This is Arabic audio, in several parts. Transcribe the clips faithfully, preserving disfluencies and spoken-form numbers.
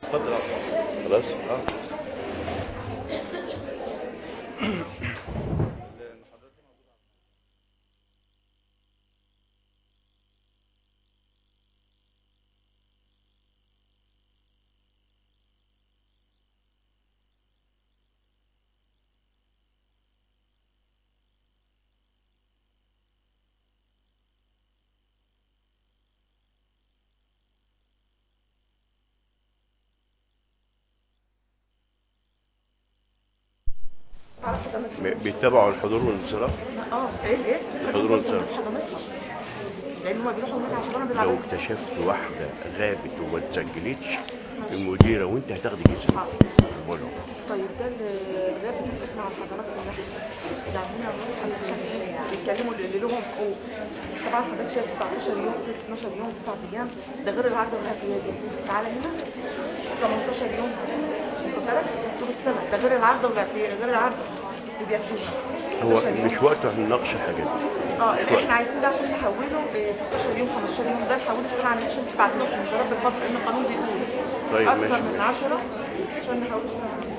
اتفضل. خلاص اه ب- بيتبعوا الحضور والانصراف. اه ايه ايه الحضور والانصراف. في حضانتها لان هم بيروحوا هناك على الحضانه لو بالعربيه. اكتشفت واحده غابت وما اتسجلتش المديره وانت هتاخدي جزء بقولهم. طيب ده الغاب بتتقسم على الحضانات كلها، يعني هنا مثلا بيتكلموا اللي لهم حقوق. طبعا حضرتك شايف تسعتاشر يوم اتناشر يوم تسعة ايام، ده غير العرض والاعتيادي. تعالى هنا تمنتاشر يوم واخد بالك طول السنه، ده غير العرض والاعتيادي، غير العرض اللي بياخدوها هو اتناشر يوم. مش وقته نناقش الحاجات دي. اه مش احنا وقته. عايزين ده عشان نحوله اه ستاشر يوم خمستاشر يوم، ده نحوله شغل عن عشان تبعت لهم انذارات بالفصل لان القانون بيقول طيب اكثر ماشي من ماشي. عشرة عشان نحوله شغل عن.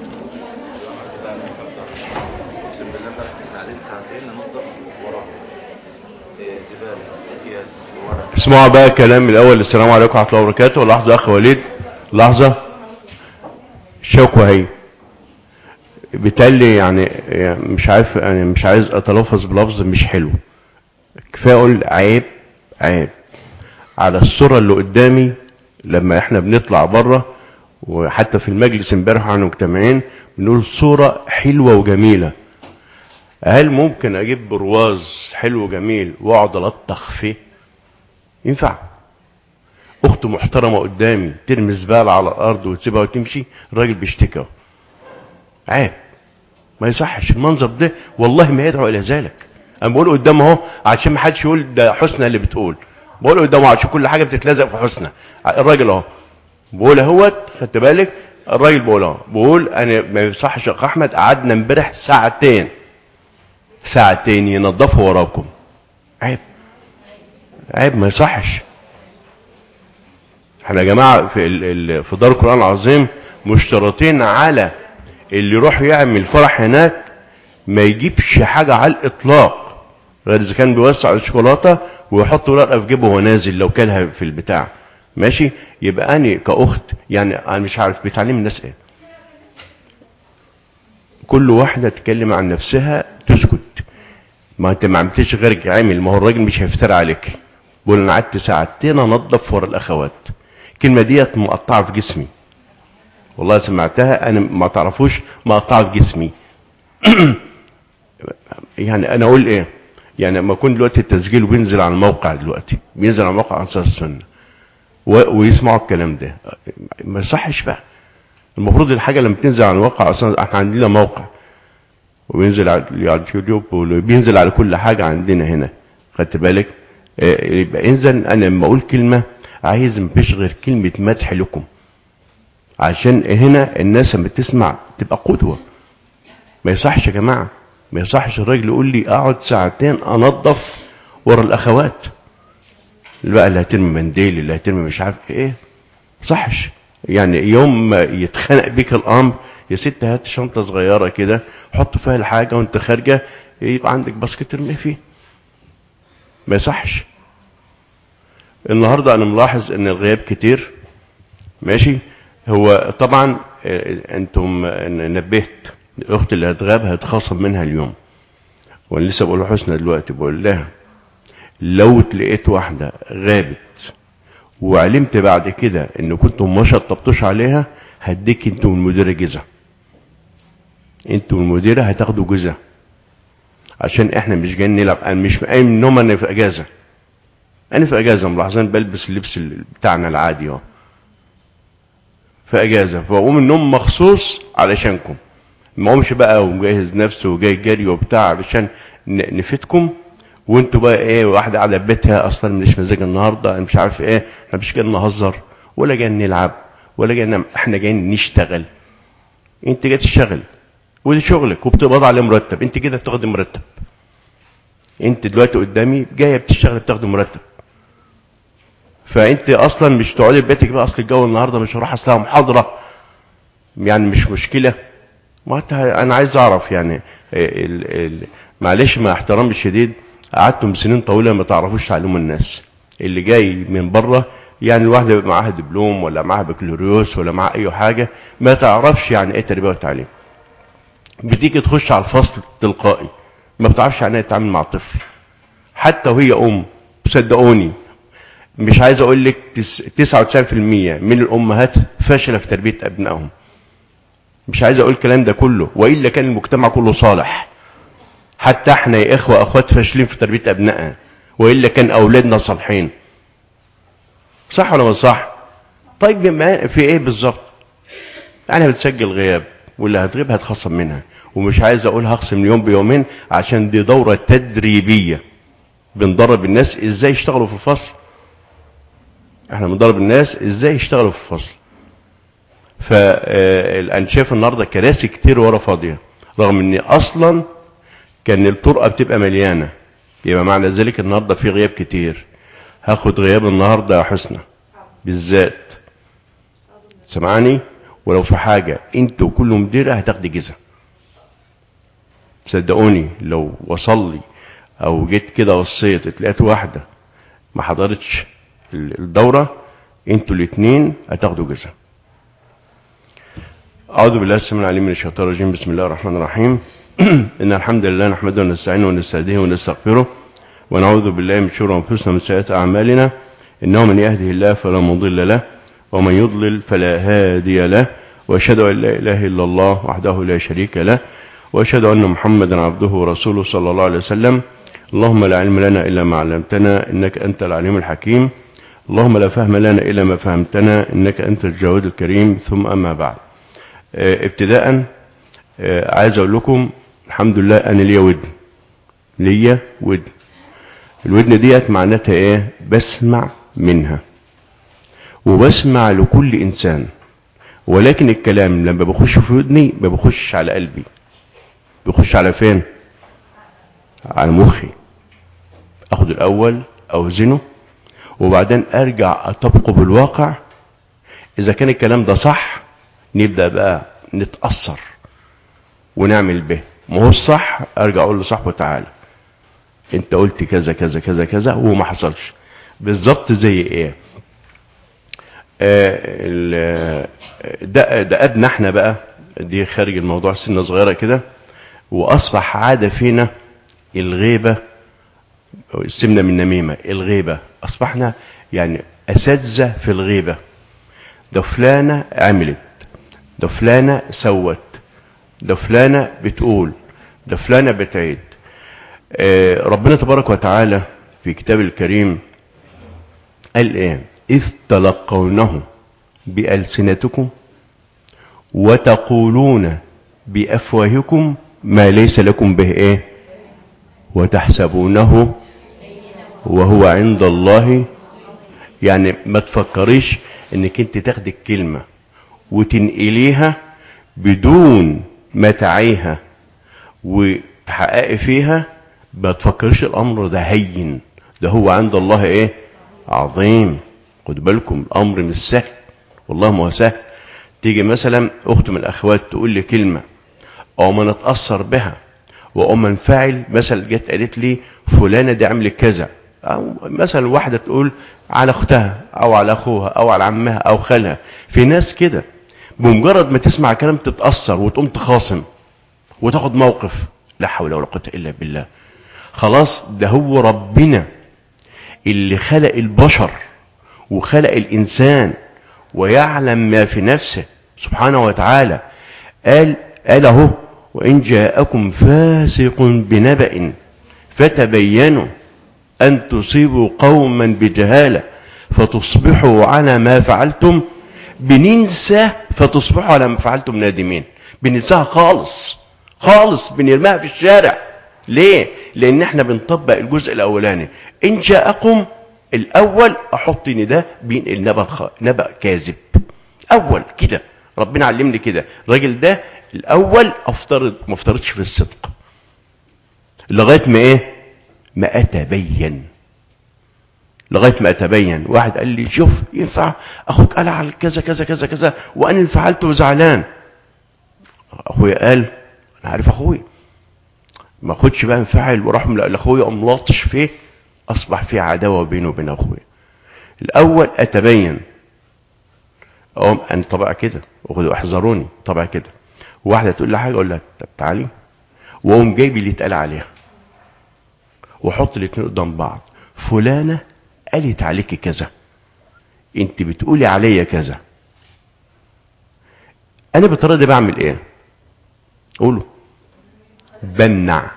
اقسم بالله امبارح احنا قاعدين ساعتين ننظف وراه إيه، زباله اكياس ورق. اسمعوا بقى كلام الاول. السلام عليكم ورحمه الله وبركاته. لحظه اخ وليد، لحظه. شكوى هي بالتالي يعني يعني مش عارف، يعني مش عايز اتلفظ بلفظ مش حلو. كفايه اقول عيب. عيب على الصوره اللي قدامي لما احنا بنطلع بره، وحتى في المجلس امبارح واحنا مجتمعين بنقول صوره حلوه وجميله. هل ممكن اجيب برواز حلو وجميل واقعد الطخ فيه؟ ينفع؟ اخت محترمه قدامي ترمي زباله على الارض وتسيبها وتمشي؟ الراجل بيشتكي. عيب، ما يصحش المنظر ده، والله ما يدعو الى ذلك. انا بقول قدامه اهو عشان ما حدش يقول ده حسنى اللي بتقول، بقول قدامه عشان كل حاجه بتتلزق في حسنى. الراجل اهو بقول اهوت، خدت بالك؟ الراجل بقول اهو بقول انا ما يصحش يا اخ احمد. قعدنا امبارح ساعتين ساعتين ينظفوا وراكم. عيب، عيب، ما يصحش. احنا يا جماعه في ال ال في دار القران العظيم مشترطين على اللي يروح يعمل فرح هناك ما يجيبش حاجه على الاطلاق غير اذا كان بيوسع الشوكولاته ويحط ورقه في جيبه وهو نازل لو كانها في البتاع. ماشي؟ يبقى انا كاخت يعني انا مش عارف بتعلم الناس ايه. كل واحده تتكلم عن نفسها تسكت. ما انت ما عملتش غير عامل، ما هو الراجل مش هيفترى عليك. بقول انا قعدت ساعتين انضف ورا الاخوات. الكلمه ديت مقطعه في جسمي، والله سمعتها انا ما تعرفوش مقطعه في جسمي. يعني انا اقول ايه؟ يعني لما يكون دلوقتي التسجيل وبينزل على الموقع، دلوقتي بينزل على موقع انصار السنه ويسمعوا الكلام ده، ما يصحش بقى. المفروض الحاجه لما تنزل على الموقع، اصلا احنا عندنا موقع وبينزل على اليوتيوب وبينزل على كل حاجه عندنا هنا، خدت بالك؟ يبقى انزل. انا لما اقول كلمه عايز مفيش غير كلمه مدح لكم، عشان هنا الناس لما تسمع تبقى قدوه. ما يصحش يا جماعه، ما يصحش الراجل يقول لي اقعد ساعتين انظف ورا الاخوات. بقى اللي هترمي منديل، اللي هترمي مش عارف ايه، صحش. يعني يوم ما يتخنق بيك الامر، يا ست هات شنطه صغيره كده حط فيها الحاجه وانت خارجه، يبقى عندك باسكت ترمي فيه. ما يصحش. النهارده انا ملاحظ ان الغياب كتير. ماشي؟ هو طبعا انتم نبهت الاخت اللي هتغاب هتخاصم منها اليوم، وانا لسه بقول لحسنى دلوقتي بقول لها لو تلاقيت واحده غابت وعلمت بعد كده ان كنتم ما شطبتوش عليها هديك انتوا والمديره جزا. انتوا والمديره هتاخدوا جزا، عشان احنا مش جايين نلعب. انا مش قايم من النوم، انا في اجازه. انا في اجازه ملاحظين بلبس اللبس بتاعنا العادي اهو في اجازه، فاقوم من النوم مخصوص علشانكم. ما قومش بقى ومجهز نفسه وجاي جري وبتاع علشان نفيدكم، وانتوا بقى ايه واحده قاعده في بيتها اصلا مش مزاج النهارده انا مش عارف ايه. احنا مش جايين نهزر ولا جايين نلعب ولا جايين نعمل، احنا جايين نشتغل. انت جاي تشتغل ودي شغلك وبتقبض عليه مرتب، انت كده بتاخدي مرتب. انت دلوقتي قدامي جايه بتشتغل بتاخدي مرتب. فانت اصلا مش تقعدي في بيتك بقى، اصل الجو النهارده مش هروح اصلها محاضره، يعني مش مشكله. ما انا عايز اعرف يعني ال ال معلش مع احترامي الشديد، قعدتم سنين طويله ما تعرفوش تعلموا الناس اللي جاي من بره. يعني الواحده يبقى معاها دبلوم ولا معاها بكالوريوس ولا معاها اي حاجه، ما تعرفش يعني ايه تربيه وتعليم. بتيجي تخش على الفصل تلقائي، ما بتعرفش يعني ايه تتعامل مع الطفل حتى وهي ام. صدقوني مش عايز اقول لك تسعة وتسعين بالمية من الامهات فاشله في تربيه ابنائهم. مش عايز اقول الكلام ده كله، والا كان المجتمع كله صالح. حتى احنا يا اخوه اخوات فاشلين في تربيه ابنائنا، والا كان اولادنا صالحين. صح ولا مش صح؟ طيب في ايه بالظبط؟ انا بتسجل غياب، واللي هتغيب هتخصم منها، ومش عايز اقول هخصم اليوم بيومين، عشان دي دوره تدريبيه بندرب الناس ازاي يشتغلوا في الفصل. احنا بندرب الناس ازاي يشتغلوا في الفصل. فانا شايف النهارده كراسي كتير ورا فاضيه، رغم ان اصلا كان الطرقه بتبقى مليانه. يبقى معنى ذلك النهارده في غياب كتير. هاخد غياب النهارده يا حسنى بالذات، سمعاني؟ ولو في حاجه انت وكل مديره هتاخدي جزء. صدقوني لو وصل لي او جيت كده وصيت تلاقيت واحده ما حضرتش الدوره، انتوا الاثنين هتاخدوا جزء. أعوذ بالله السميع العليم من الشيطان الرجيم. بسم الله الرحمن الرحيم. إن الحمد لله نحمده ونستعينه ونستهديه ونستغفره، ونعوذ بالله من شرور أنفسنا ومن سيئات أعمالنا. إنه من يهده الله فلا مضل له، ومن يضلل فلا هادي له. وأشهد أن لا إله إلا الله وحده لا شريك له، وأشهد أن محمدا عبده ورسوله صلى الله عليه وسلم. اللهم لا علم لنا إلا ما علمتنا إنك أنت العليم الحكيم. اللهم لا فهم لنا إلا ما فهمتنا إنك أنت الجواد الكريم. ثم أما بعد، اه ابتداء اه عايز اقول لكم الحمد لله انا ليا ودن، ليا ودن. الودن ديت معناتها ايه؟ بسمع منها وبسمع لكل انسان، ولكن الكلام لما بخش في ودني ما بخش على قلبي، بخش على فين؟ على مخي. اخد الاول اوزنه، وبعدين ارجع اطبقه بالواقع. اذا كان الكلام ده صح نبدأ بقى نتأثر ونعمل به. ما هو الصح ارجع اقول لصاحبه تعالى انت قلت كذا كذا كذا كذا وما حصلش. بالظبط زي ايه؟ آه ده ده ابنا احنا بقى، دي خارج الموضوع، سنه صغيره كده، واصبح عاده فينا الغيبه. سمنا من نميمه الغيبه، اصبحنا يعني اساتذه في الغيبه. ده فلانه عملت، ده فلانه سوت، ده فلانة بتقول، ده فلانة بتعيد. آه ربنا تبارك وتعالى في كتاب الكريم قال ايه؟ إذ تلقونه بألسنتكم وتقولون بأفواهكم ما ليس لكم به ايه؟ وتحسبونه وهو عند الله. يعني ما تفكريش انك انت تاخدي الكلمة وتنقليها بدون ما تعيها وتحققي فيها. ما تفكرش الامر ده هين، ده هو عند الله ايه؟ عظيم. خد بالكم الامر مش سهل، والله ما هو سهل. تيجي مثلا اخت من الاخوات تقول لي كلمه او ما نتاثر بها واقوم منفعل. مثلا جت قالت لي فلانه دي عملت كذا، او مثلا واحده تقول على اختها او على اخوها او على عمها او خالها. في ناس كده بمجرد ما تسمع كلام تتأثر وتقوم تخاصم وتاخد موقف. لا حول ولا قوة إلا بالله. خلاص ده هو ربنا اللي خلق البشر وخلق الإنسان ويعلم ما في نفسه سبحانه وتعالى. قال قال اهو وإن جاءكم فاسق بنبأ فتبينوا أن تصيبوا قوما بجهالة فتصبحوا على ما فعلتم. بننسى فتصبحوا على ما فعلتم نادمين. بننساها خالص خالص، بنرميها في الشارع. ليه؟ لان احنا بنطبق الجزء الاولاني. ان جاءكم الاول احط نداء بينقل نبأ خ... نبأ كاذب اول كده. ربنا علمني كده. الراجل ده الاول افترض ما افترضش في الصدق لغايه ما ايه؟ ما اتبين. لغايه ما اتبين. واحد قال لي شوف ينفع اخوك قال على كذا كذا كذا كذا وانا انفعلت وزعلان. اخويا قال انا عارف اخويا، ما اخدش بقى انفعل واروح لاخويا ام لاطش فيه، اصبح في عداوه بينه وبين اخويا. الاول اتبين، اقوم انا طبع كده وخدوا احذروني طبع كده، واحده تقول لي حاجه اقول لها طب تعالي، واقوم جايب اللي اتقال عليها واحط الاثنين قدام بعض. فلانه قالت عليكي كذا، انت بتقولي عليا كذا، انا بالطريقه دي بعمل ايه؟ قولوا بمنع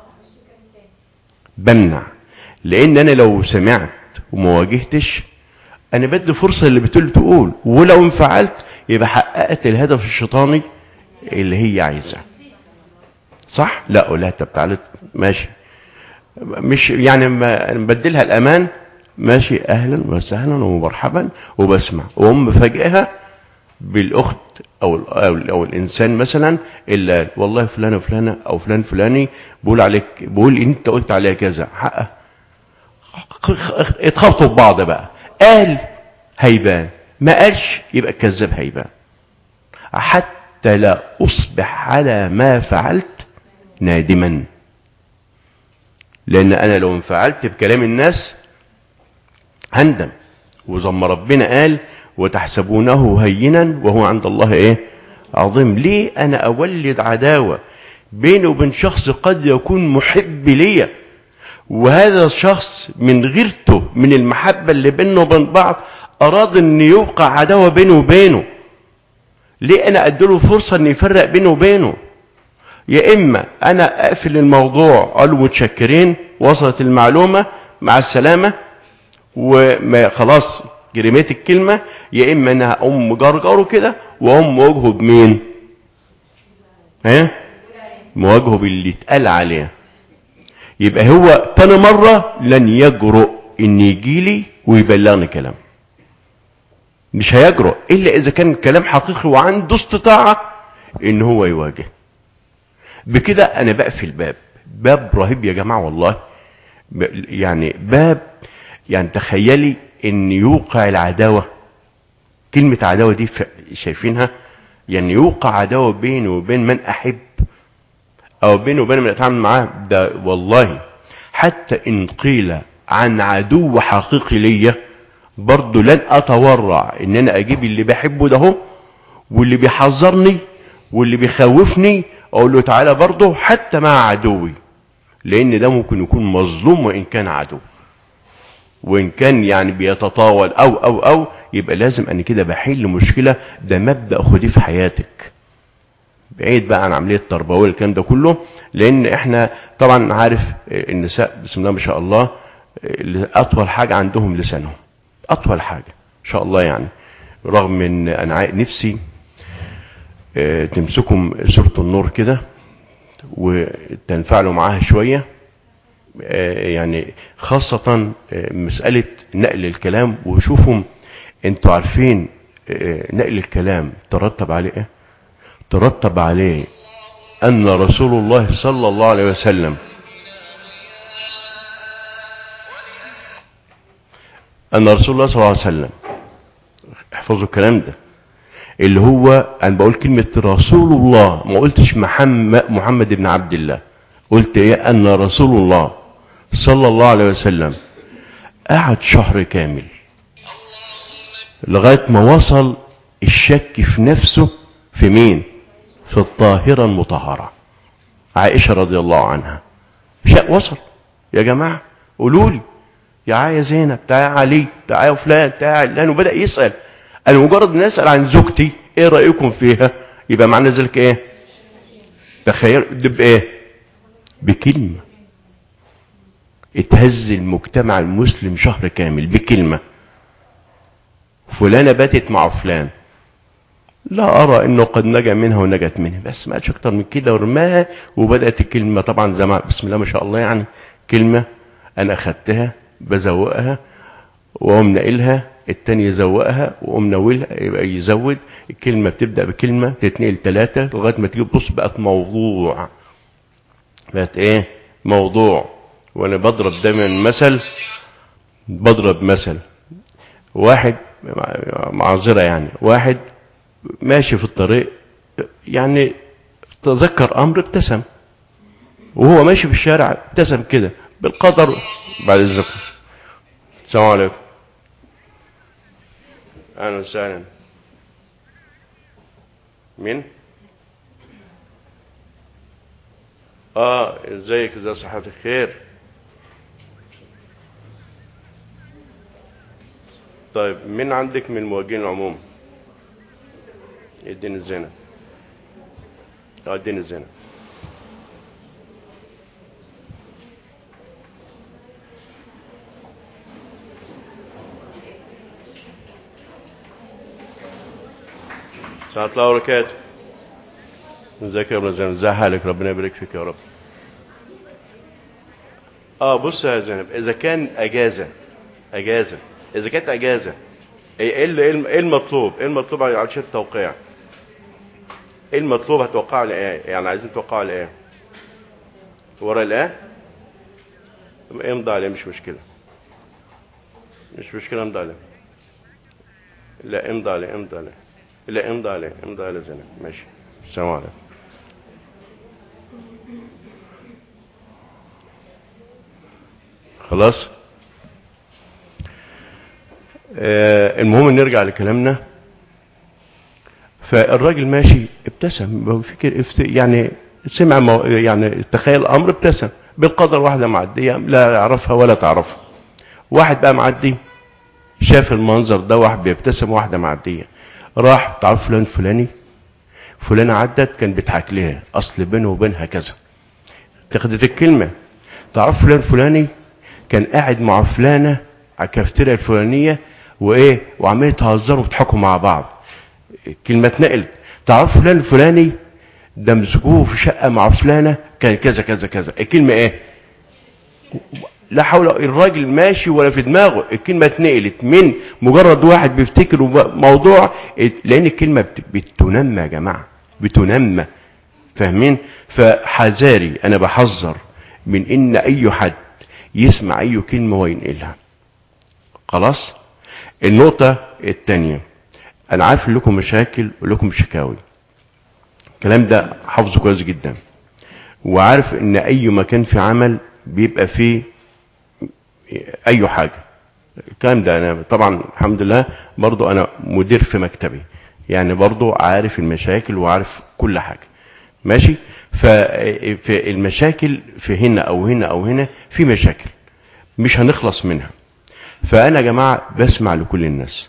بمنع لان انا لو سمعت وما واجهتش انا بدي فرصه اللي بتقول تقول، ولو انفعلت يبقى حققت الهدف الشيطاني اللي هي عايزاه. صح؟ لا اقول لها طب تعالى ماشي، مش يعني ما بدلها الامان، ماشي اهلا وسهلا ومرحبا وبسمع، واقوم مفاجئها بالاخت او ال او, ال أو الانسان مثلا اللي والله فلانه فلانه او فلان فلاني بقول عليك، بقول انت قلت عليها كذا، حقه اتخبطوا ببعض بقى، قال هيبان، ما قالش يبقى الكذاب هيبان، حتى لا اصبح على ما فعلت نادما. لان انا لو انفعلت بكلام الناس هندم، وزي ما ربنا قال وتحسبونه هينا وهو عند الله ايه عظيم. ليه انا اولد عداوه بيني وبين شخص قد يكون محب ليا، وهذا الشخص من غيرته من المحبه اللي بينه وبين بعض اراد ان يوقع عداوه بينه وبينه؟ ليه انا اديله فرصه ان يفرق بينه وبينه؟ يا اما انا اقفل الموضوع قالوا متشكرين وصلت المعلومه مع السلامه وما خلاص جريمه الكلمه، يا اما انا اقوم مجرجره كده واقوم مواجهه بمين؟ ها مواجهه باللي اتقال عليه. يبقى هو تاني مره لن يجرؤ ان يجي لي ويبلغني كلام، مش هيجرؤ الا اذا كان الكلام حقيقي وعنده استطاعه ان هو يواجه. بكده انا بقفل باب باب رهيب يا جماعه والله، يعني باب يعني تخيلي ان يوقع العداوه، كلمه عداوه دي شايفينها يعني يوقع عداوه بيني وبين من احب او بيني وبين من اتعامل معاه. ده والله حتى ان قيل عن عدو حقيقي ليا برضه لن اتورع ان انا اجيب اللي بحبه ده هو واللي بيحذرني واللي بيخوفني اقول له تعالى برضه حتى مع عدوي، لان ده ممكن يكون مظلوم وان كان عدو، وان كان يعني بيتطاول او او او يبقى لازم انا كده بحل مشكله. ده مبدا خديه في حياتك بعيد بقى عن عمليه التربويه الكلام ده كله، لان احنا طبعا عارف النساء بسم الله ما شاء الله اطول حاجه عندهم لسانهم، اطول حاجه ان شاء الله يعني، رغم ان انا نفسي تمسكم سورة النور كده وتنفعلوا معاها شوية، يعني خاصة مسألة نقل الكلام. وشوفوا انتوا عارفين نقل الكلام ترتب عليه ايه؟ ترتب عليه ان رسول الله صلى الله عليه وسلم ان رسول الله صلى الله عليه وسلم احفظوا الكلام ده، اللي هو انا بقول كلمة رسول الله ما قلتش محمد محمد بن عبد الله، قلت ايه؟ ان رسول الله صلى الله عليه وسلم قعد شهر كامل لغاية ما وصل الشك في نفسه في مين؟ في الطاهرة المطهرة عائشة رضي الله عنها. شك وصل يا جماعة قولوا لي يا يا زينب تعالى علي تعالى يا فلان تعالى، لانه بدأ يسأل. انا مجرد ما اسال عن زوجتي ايه رايكم فيها يبقى معنى ذلك ايه؟ تخيل ده بايه؟ بكلمه اتهز المجتمع المسلم شهر كامل بكلمه. فلانه باتت مع فلان، لا ارى انه قد نجا منها ونجت منه، بس ما قالش اكتر من كده ورماها. وبدات الكلمه طبعا زي ما بسم الله ما شاء الله يعني كلمه انا اخدتها بزوقها وقوم ناقلها، التاني يزوقها وقوم ناولها، يبقى يزود الكلمه بتبدا بكلمه تتنقل ثلاثه لغايه ما تيجي تبص بقت موضوع، بقت ايه؟ موضوع. وانا بضرب دايما مثل بضرب مثل، واحد معذرة يعني، واحد ماشي في الطريق يعني تذكر امر ابتسم، وهو ماشي في الشارع ابتسم كده بالقدر. بعد اذنكم، السلام عليكم، اهلا وسهلا. مين؟ اه ازيك، ازي صحتك؟ خير. طيب مين عندك من الموجهين العموم؟ اديني الزينة، اه اديني الزينة. السلام الله وبركاته. ازيك يا ابن زينب؟ ازي حالك؟ ربنا يبارك فيك يا رب. اه بص يا زينب، اذا كان اجازة اجازة اذا كانت اجازة، ايه ال- ايه المطلوب؟ ايه المطلوب عشان التوقيع؟ ايه المطلوب؟ هتوقعوا على ايه؟ يعني عايزين توقعوا على ايه؟ ورا الايه؟ امضي عليه، مش مشكلة، مش مشكلة، امضي عليه. لا امضي عليه، امضي عليه، لا امضي عليه، امضي عليه زينب. ماشي، السلام عليكم. خلاص. آه المهم نرجع لكلامنا. فالراجل ماشي ابتسم، فكر يعني سمع مو يعني تخيل الامر، ابتسم بالقدر. واحده معديه لا يعرفها ولا تعرفها، واحد بقى معدي شاف المنظر ده، واحد بيبتسم، واحده معديه، راح تعرف فلان فلاني، فلانه عدت كان بيضحك لها، اصل بينه وبينها كذا، تاخدت الكلمه. تعرف فلان فلاني كان قاعد مع فلانه على الكافتيريا الفلانيه، وايه، وعمالين يتهزروا ويضحكوا مع بعض، الكلمه اتنقلت. تعرف فلان الفلاني ده مسكوه في شقه مع فلانه كان كذا كذا كذا، الكلمه ايه؟ لا حول. الراجل ماشي ولا في دماغه، الكلمه اتنقلت من مجرد واحد بيفتكر موضوع، لان الكلمه بتنمى يا جماعه، بتنمى، فاهمين؟ فحذاري، انا بحذر من ان اي حد يسمع اي كلمه وينقلها. خلاص. النقطه الثانيه، انا عارف لكم مشاكل ولكم شكاوي، الكلام ده حافظه كويس جدا، وعارف ان اي مكان في عمل بيبقى فيه اي حاجه. الكلام ده انا طبعا الحمد لله برضو انا مدير في مكتبي، يعني برضو عارف المشاكل وعارف كل حاجه، ماشي. ففي المشاكل في هنا او هنا او هنا في مشاكل مش هنخلص منها. فانا يا جماعه بسمع لكل الناس،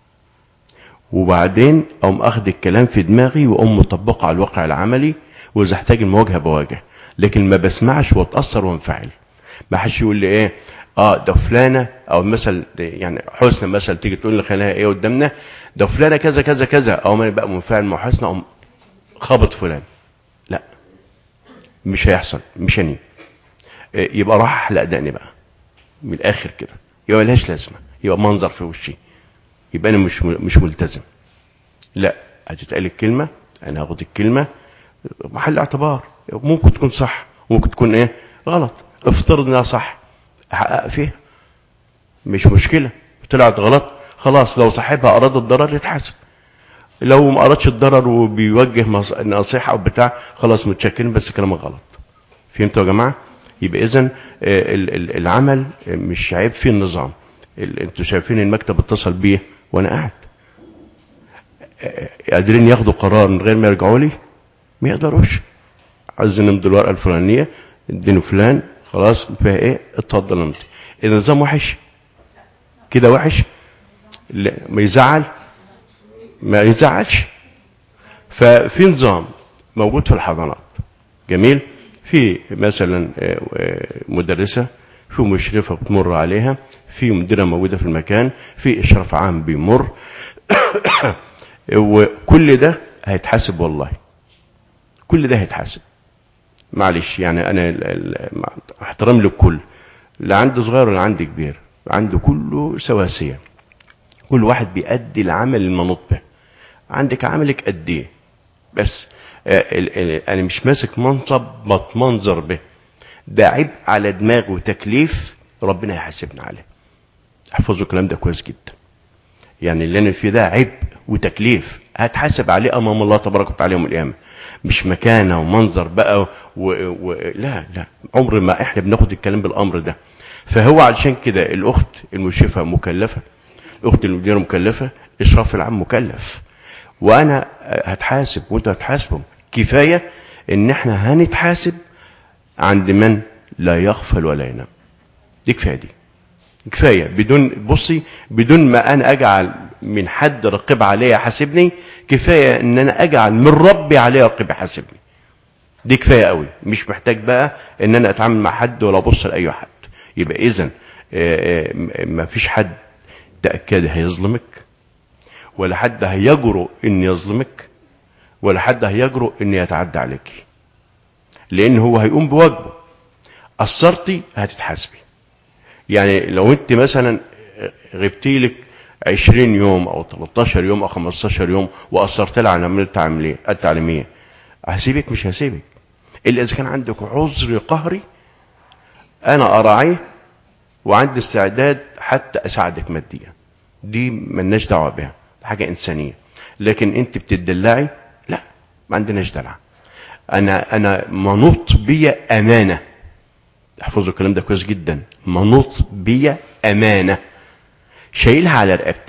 وبعدين اقوم اخد الكلام في دماغي واقوم مطبقه على الواقع العملي، واذا احتاج المواجهه بواجه، لكن ما بسمعش واتاثر وانفعل. ما حدش يقول لي ايه، اه ده فلانه، او مثل يعني حسنى مثل تيجي تقول لي خليها ايه قدامنا، ده فلانه كذا كذا كذا، او ما بقى منفعل مع حسنى او خابط فلان، لا مش هيحصل، مش هني. إيه، يبقى راح احلق دقني بقى من الاخر كده، يبقى ملهاش لازمه، يبقى منظر في وشي، يبقى انا مش مش ملتزم. لا، هتتقال الكلمه، انا هاخد الكلمه محل اعتبار، ممكن تكون صح ممكن تكون ايه غلط، افترض انها صح احقق فيها، مش مشكله. طلعت غلط خلاص، لو صاحبها اراد الضرر يتحاسب، لو ما ارادش الضرر وبيوجه نصيحه او بتاع خلاص متشكرين بس كلامك غلط. فهمتوا يا جماعه؟ يبقى اذا العمل مش عيب فيه النظام. انتوا شايفين المكتب اتصل بيه وانا قاعد، قادرين ياخدوا قرار من غير ما يرجعوا لي؟ ما يقدروش. عايزين نمضي الورقه الفلانيه، اديني فلان، خلاص فيها ايه، اتفضل امضي. النظام وحش كده، وحش، لا ما يزعل، ما يزعلش. ففي نظام موجود في الحضانات جميل، في مثلا مدرسه، في مشرفه بتمر عليها، في مديره موجوده في المكان، في اشراف عام بيمر وكل ده هيتحاسب، والله كل ده هيتحاسب. معلش يعني انا احترام للكل، لا عندي صغير ولا عندي كبير، عنده كله سواسيه، كل واحد بيأدي العمل المنوط به. عندك عملك قد ايه بس، انا مش ماسك منصب بتمنظر به، ده عبء على دماغ وتكليف ربنا يحاسبنا عليه. احفظوا الكلام ده كويس جدا. يعني اللي انا فيه ده عبء وتكليف هتحاسب عليه امام الله تبارك وتعالى يوم القيامه، مش مكانه ومنظر بقى و... و... لا لا، عمر ما احنا بناخد الكلام بالامر ده. فهو علشان كده الاخت المشرفه مكلفه، الاخت المديره مكلفه، اشراف العام مكلف، وانا هتحاسب وانتوا هتحاسبوا. كفايه ان احنا هنتحاسب عند من لا يغفل ولا ينام. دي كفايه، دي كفايه، بدون بصي بدون ما انا اجعل من حد رقيب عليا يحاسبني، كفايه ان انا اجعل من ربي عليا رقيب يحاسبني. دي كفايه قوي، مش محتاج بقى ان انا اتعامل مع حد ولا ابص لاي حد. يبقى اذا ما فيش حد تاكد هيظلمك، ولا حد هيجرؤ ان يظلمك، ولا حد هيجرؤ ان يتعدى عليك، لان هو هيقوم بواجبه. قصرتي هتتحاسبي. يعني لو انت مثلا غبتي لك عشرين يوم او تلتاشر يوم او خمستاشر يوم وقصرت لها على العمليه التعليميه، هسيبك؟ مش هسيبك الا اذا كان عندك عذر قهري انا اراعيه وعندي استعداد حتى اساعدك ماديا. دي ملناش دعوه بها، حاجه انسانيه. لكن انت بتدلعي، لا، ما عندناش دلع. انا انا منوط بيا امانه. احفظوا الكلام ده كويس جدا. منوط بيا امانه شايلها على رقبتي،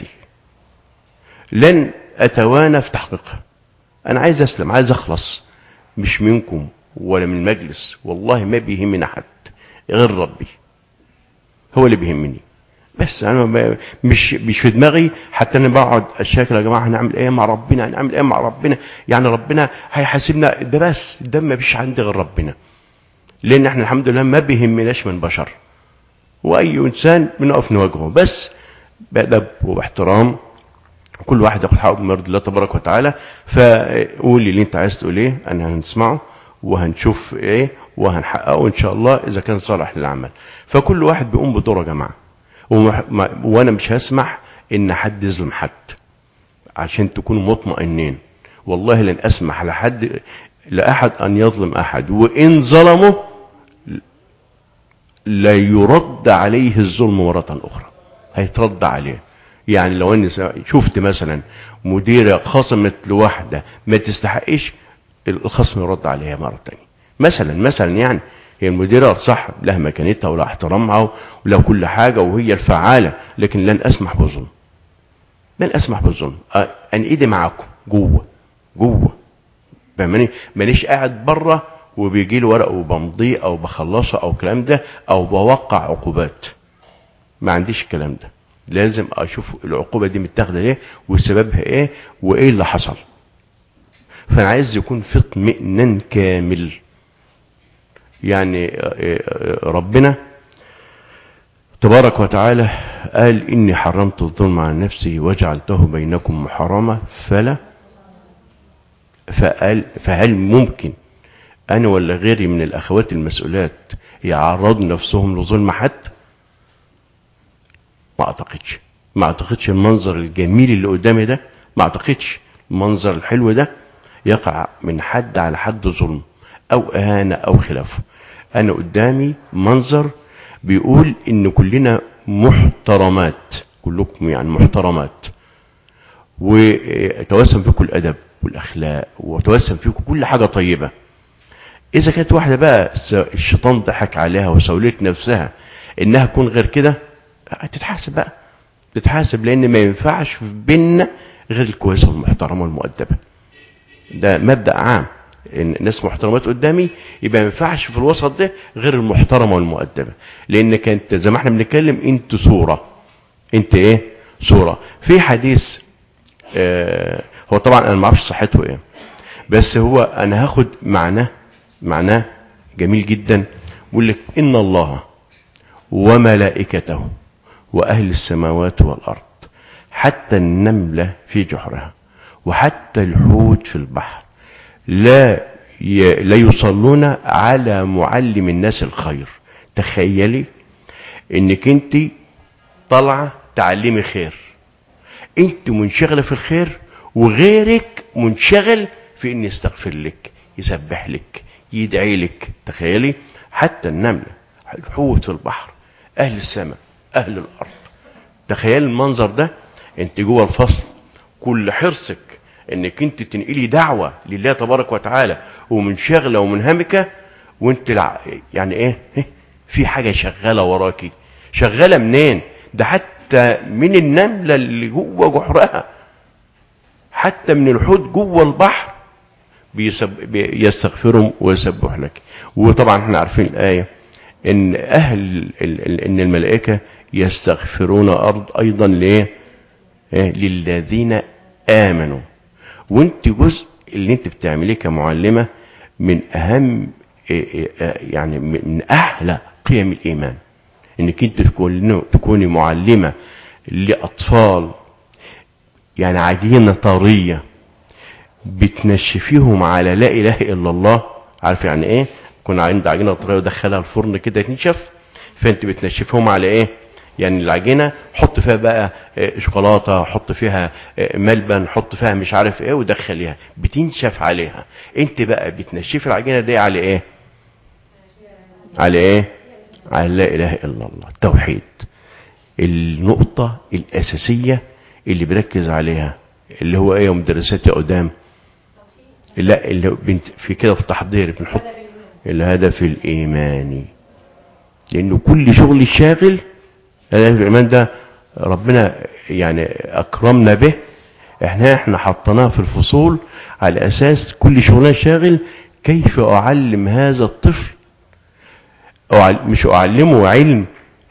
لن اتوانى في تحقيقها. انا عايز اسلم، عايز اخلص، مش منكم ولا من المجلس، والله ما بيهمني حد غير ربي، هو اللي بيهمني. بس انا مش مش في دماغي حتى انا بقعد اشاكل يا جماعه هنعمل ايه مع ربنا، هنعمل ايه مع ربنا، يعني ربنا هيحاسبنا. ده بس ده ما فيش عندي غير ربنا، لان احنا الحمد لله ما بيهمناش من بشر، واي انسان بنقف نواجهه بس بأدب وباحترام، كل واحد ياخد حقه بمرض الله تبارك وتعالى. فقولي اللي انت عايز تقوليه، انا هنسمعه وهنشوف ايه وهنحققه ان شاء الله اذا كان صالح للعمل. فكل واحد بيقوم بدوره يا جماعه، وانا مش هسمح ان حد يظلم حد، عشان تكونوا مطمئنين. والله لن اسمح لحد لاحد ان يظلم احد، وان ظلمه لا يرد عليه الظلم مرة اخرى، هيترد عليه. يعني لو اني شفت مثلا مديرة خصمت لواحدة ما تستحقش، الخصم يرد عليها مرة تانية. مثلا مثلا يعني هي المديرة صح لها مكانتها ولا احترامها ولا كل حاجة وهي الفعالة، لكن لن اسمح بالظلم، لن اسمح بالظلم. انا ايدي معاكم جوه جوه، مانيش قاعد بره وبيجي لي ورق وبمضيه او بخلصه او الكلام ده او بوقع عقوبات. ما عنديش الكلام ده. لازم اشوف العقوبه دي متاخده ليه وسببها ايه وايه اللي حصل. فانا عايز يكون في اطمئنان كامل. يعني ربنا تبارك وتعالى قال اني حرمت الظلم على نفسي وجعلته بينكم محرما فلا فقال فهل ممكن انا ولا غيري من الاخوات المسؤولات يعرضوا نفسهم لظلم حد؟ ما اعتقدش ما اعتقدش المنظر الجميل اللي قدامي ده، ما اعتقدش المنظر الحلو ده يقع من حد على حد ظلم او اهانه او خلافه. انا قدامي منظر بيقول ان كلنا محترمات، كلكم يعني محترمات، وتوسم فيكم الادب والاخلاق وتوسم فيكم كل حاجه طيبه. اذا كانت واحده بقى الشيطان ضحك عليها وسولت نفسها انها تكون غير كده، تتحاسب بقى، تتحاسب، لان ما ينفعش في بيننا غير الكويسه والمحترمه والمؤدبه. ده مبدا عام، ان ناس محترمات قدامي يبقى ما ينفعش في الوسط ده غير المحترمه والمؤدبه، لانك انت زي ما احنا بنتكلم انت صوره، انت ايه صوره. في حديث آه هو طبعا انا ما اعرفش صحته ايه، بس هو انا هاخد معناه معناه جميل جدا. بيقول لك ان الله وملائكته واهل السماوات والارض حتى النمله في جحرها وحتى الحوت في البحر لا ي... لا يصلون على معلم الناس الخير. تخيلي انك انت طالعه تعلمي خير، انت منشغله في الخير وغيرك منشغل في ان يستغفر لك، يسبح لك، يدعي لك. تخيلي حتى النمله، الحوت في البحر، اهل السماء، اهل الارض، تخيل المنظر ده، انت جوه الفصل كل حرصك انك انت تنقلي دعوة لله تبارك وتعالى ومنشغلة ومنهمكة، وانت الع... يعني ايه في حاجة شغالة وراكي. شغالة منين؟ ده حتى من النملة اللي جوه جحرها، حتى من الحوت جوه البحر بيسب... بيستغفرهم ويسبح لك. وطبعا احنا عارفين الآية ان اهل ال... ان الملائكة يستغفرون أرض ايضا ليه؟ إيه؟ للذين آمنوا. وانت جزء اللي انت بتعمليه كمعلمة من اهم يعني من احلى قيم الايمان، انك انت تكوني معلمة لاطفال يعني عجينة طرية بتنشفيهم على لا اله الا الله. عارف يعني ايه؟ كنا عند عجينة طرية ودخلها الفرن كده تنشف، فانت بتنشفهم على ايه؟ يعني العجينة حط فيها بقى شوكولاتة، حط فيها ملبن، حط فيها مش عارف ايه ودخليها بتنشف عليها. انت بقى بتنشف العجينة دي على ايه؟ على ايه؟ على لا اله الا الله، التوحيد. النقطة الاساسية اللي بركز عليها اللي هو ايه ومدرساتي قدام، لا اللي في كده في التحضير بنحط الهدف الايماني، لانه كل شغل الشاغل الهدف الايمان ده ربنا يعني اكرمنا به. احنا احنا حطيناه في الفصول على اساس كل شغلنا شاغل كيف اعلم هذا الطفل، أعلم مش اعلمه علم،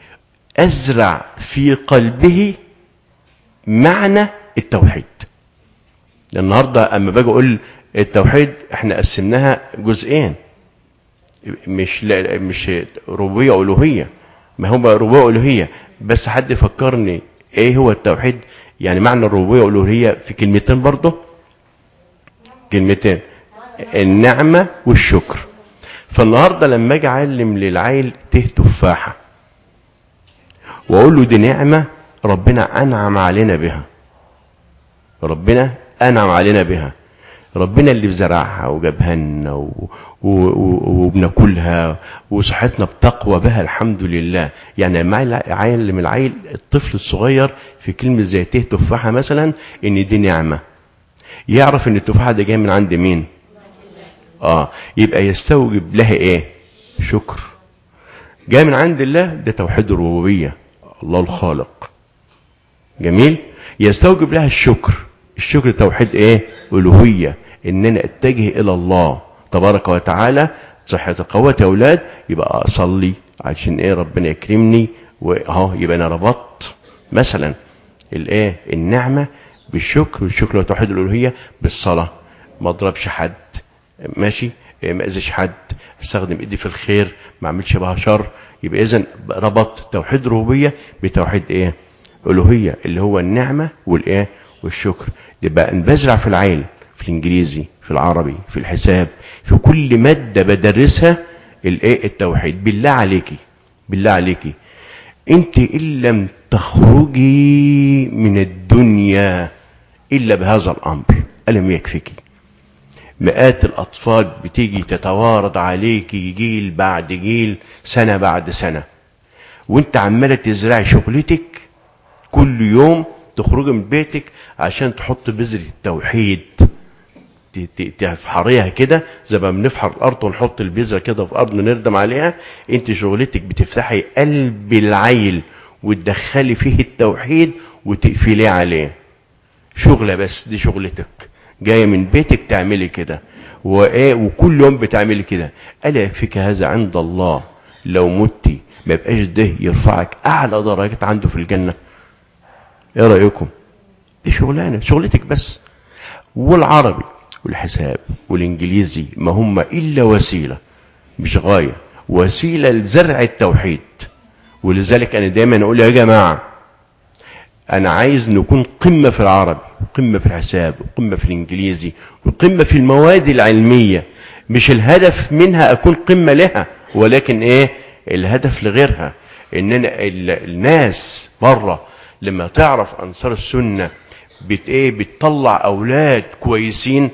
ازرع في قلبه معنى التوحيد. النهارده اما باجي اقول التوحيد احنا قسمناها جزئين، مش لا مش ربوبيه والوهيه، ما هو ربوبيه والوهيه بس. حد فكرني ايه هو التوحيد؟ يعني معنى الربوبيه والالوهيه في كلمتين برضه، كلمتين، النعمه والشكر. فالنهارده لما اجي اعلم للعيل ته تفاحه واقول له دي نعمه ربنا انعم علينا بها، ربنا انعم علينا بها، ربنا اللي بزرعها وجابها لنا و... و... و... وبناكلها وصحتنا بتقوى بها الحمد لله. يعني لما اعلم العيل الطفل الصغير في كلمه زي ته تفاحه مثلا ان دي نعمه، يعرف ان التفاحه دي جايه من عند مين؟ اه يبقى يستوجب لها ايه؟ شكر. جاي من عند الله، ده توحيد الربوبيه، الله الخالق. جميل. يستوجب لها الشكر، الشكر توحيد ايه؟ الوهيه، ان انا اتجه الى الله تبارك وتعالى. صحة قوة يا اولاد، يبقى اصلي عشان ايه؟ ربنا يكرمني، واهو يبقى انا ربطت مثلا الايه؟ النعمه بالشكر، والشكر وتوحيد الالوهيه بالصلاه. ما اضربش حد، ماشي، ما اذيش حد، استخدم ايدي في الخير، ما اعملش بها شر. يبقى اذا ربط توحيد الربوبيه بتوحيد ايه؟ الوهيه، اللي هو النعمه والايه؟ والشكر. يبقى ان بزرع في العين، في الانجليزي، في العربي، في الحساب، في كل ماده بدرسها الايه؟ التوحيد. بالله عليكي، بالله عليكي انت ان لم تخرجي من الدنيا الا بهذا الامر الم يكفيكي؟ مئات الاطفال بتيجي تتوارد عليكي جيل بعد جيل، سنه بعد سنه، وانت عماله تزرعي شغلتك كل يوم تخرجي من بيتك عشان تحط بذرة التوحيد، تفحريها كده زي ما بنفحر الارض ونحط البذرة كده في الارض ونردم عليها. انت شغلتك بتفتحي قلب العيل وتدخلي فيه التوحيد وتقفليه عليه. شغلة بس، دي شغلتك، جاية من بيتك تعملي كده، وايه وكل يوم بتعملي كده. الا يكفيك هذا عند الله لو متي ما يبقاش ده يرفعك اعلى درجات عنده في الجنة؟ ايه رأيكم؟ دي شغلانة، شغلتك بس. والعربي والحساب والانجليزي ما هم الا وسيلة مش غاية، وسيلة لزرع التوحيد. ولذلك انا دايما اقول يا جماعة انا عايز نكون قمة في العربي، قمة في الحساب، وقمة في الانجليزي، وقمة في المواد العلمية. مش الهدف منها اكون قمة لها، ولكن ايه؟ الهدف لغيرها. اننا الناس بره لما تعرف انصار السنة بت ايه؟ بتطلع اولاد كويسين،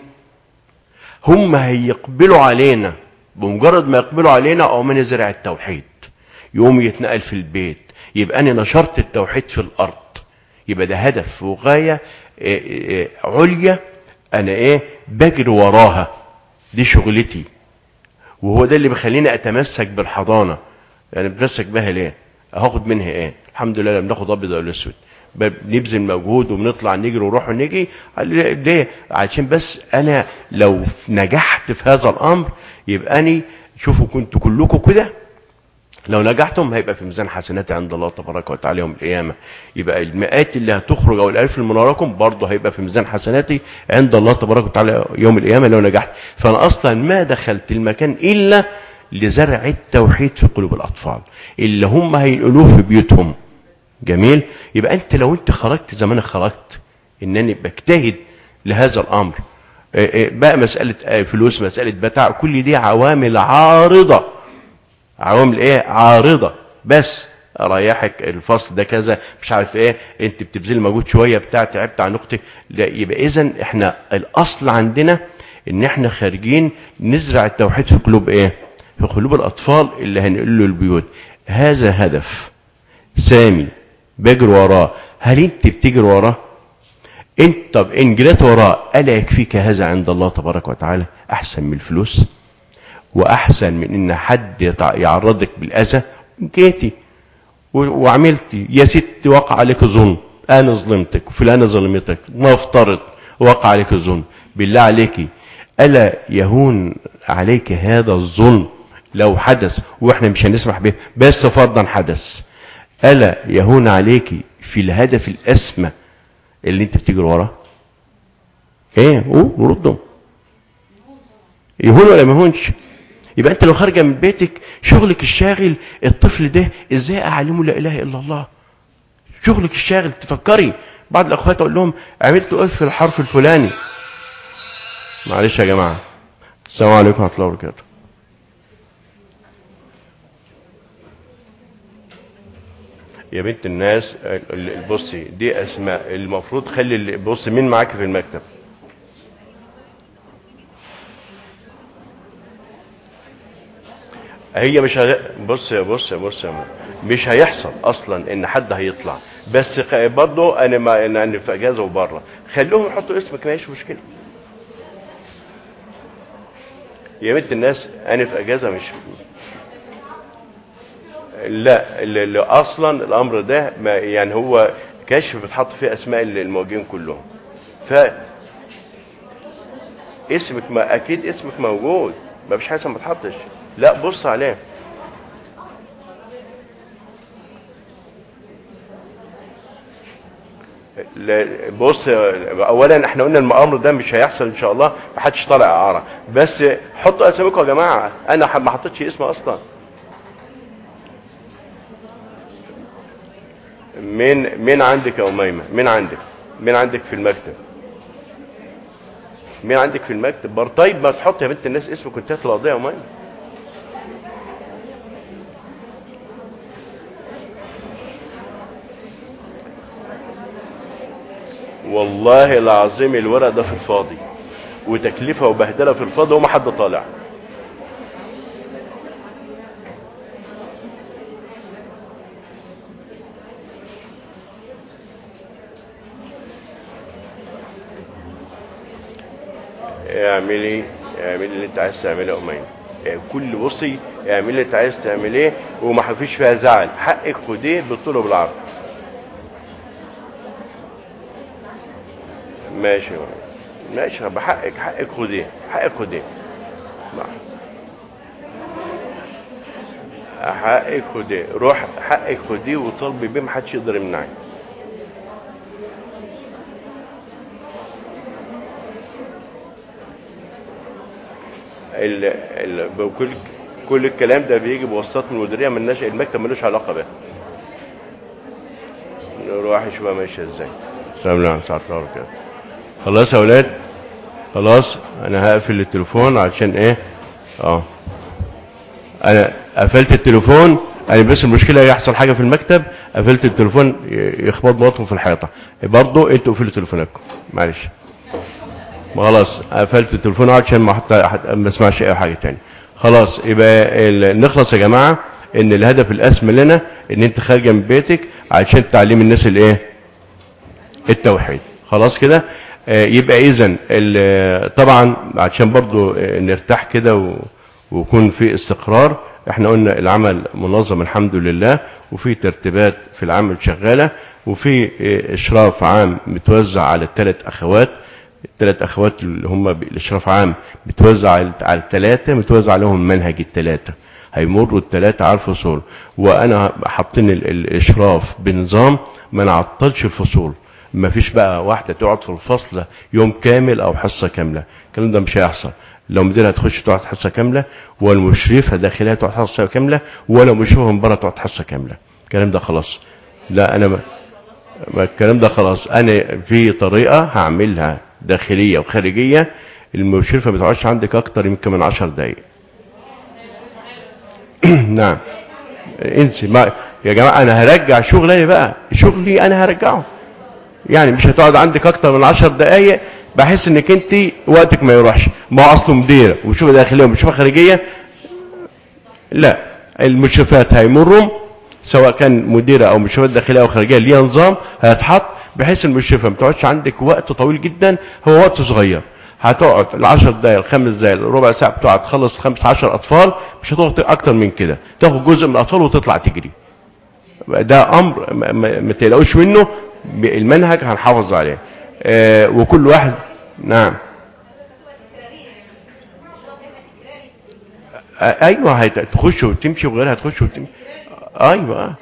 هم هيقبلوا علينا. بمجرد ما يقبلوا علينا او من يزرع التوحيد يقوم يتنقل في البيت، يبقى انا نشرت التوحيد في الارض. يبقى ده هدف وغاية عليا انا ايه بجري وراها، دي شغلتي، وهو ده اللي بيخليني اتمسك بالحضانة. يعني بتمسك بها ليه؟ هاخد منها ايه؟ الحمد لله بناخد ابيض ولا اسود، بنبذل مجهود وبنطلع نجري ونروح ونيجي ليه؟ عشان بس انا لو نجحت في هذا الامر يبقى اني شوفوا كنتوا كلكم كده، لو نجحتم هيبقى في ميزان حسناتي عند الله تبارك وتعالى يوم القيامة. يبقى المئات اللي هتخرج او الالف اللي من وراكم برضه هيبقى في ميزان حسناتي عند الله تبارك وتعالى يوم القيامة لو نجحت. فانا اصلا ما دخلت المكان الا لزرع التوحيد في قلوب الاطفال اللي هم هينقلوه في بيوتهم. جميل. يبقى انت لو انت خرجت زي ما انا خرجت انني بجتهد لهذا الامر، بقى مسألة فلوس، مسألة بتاع، كل دي عوامل عارضة، عوامل ايه عارضة، بس رايحك الفصل ده كذا مش عارف ايه، انت بتبذل مجهود شوية بتاع تعبت عن اختك. يبقى اذا احنا الاصل عندنا ان احنا خارجين نزرع التوحيد في قلوب ايه، في قلوب الاطفال اللي هنقله البيوت. هذا هدف سامي بجري وراه. هل انت بتجري وراه؟ انت طب ان جريت وراه الا يكفيك هذا عند الله تبارك وتعالى احسن من الفلوس، واحسن من ان حد يعرضك بالاذى. جيتي وعملتي يا ست وقع عليك ظلم، انا ظلمتك وفلانه ظلمتك، نفترض وقع عليك ظلم، بالله عليك الا يهون عليك هذا الظلم لو حدث واحنا مش هنسمح به، بس فرضا حدث، الا يهون عليك في الهدف الاسمى اللي انت بتجري وراه؟ ايه قول ردوا، يهون ولا ما يهونش؟ يبقى انت لو خارجه من بيتك شغلك الشاغل الطفل ده ازاي اعلمه لا اله الا الله، شغلك الشاغل. تفكري بعض الاخوات اقول لهم عملتوا ايه في الحرف الفلاني، معلش يا جماعه السلام عليكم ورحمه الله وبركاته. يا بنت الناس بصي دي اسماء المفروض خلي بص مين معاك في المكتب، هي مش هي... بص بص بص مش هيحصل اصلا ان حد هيطلع، بس برضه انا ما انا في اجازه وبره خليهم يحطوا اسمك ماشي مشكله. يا بنت الناس انا في اجازه مش لا اللي اصلا الامر ده ما يعني هو كشف بتحط فيه اسماء الموجودين كلهم، ف اسمك ما اكيد اسمك موجود، ما فيش حاجه ما تحطش، لا بص عليه. بص اولا احنا قلنا الامر ده مش هيحصل ان شاء الله، ما حدش طالع اعاره، بس حطوا اساميكم يا جماعه، انا ما حطيتش اسم اصلا. مين مين عندك يا اميمه؟ مين عندك مين عندك في المكتب؟ مين عندك في المكتب بر؟ طيب ما تحط يا بنت الناس اسمك وانتهت القضيه يا اميمه. والله العظيم الورق ده في الفاضي وتكلفه وبهدله في الفاضي وما حد طالع. اعملي اعملي اللي انت عايز تعمله يا امين، كل بصي اعملي اللي انت عايز تعمليه وما فيش فيها زعل، حقك خديه بالطول وبالعرض. ماشي ماشي بحقك، حقك خديه، حقك خديه، حقك خديه، روح حقك خديه وطالبي بيه، محدش يقدر يمنعك. ال ال بكل كل الكلام ده بيجي بواسطه من المديريه، مالناش المكتب ملوش علاقه بيه. نروح نشوفها ماشيه ازاي. السلام عليكم ورحمه الله وبركاته. خلاص يا اولاد خلاص انا هقفل التليفون عشان ايه اه انا قفلت التليفون انا، بس المشكله يحصل حاجه في المكتب قفلت التليفون يخبط بطنه في الحيطه، برضه انتوا قفلوا تليفوناتكم معلش. خلاص قفلت التليفون عشان ما ما اسمعش اي حاجه تاني. خلاص يبقى نخلص يا جماعه ان الهدف الاسمى لنا ان انت خارجه من بيتك عشان تعليم الناس الايه التوحيد. خلاص كده. يبقى اذا طبعا عشان برضو نرتاح كده ويكون في استقرار، احنا قلنا العمل منظم الحمد لله، وفي ترتيبات في العمل شغالة، وفي اشراف عام متوزع على الثلاث اخوات. الثلاث اخوات اللي هم الاشراف عام متوزع على الثلاثة، متوزع عليهم منهج الثلاثة، هيمروا الثلاثة على الفصول، وانا حاطين الاشراف بنظام ما نعطلش الفصول. ما فيش بقى واحدة تقعد في الفصل يوم كامل او حصة كاملة، الكلام ده مش هيحصل. لو مدير هتخش تقعد حصة كاملة، والمشرفة داخلها تقعد حصة كاملة، ولا مشرفة من بره تقعد حصة كاملة. الكلام ده خلاص. لا انا ما الكلام ده خلاص. انا في طريقة هعملها داخلية وخارجية، المشرفة ما تقعدش عندك اكتر يمكن من عشر دقايق. نعم انسي ما يا جماعة، انا هرجع شغلي بقى، شغلي انا هرجعه. يعني مش هتقعد عندك اكتر من عشر دقايق بحيث انك انت وقتك ما يروحش. ما هو اصله مديرة وشوفة داخلية وشوفة خارجية. لا، المشرفات هيمروا سواء كان مديرة او مشرفات داخلية او خارجية، ليها نظام هيتحط بحيث المشرفة ما تقعدش عندك وقت طويل جدا، هو وقت صغير. هتقعد العشر دقايق الخمس دقايق ربع ساعة بتقعد تخلص خمس عشر اطفال، مش هتقعد اكتر من كده، تاخد جزء من الاطفال وتطلع تجري. ده امر ما تقلقوش منه، المنهج هنحافظ عليه. آه وكل واحد. نعم آه ايوه، هتخش وتمشي وغيرها هتخش وتمشي. ايوه.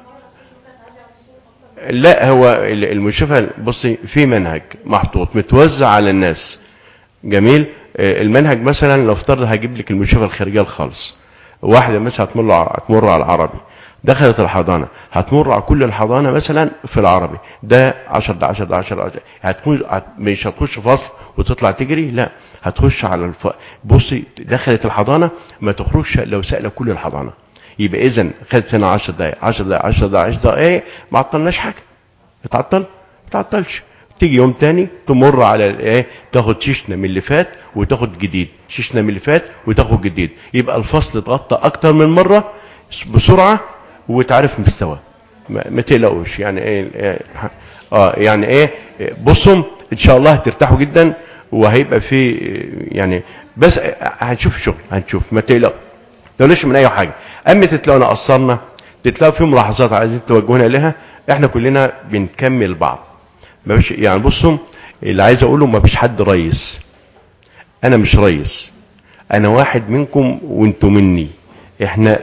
لا، هو المشرفة بصي في منهج محطوط متوزع على الناس. جميل. المنهج مثلا لو افترض هجيب لك المشرفة الخارجية الخالص، واحدة مثلا هتمر هتمر على العربي، دخلت الحضانة هتمر على كل الحضانة مثلا في العربي، ده عشر ده عشر ده عشر، هتكون مش هتخش فصل وتطلع تجري، لا هتخش على الف... بصي دخلت الحضانة ما تخرجش لو سأل كل الحضانة. يبقى اذا خدت هنا عشر دقائق عشر دقائق عشر دقائق عشر دقائق، ما عطلناش حاجة. اتعطل؟ ما تعطلش. تيجي يوم تاني تمر على ايه، تاخد شيشنا من اللي فات وتاخد جديد، شيشنا من اللي فات وتاخد جديد، يبقى الفصل اتغطى اكتر من مرة بسرعة وتعرف مستوى. ما, ما تقلقوش يعني ايه اه يعني ايه. بصوا ان شاء الله هترتاحوا جدا، وهيبقى في يعني بس هنشوف شغل، هنشوف ما تقلقوا تقولوش من اي حاجة. اما تتلاقونا قصرنا، تتلاقوا في ملاحظات عايزين توجهونا لها، احنا كلنا بنكمل بعض. ما بيش يعني بصوا اللي عايز اقوله، ما فيش حد رئيس، انا مش رئيس، انا واحد منكم وانتم مني، احنا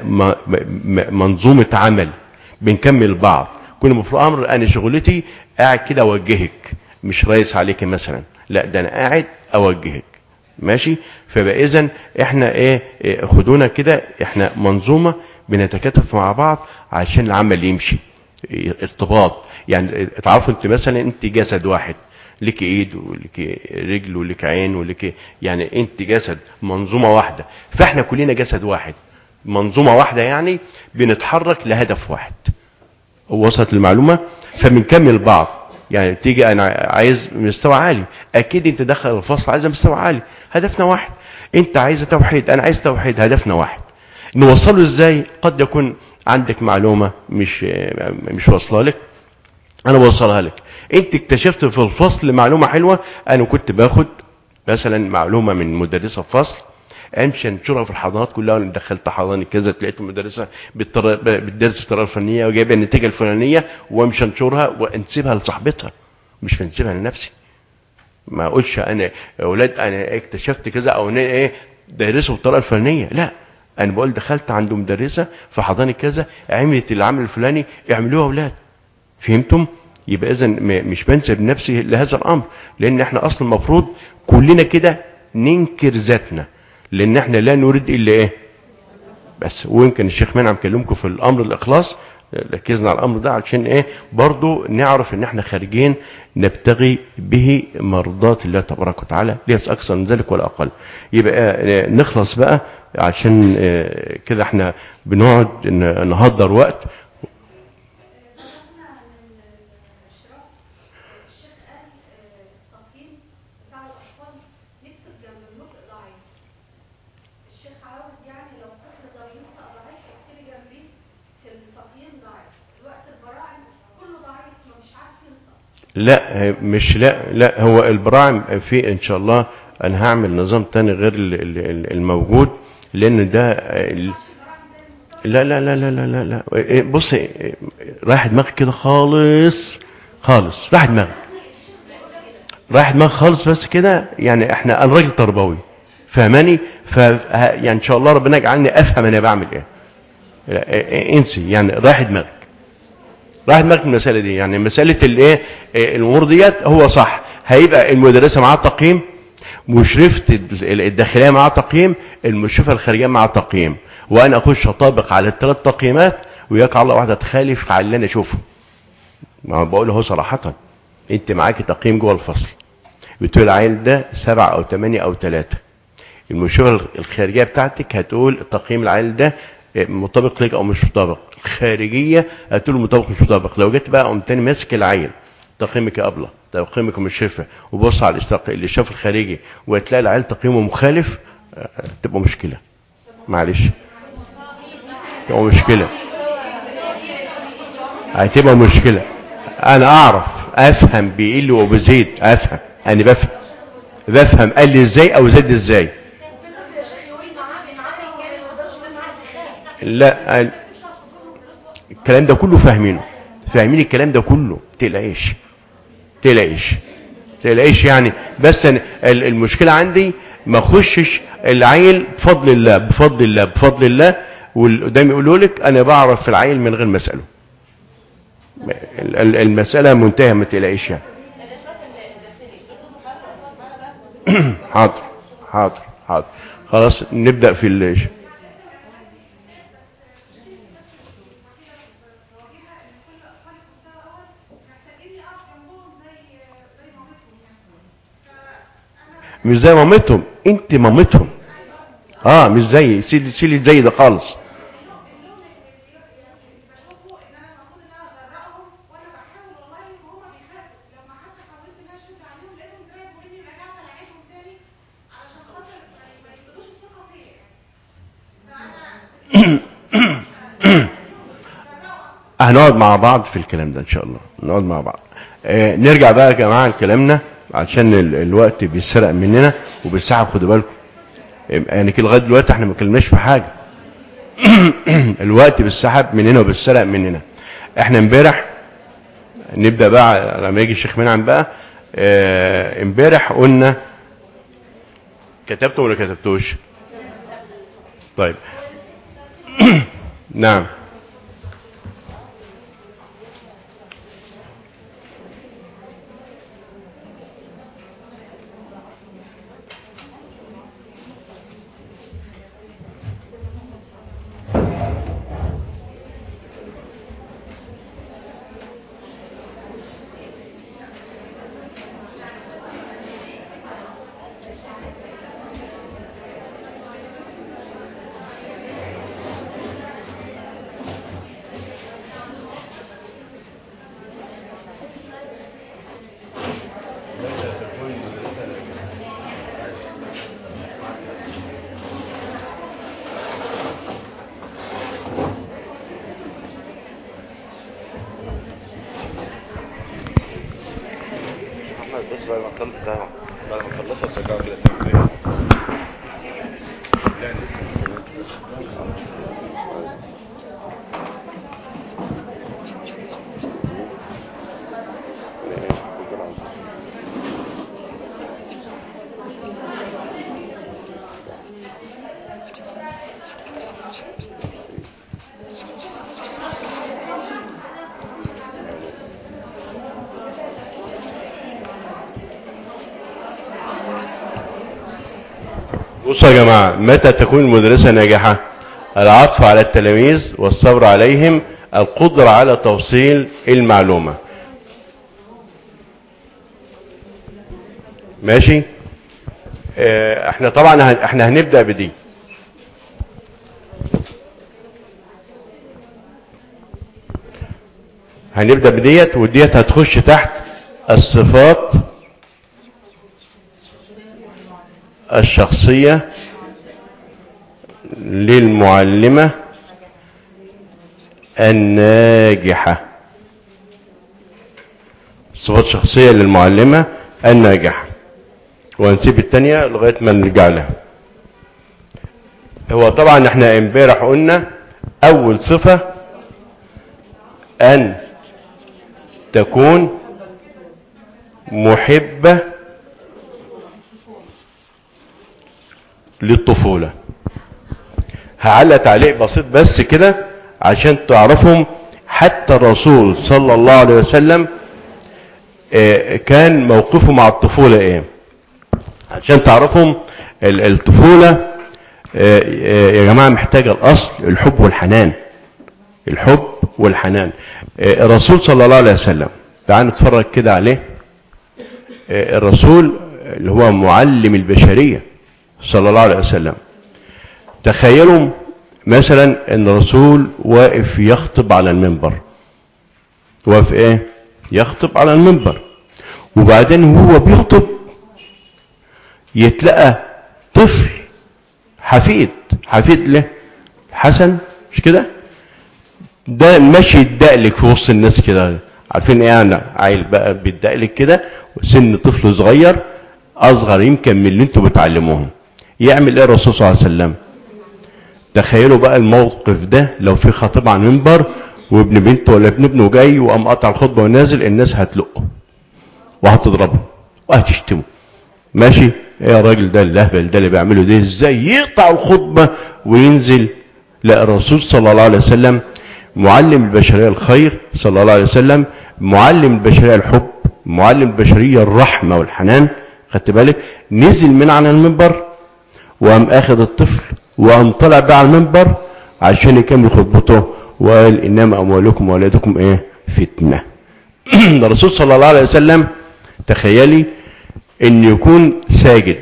منظومة عمل بنكمل بعض. كل ما في امر انا شغلتي قاعد كده اوجهك، مش رئيس عليك مثلا، لا ده انا قاعد اوجهك ماشي. فبقى اذا احنا ايه, إيه خدونا كده، احنا منظومة بنتكاتف مع بعض عشان العمل يمشي. ارتباط يعني تعرفوا انت مثلا انت جسد واحد، لك ايد ولك رجل ولك عين ولك، يعني انت جسد منظومة واحدة، فاحنا كلنا جسد واحد منظومة واحدة، يعني بنتحرك لهدف واحد. وصلت المعلومة؟ فبنكمل بعض. يعني تيجي انا عايز مستوى عالي، اكيد انت دخل الفصل عايز مستوى عالي، هدفنا واحد. انت عايز توحيد، انا عايز توحيد، هدفنا واحد. نوصله ازاي؟ قد يكون عندك معلومة مش مش واصله لك، انا بوصلها لك. انت اكتشفت في الفصل معلومة حلوة، انا كنت باخد مثلا معلومة من مدرسة فصل امشي انشرها في الحضانات كلها، وانا دخلت حضانه كذا لقيت المدرسه بتدرس بالطريقه الفنيه وجايبه النتيجه الفلانيه، وامشي انشرها وانسبها لصاحبتها، مش بنسيبها لنفسي. ما اقولش انا اولاد انا اكتشفت كذا او انا ايه درسوا بالطريقه الفلانيه، لا انا بقول دخلت عند مدرسه في حضانه كذا عملت العمل الفلاني، اعملوها اولاد. فهمتم؟ يبقى اذا مش بنسب نفسي لهذا الامر، لان احنا اصلا المفروض كلنا كده ننكر ذاتنا، لان احنا لا نريد الا ايه بس. ويمكن الشيخ منعم كلمكم في الامر الاخلاص، ركزنا على الامر ده عشان ايه برضو نعرف ان احنا خارجين نبتغي به مرضات الله تبارك وتعالى، ليس اكثر من ذلك ولا اقل. يبقى نخلص بقى عشان كده احنا بنقعد نهدر وقت. لا مش لا لا هو البراعم في ان شاء الله انا هعمل نظام تاني غير الموجود، لان ده لا لا لا لا لا لا, لا. بص رايح دماغك كده خالص خالص، رايح دماغك رايح دماغك خالص بس كده. يعني احنا انا راجل تربوي فهماني، ف يعني ان شاء الله ربنا يجعلني افهم انا بعمل ايه. انسي يعني رايح دماغك رايح دماغك المساله دي. يعني مساله الايه الامور ديت هو صح، هيبقى المدرسه معاها تقييم، مشرفه الداخليه معاها تقييم، المشرفه الخارجيه معاها تقييم، وانا اخش اطابق على الثلاث تقييمات ويقع الله واحده تخالف على اللي انا اشوفه. ما بقول له صراحه انت معاكي تقييم جوه الفصل بتقول العيل ده سبعة او ثمانية او ثلاثة، المشرفه الخارجيه بتاعتك هتقول تقييم العيل ده مطابق لك او مش مطابق، الخارجيه هتقول مطابق مش مطابق. لو جيت بقى قمت تاني ماسك العيل تقييمك ابله تقييمك مشرفه وبص على الاشراف الخارجي وتلاقي العيل تقييمه مخالف، تبقى مشكله. معلش تبقى مشكله هتبقى مشكله. انا اعرف افهم بيقل وبزيد، افهم انا بفهم بفهم قال لي ازاي او زاد ازاي. لا الكلام ده كله فاهمينه، فاهمين الكلام ده كله، تقلقيش تقلقيش تقلقيش يعني. بس المشكله عندي ما اخشش العيل بفضل الله بفضل الله بفضل الله واللي قدامي يقولوا لك انا بعرف في العيل من غير ما اساله. المساله منتهيه ما تقلقيش يعني. حاضر حاضر حاضر خلاص نبدا في ال مش زي مامتهم، انت مامتهم. اه مش زي شيلي شيلي زي ده خالص. هنقعد مع بعض في الكلام ده ان شاء الله، نقعد مع بعض. آه نرجع بقى يا جماعه لكلامنا عشان ال... الوقت بيسرق مننا وبالسحب. خدوا بالكم يعني كده لغايه دلوقتي احنا ما اتكلمناش في حاجه. الوقت بالسحب مننا وبالسرق مننا. احنا امبارح نبدا بقى لما يجي الشيخ منعم بقى. امبارح آه قلنا كتبتوا ولا كتبتوش؟ طيب نعم بس بعد ما خلص بعد ما خلصها ترجعوا كده تاني. لا بصوا يا جماعة، متى تكون المدرسة ناجحة؟ العطف على التلاميذ والصبر عليهم، القدرة على توصيل المعلومة. ماشي. اه احنا طبعا احنا هنبدأ بدي. هنبدأ بديت وديت هتخش تحت الصفات الشخصية للمعلمة الناجحة. صفات شخصية للمعلمة الناجحة، وهنسيب التانية لغاية ما نرجع لها. هو طبعا احنا امبارح قلنا اول صفة ان تكون محبة للطفولة. هعلق تعليق بسيط بس كده عشان تعرفهم. حتى الرسول صلى الله عليه وسلم كان موقفه مع الطفولة ايه، عشان تعرفهم الطفولة يا جماعة محتاجة الاصل الحب والحنان. الحب والحنان. الرسول صلى الله عليه وسلم تعالوا نتفرج كده عليه. الرسول اللي هو معلم البشرية صلى الله عليه وسلم، تخيلوا مثلا ان الرسول واقف يخطب على المنبر. واقف ايه؟ يخطب على المنبر، وبعدين هو بيخطب يتلقى طفل حفيد. حفيد له حسن، مش كده؟ ده ماشي يتدقلك في وسط الناس كده. عارفين ايه يعني عيل بقى بيتدقلك كده، وسن طفل صغير اصغر يمكن من اللي انتوا بتعلموهم. يعمل ايه الرسول صلى الله عليه وسلم؟ تخيلوا بقى الموقف ده لو في خطيب على المنبر وابن بنته ولا ابن ابنه جاي وقام قطع الخطبه ونازل، الناس هتلقه وهتضربه وهتشتمه. ماشي؟ ايه يا راجل ده اللهبل ده اللي بيعمله ده، ازاي يقطع الخطبه وينزل؟ لا، الرسول صلى الله عليه وسلم معلم البشريه الخير صلى الله عليه وسلم، معلم البشريه الحب، معلم البشريه الرحمه والحنان. خدت بالك؟ نزل من على المنبر وقام اخذ الطفل وقام طلع بقى على المنبر عشان يكمل خطبته وقال انما اموالكم واولادكم ايه؟ فتنه. الرسول صلى الله عليه وسلم تخيلي ان يكون ساجد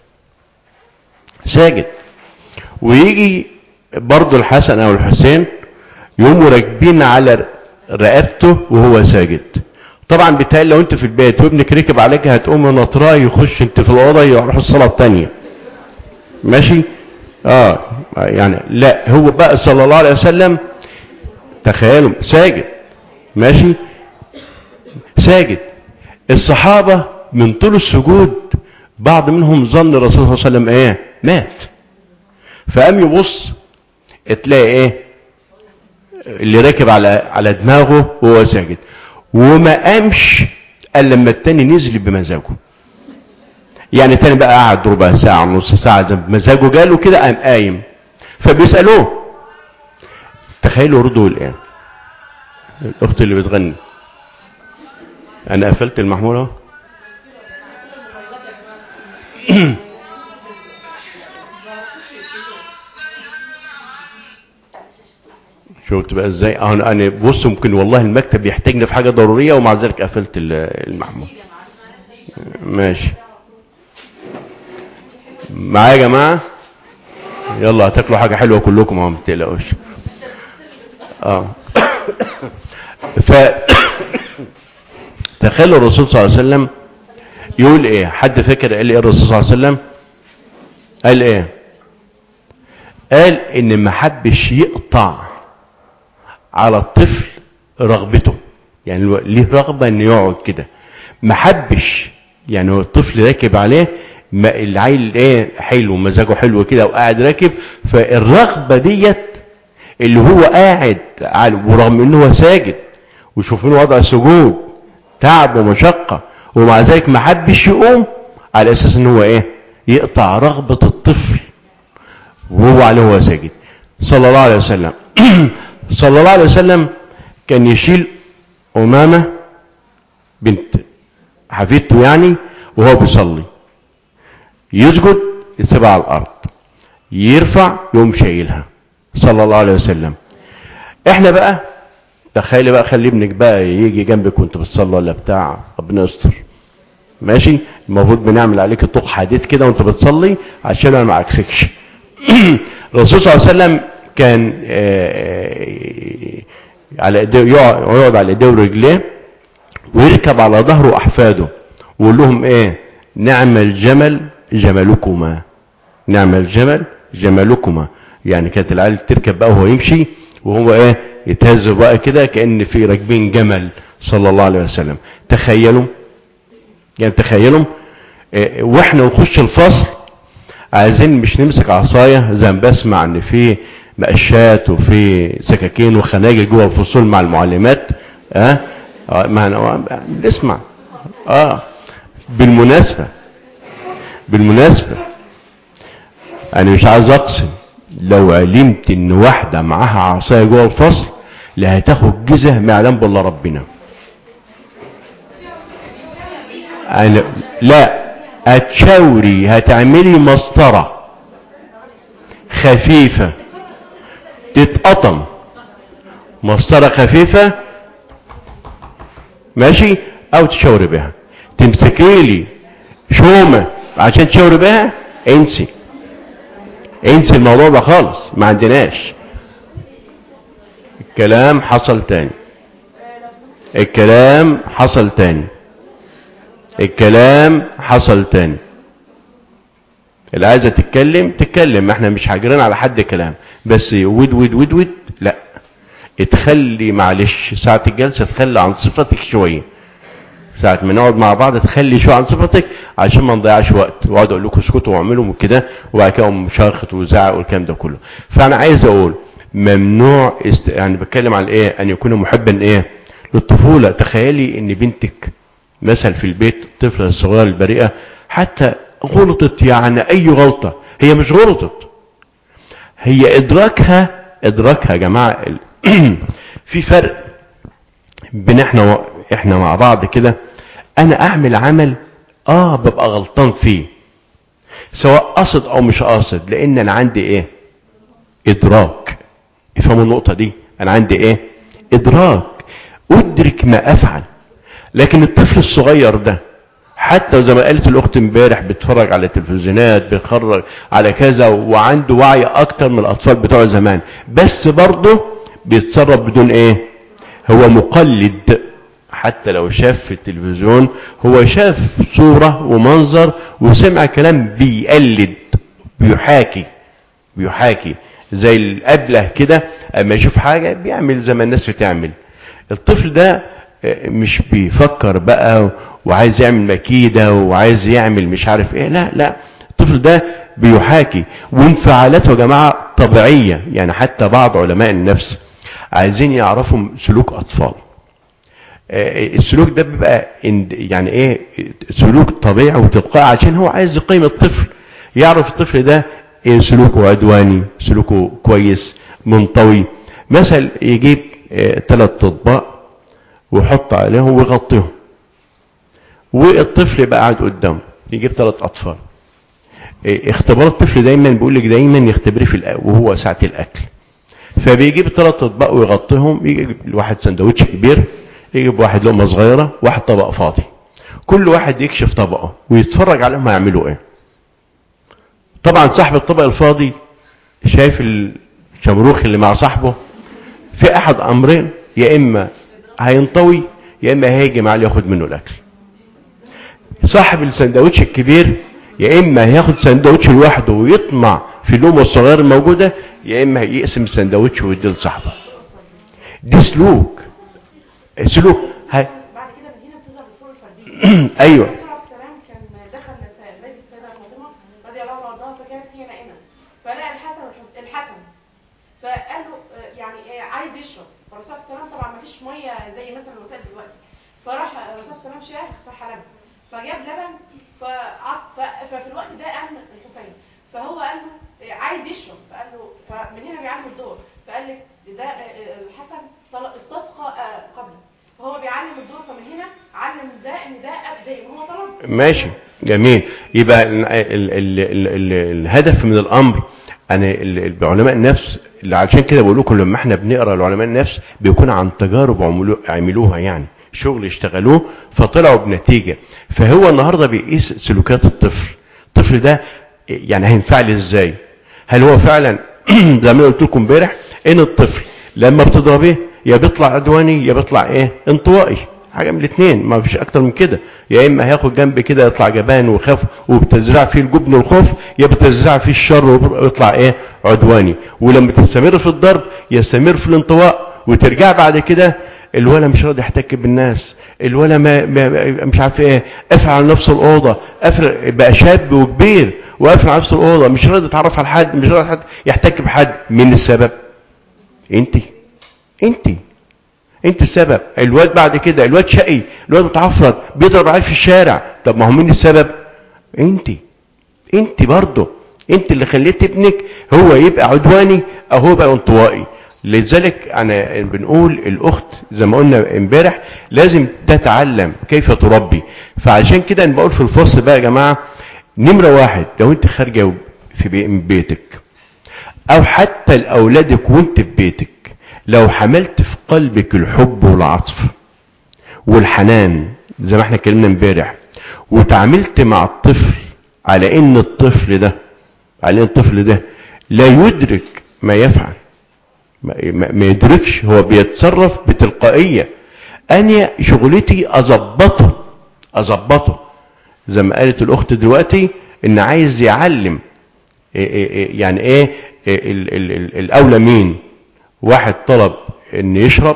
ساجد ويجي برضو الحسن او الحسين يقوموا راكبين على رقبته وهو ساجد. طبعا بالتالي لو انت في البيت وابنك ركب عليك هتقوم نطراه يخش انت في الاوضه يروح الصلاه الثانيه. ماشي؟ اه يعني لا، هو بقى صلى الله عليه وسلم تخيلوا ساجد. ماشي؟ ساجد. الصحابه من طول السجود بعض منهم ظن الرسول صلى الله عليه وسلم ايه؟ مات. فقام يبص تلاقي ايه؟ اللي راكب على على دماغه وهو ساجد، وما قامش الا لما التاني نزل بمزاجه. يعني التاني بقى قعد ربع ساعه نص ساعه زي بمزاجه جاله كده قام قايم. فبيسالوه تخيلوا ردوا الان. الاخت اللي بتغني، انا قفلت المحمول اهو. شفت بقى ازاي؟ انا انا بص ممكن والله المكتب يحتاجني في حاجه ضروريه ومع ذلك قفلت المحمول. ماشي معايا يا جماعه؟ يلا هتاكلوا حاجه حلوه كلكم اهو، ما تقلقوش. اه ف تخيلوا الرسول صلى الله عليه وسلم يقول ايه؟ حد فاكر قال ايه الرسول صلى الله عليه وسلم؟ قال ايه؟ قال ان ما حبش يقطع على الطفل رغبته، يعني ليه رغبه انه يقعد كده، ما حبش يعني هو الطفل راكب عليه، ما العيل ايه حلو مزاجه حلو كده وقاعد راكب، فالرغبه ديت اللي هو قاعد على ورغم انه هو ساجد وشوفين وضع سجود تعب ومشقه ومع ذلك ما حبش يقوم على اساس ان هو ايه؟ يقطع رغبه الطفل وهو عليه هو ساجد. صلى الله عليه وسلم صلى الله عليه وسلم كان يشيل أمامة بنت حفيدته يعني وهو بيصلي، يسجد يسيبها على الأرض، يرفع يقوم شايلها صلى الله عليه وسلم. احنا بقى تخيلي بقى خلي ابنك بقى يجي جنبك وانت بتصلي ولا بتاع، ربنا يستر. ماشي؟ المفروض بنعمل عليك طوق حديد كده وانت بتصلي عشان انا ما عكسكش. الرسول صلى الله عليه وسلم كان على ايديه يقعد على ايديه ورجليه ويركب على ظهره احفاده ويقول لهم ايه؟ نعم الجمل جملكما، نعم الجمل جملكما. يعني كانت العيال تركب بقى وهو يمشي وهو ايه؟ يتهز بقى كده كأن في راكبين جمل صلى الله عليه وسلم. تخيلوا يعني تخيلوا اه واحنا نخش الفصل عايزين مش نمسك عصايه زي ما بسمع ان في مقشات وفي سكاكين وخناجر جوه الفصول مع المعلمات. اه, اه ما نسمع. اه بالمناسبه بالمناسبه انا مش عايز اقسم، لو علمت ان واحده معاها عصايه جوه الفصل لا هتاخد جزء ما يعلم بالله ربنا. أنا لا هتشاوري هتعملي مسطره خفيفه تتقطم، مسطره خفيفه ماشي، او تشاوري بها. تمسكي لي شومه عشان تشاوري بها، انسي انسي الموضوع ده خالص، ما عندناش. الكلام حصل تاني الكلام حصل تاني الكلام حصل تاني اللي عايزه تتكلم تتكلم، احنا مش حاجرين على حد كلام، بس ود ود ود ود لا اتخلي معلش ساعه الجلسه تخلي عن صفتك شويه، ساعه ما نقعد مع بعض تخلي شويه عن صفتك عشان ما نضيعش وقت واقعد اقول لكم اسكتوا واعملوا كده وبعد كده مشاخط وزعق والكلام ده كله. فانا عايز اقول ممنوع است... يعني بتكلم عن ايه، ان يكون محبا ايه للطفوله. تخيلي ان بنتك مثلا في البيت الطفله الصغيره البريئه حتى غلطت، يعني اي غلطه هي مش غلطت، هي ادراكها ادراكها يا جماعه في فرق بين احنا و... احنا مع بعض كده. انا اعمل عمل اه ببقى غلطان فيه سواء قصد او مش قاصد، لان انا عندي ايه ادراك. افهموا النقطه دي، انا عندي ايه ادراك، ادرك ما افعل. لكن الطفل الصغير ده حتى زي ما قالت الاخت امبارح بيتفرج على التلفزيونات بيتفرج على كذا وعنده وعي اكتر من الاطفال بتوع زمان، بس برضه بيتصرف بدون ايه، هو مقلد. حتى لو شاف في التلفزيون هو شاف صورة ومنظر وسمع كلام بيقلد بيحاكي بيحاكي زي الأبله كده، اما يشوف حاجة بيعمل زي ما الناس بتعمل. الطفل ده مش بيفكر بقى وعايز يعمل مكيدة وعايز يعمل مش عارف ايه، لا لا الطفل ده بيحاكي وانفعالاته يا جماعة طبيعية. يعني حتى بعض علماء النفس عايزين يعرفوا سلوك اطفال، السلوك ده بيبقى يعني ايه سلوك طبيعي وتلقائي عشان هو عايز يقيم الطفل، يعرف الطفل ده ايه سلوكه عدواني سلوكه كويس منطوي. مثلا يجيب ثلاث اطباق ويحط عليهم ويغطيهم والطفل يبقى قاعد قدامه، يجيب ثلاث اطفال. اختبار الطفل دايما بيقول لك دايما يختبريه في وهو ساعه الاكل، فبيجيب ثلاث اطباق ويغطيهم، يجيب واحد سندوتش كبير، يجيب واحد لقمه صغيره، واحد طبق فاضي، كل واحد يكشف طبقه ويتفرج عليهم هيعملوا ايه. طبعا صاحب الطبق الفاضي شايف الشمروخ اللي مع صاحبه في احد امرين، يا اما هينطوي يا اما هيجي معاه ياخد منه الاكل. صاحب السندوتش الكبير يا اما هياخد سندوتش لوحده ويطمع في اللقمه الصغيره الموجوده، يا اما هيقسم السندوتش ويديه لصاحبه. دي سلوك سلوك هاي بعد كده من هنا بتظهر الفروق الفرديه. ايوه الرسول عليه السلام كان دخل بيت السيده فاطمه رضي الله عنها فكانت هي نائمه، فلقى الحسن الحسن فقال له يعني عايز يشرب، فالرسول عليه السلام طبعا ما فيش ميه زي مثلا الوسائل دلوقتي، فراح الرسول عليه السلام شاه فحلب فجاب لبن ففي الوقت ده قام الحسين فهو قال له عايز يشرب، فقال له فمن هنا بيعلم الدور، فقال لك ده الحسن استسقى قبله، فهو بيعلم الدور، فمن هنا علم ده ان ده ابدا وهو طلب. ماشي جميل. يبقى ال ال ال ال ال الهدف من الامر انا العلماء النفس اللي عشان كده بقول لكم لما احنا بنقرا العلماء النفس بيكون عن تجارب عملوها، يعني شغل اشتغلوه فطلعوا بنتيجه. فهو النهارده بيقيس سلوكيات الطفل، الطفل ده يعني هينفعل ازاي؟ هل هو فعلا زي ما قلت لكم امبارح ان الطفل لما بتضربيه يا بيطلع عدواني يا بيطلع ايه انطوائي، حاجه من الاثنين ما فيش اكتر من كده، يا اما هياخد جنب كده يطلع جبان وخاف وبتزرع فيه الجبن والخوف، يا بتزرع فيه الشر ويطلع ايه عدواني. ولما تستمر في الضرب يستمر في الانطواء وترجع بعد كده الولا مش راضي يحتك بالناس، الولا ما, ما مش عارف ايه، قافل على نفس الاوضه، قافل بقى شاب وكبير وقافل على نفس الاوضه، مش راضي يتعرف على حد، مش راضي حد يحتك بحد. مين السبب؟ انت انت انت السبب. الواد بعد كده الواد شقي، الواد متعفرت، بيضرب عيال في الشارع. طب ما هو مين السبب؟ انت انت برضه، انت اللي خليت ابنك هو يبقى عدواني او هو يبقى انطوائي. لذلك انا بنقول الاخت زي ما قلنا امبارح لازم تتعلم كيف تربي. فعشان كده انا بقول في الفصل بقى يا جماعه، نمره واحد لو انت خارجه في بيتك او حتى لاولادك وانت في بيتك، لو حملت في قلبك الحب والعطف والحنان زي ما احنا اتكلمنا امبارح، وتعاملت مع الطفل على ان الطفل ده على ان الطفل ده لا يدرك ما يفعل، ما يدركش، هو بيتصرف بتلقائيه، انا شغلتي اظبطه اظبطه زي ما قالت الاخت دلوقتي ان عايز يعلم يعني ايه الاولى مين. واحد طلب ان يشرب،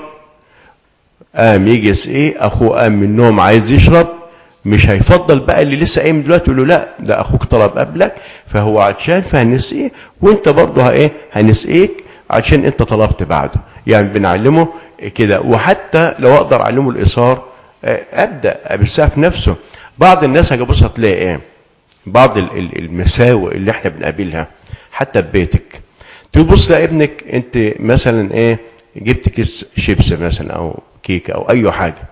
قام يجي يسقيه، اخوه قام من النوم عايز يشرب، مش هيفضل بقى اللي لسه قايم دلوقتي يقول له لا ده اخوك طلب قبلك فهو عطشان فهنسقيه، وانت برضه ايه هنسقيك عشان انت طلبت بعده. يعني بنعلمه كده. وحتى لو اقدر اعلمه الايثار ابدا ابثها في نفسه. بعض الناس هتبص هتلاقي ايه، بعض المساوئ اللي احنا بنقابلها حتى في بيتك، تبص لابنك انت مثلا ايه، جبت كيس شيبس مثلا او كيكه او اي حاجه،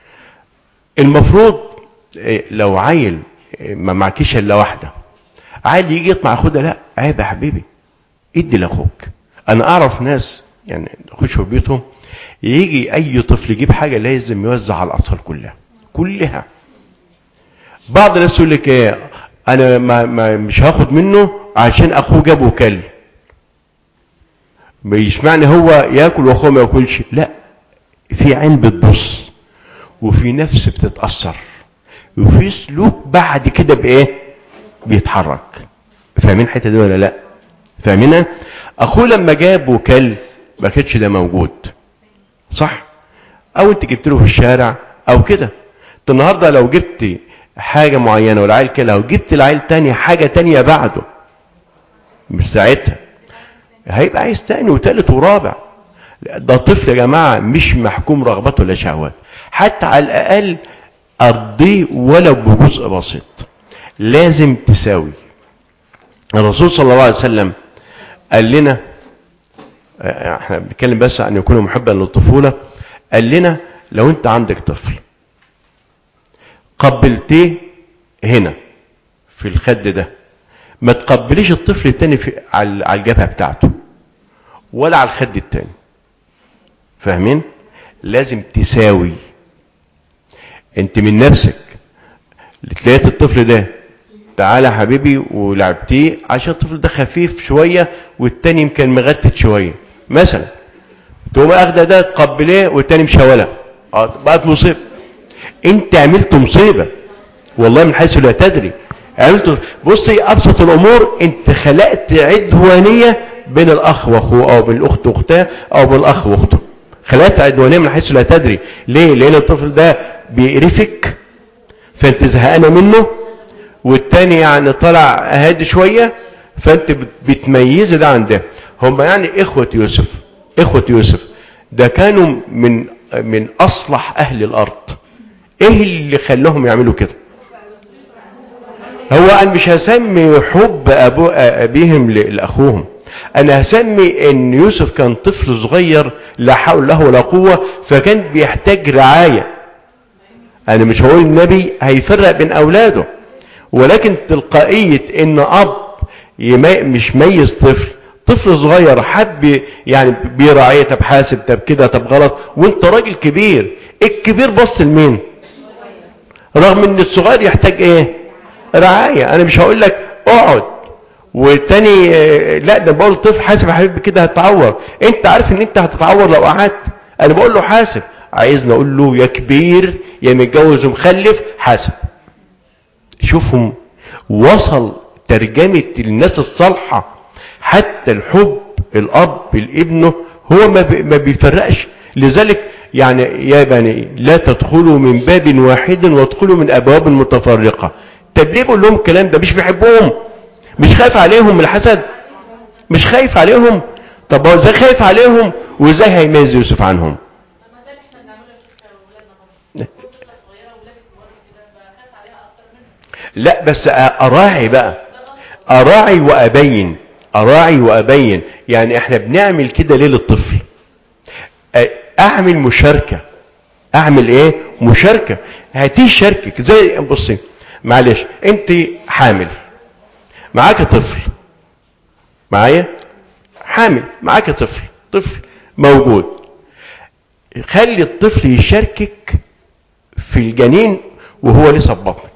المفروض إيه لو عيل ما معكيش الا واحده، عادي يجي يطمع ياخدها، لا عيب يا حبيبي ادي لاخوك. انا اعرف ناس يعني اخش في بيتهم يجي اي طفل يجيب حاجه لازم يوزع على الاطفال كلها كلها. بعض الناس يقول لك ايه، انا ما ما مش هاخد منه عشان اخوه جاب وكل، بيسمعني هو ياكل واخوه ما ياكلش. لا، في عين بتبص وفي نفس بتتاثر وفي سلوك بعد كده بايه بيتحرك. فاهمين الحته دي ولا لا؟ فاهمينها؟ اخوه لما جاب وكل ما كانش ده موجود، صح؟ او انت جبت له في الشارع او كده. النهارده لو جبت حاجه معينه والعيل كلها وجبت العيل تاني حاجه تانيه بعده، مش ساعتها هيبقى عايز تاني وتالت ورابع. ده طفل يا جماعه مش محكوم رغبته ولا شهوات، حتى على الاقل ارضيه ولو بجزء بسيط. لازم تساوي. الرسول صلى الله عليه وسلم قال لنا، احنا بنتكلم بس عن يكون محبا للطفوله، قال لنا لو انت عندك طفل قبلتيه هنا في الخد ده، ما تقبليش الطفل التاني في على الجبهه بتاعته ولا على الخد التاني. فاهمين؟ لازم تساوي. انت من نفسك تلاقيت الطفل ده تعالى حبيبي ولعبتيه عشان الطفل ده خفيف شويه والتاني يمكن مغتت شويه مثلا، تقوم اخده ده تقبليه والتاني مشاوله، اه بقت مصيبه. انت عملت مصيبه والله من حيث لا تدري. عملت، بصي ابسط الامور، انت خلقت عدوانيه بين الاخ واخوه او بين الاخت واختها او بين الاخ واخته. خلقت عدوانيه من حيث لا تدري. ليه؟ لان الطفل ده بيقرفك فانت زهقانه منه، والتاني يعني طلع هادي شويه فانت بتميزي ده عن ده. هم يعني اخوه يوسف، اخوه يوسف ده كانوا من من اصلح اهل الارض. ايه اللي خلاهم يعملوا كده؟ هو انا مش هسمي حب ابو ابيهم لاخوهم، انا هسمي ان يوسف كان طفل صغير لا حول له ولا قوه فكان بيحتاج رعايه. انا مش هقول النبي هيفرق بين اولاده، ولكن تلقائيه ان اب يمي مش ميز طفل طفل صغير حب يعني بيراعيه، طب حاسب، طب كده، طب غلط، وانت راجل كبير. الكبير بص لمين؟ رغم ان الصغير يحتاج ايه؟ رعايه. انا مش هقول لك اقعد والتاني لا، ده بقول طفل حاسب يا حبيبي كده هتتعور، انت عارف ان انت هتتعور لو قعدت. انا بقول له حاسب، عايزني اقول له يا كبير يا متجوز ومخلف حاسب. شوفهم وصل ترجمه الناس الصالحه، حتى الحب الاب لابنه هو ما بيفرقش. لذلك يعني يا بني لا تدخلوا من باب واحد وادخلوا من ابواب متفرقه. طب ليه بقول لهم الكلام ده؟ مش بيحبهم؟ مش خايف عليهم من الحسد؟ مش خايف عليهم؟ طب هو ازاي خايف عليهم وازاي هيميز يوسف عنهم؟ لا بس اراعي بقى، اراعي وابين، اراعي وابين. يعني احنا بنعمل كده ليه للطفل؟ اعمل مشاركة. اعمل ايه؟ مشاركة. هاتيه شاركك. زي بصي معلش، انت حامل معاك طفل، معايا حامل معاك طفل، طفل موجود، خلي الطفل يشاركك في الجنين وهو لسه في بطنك،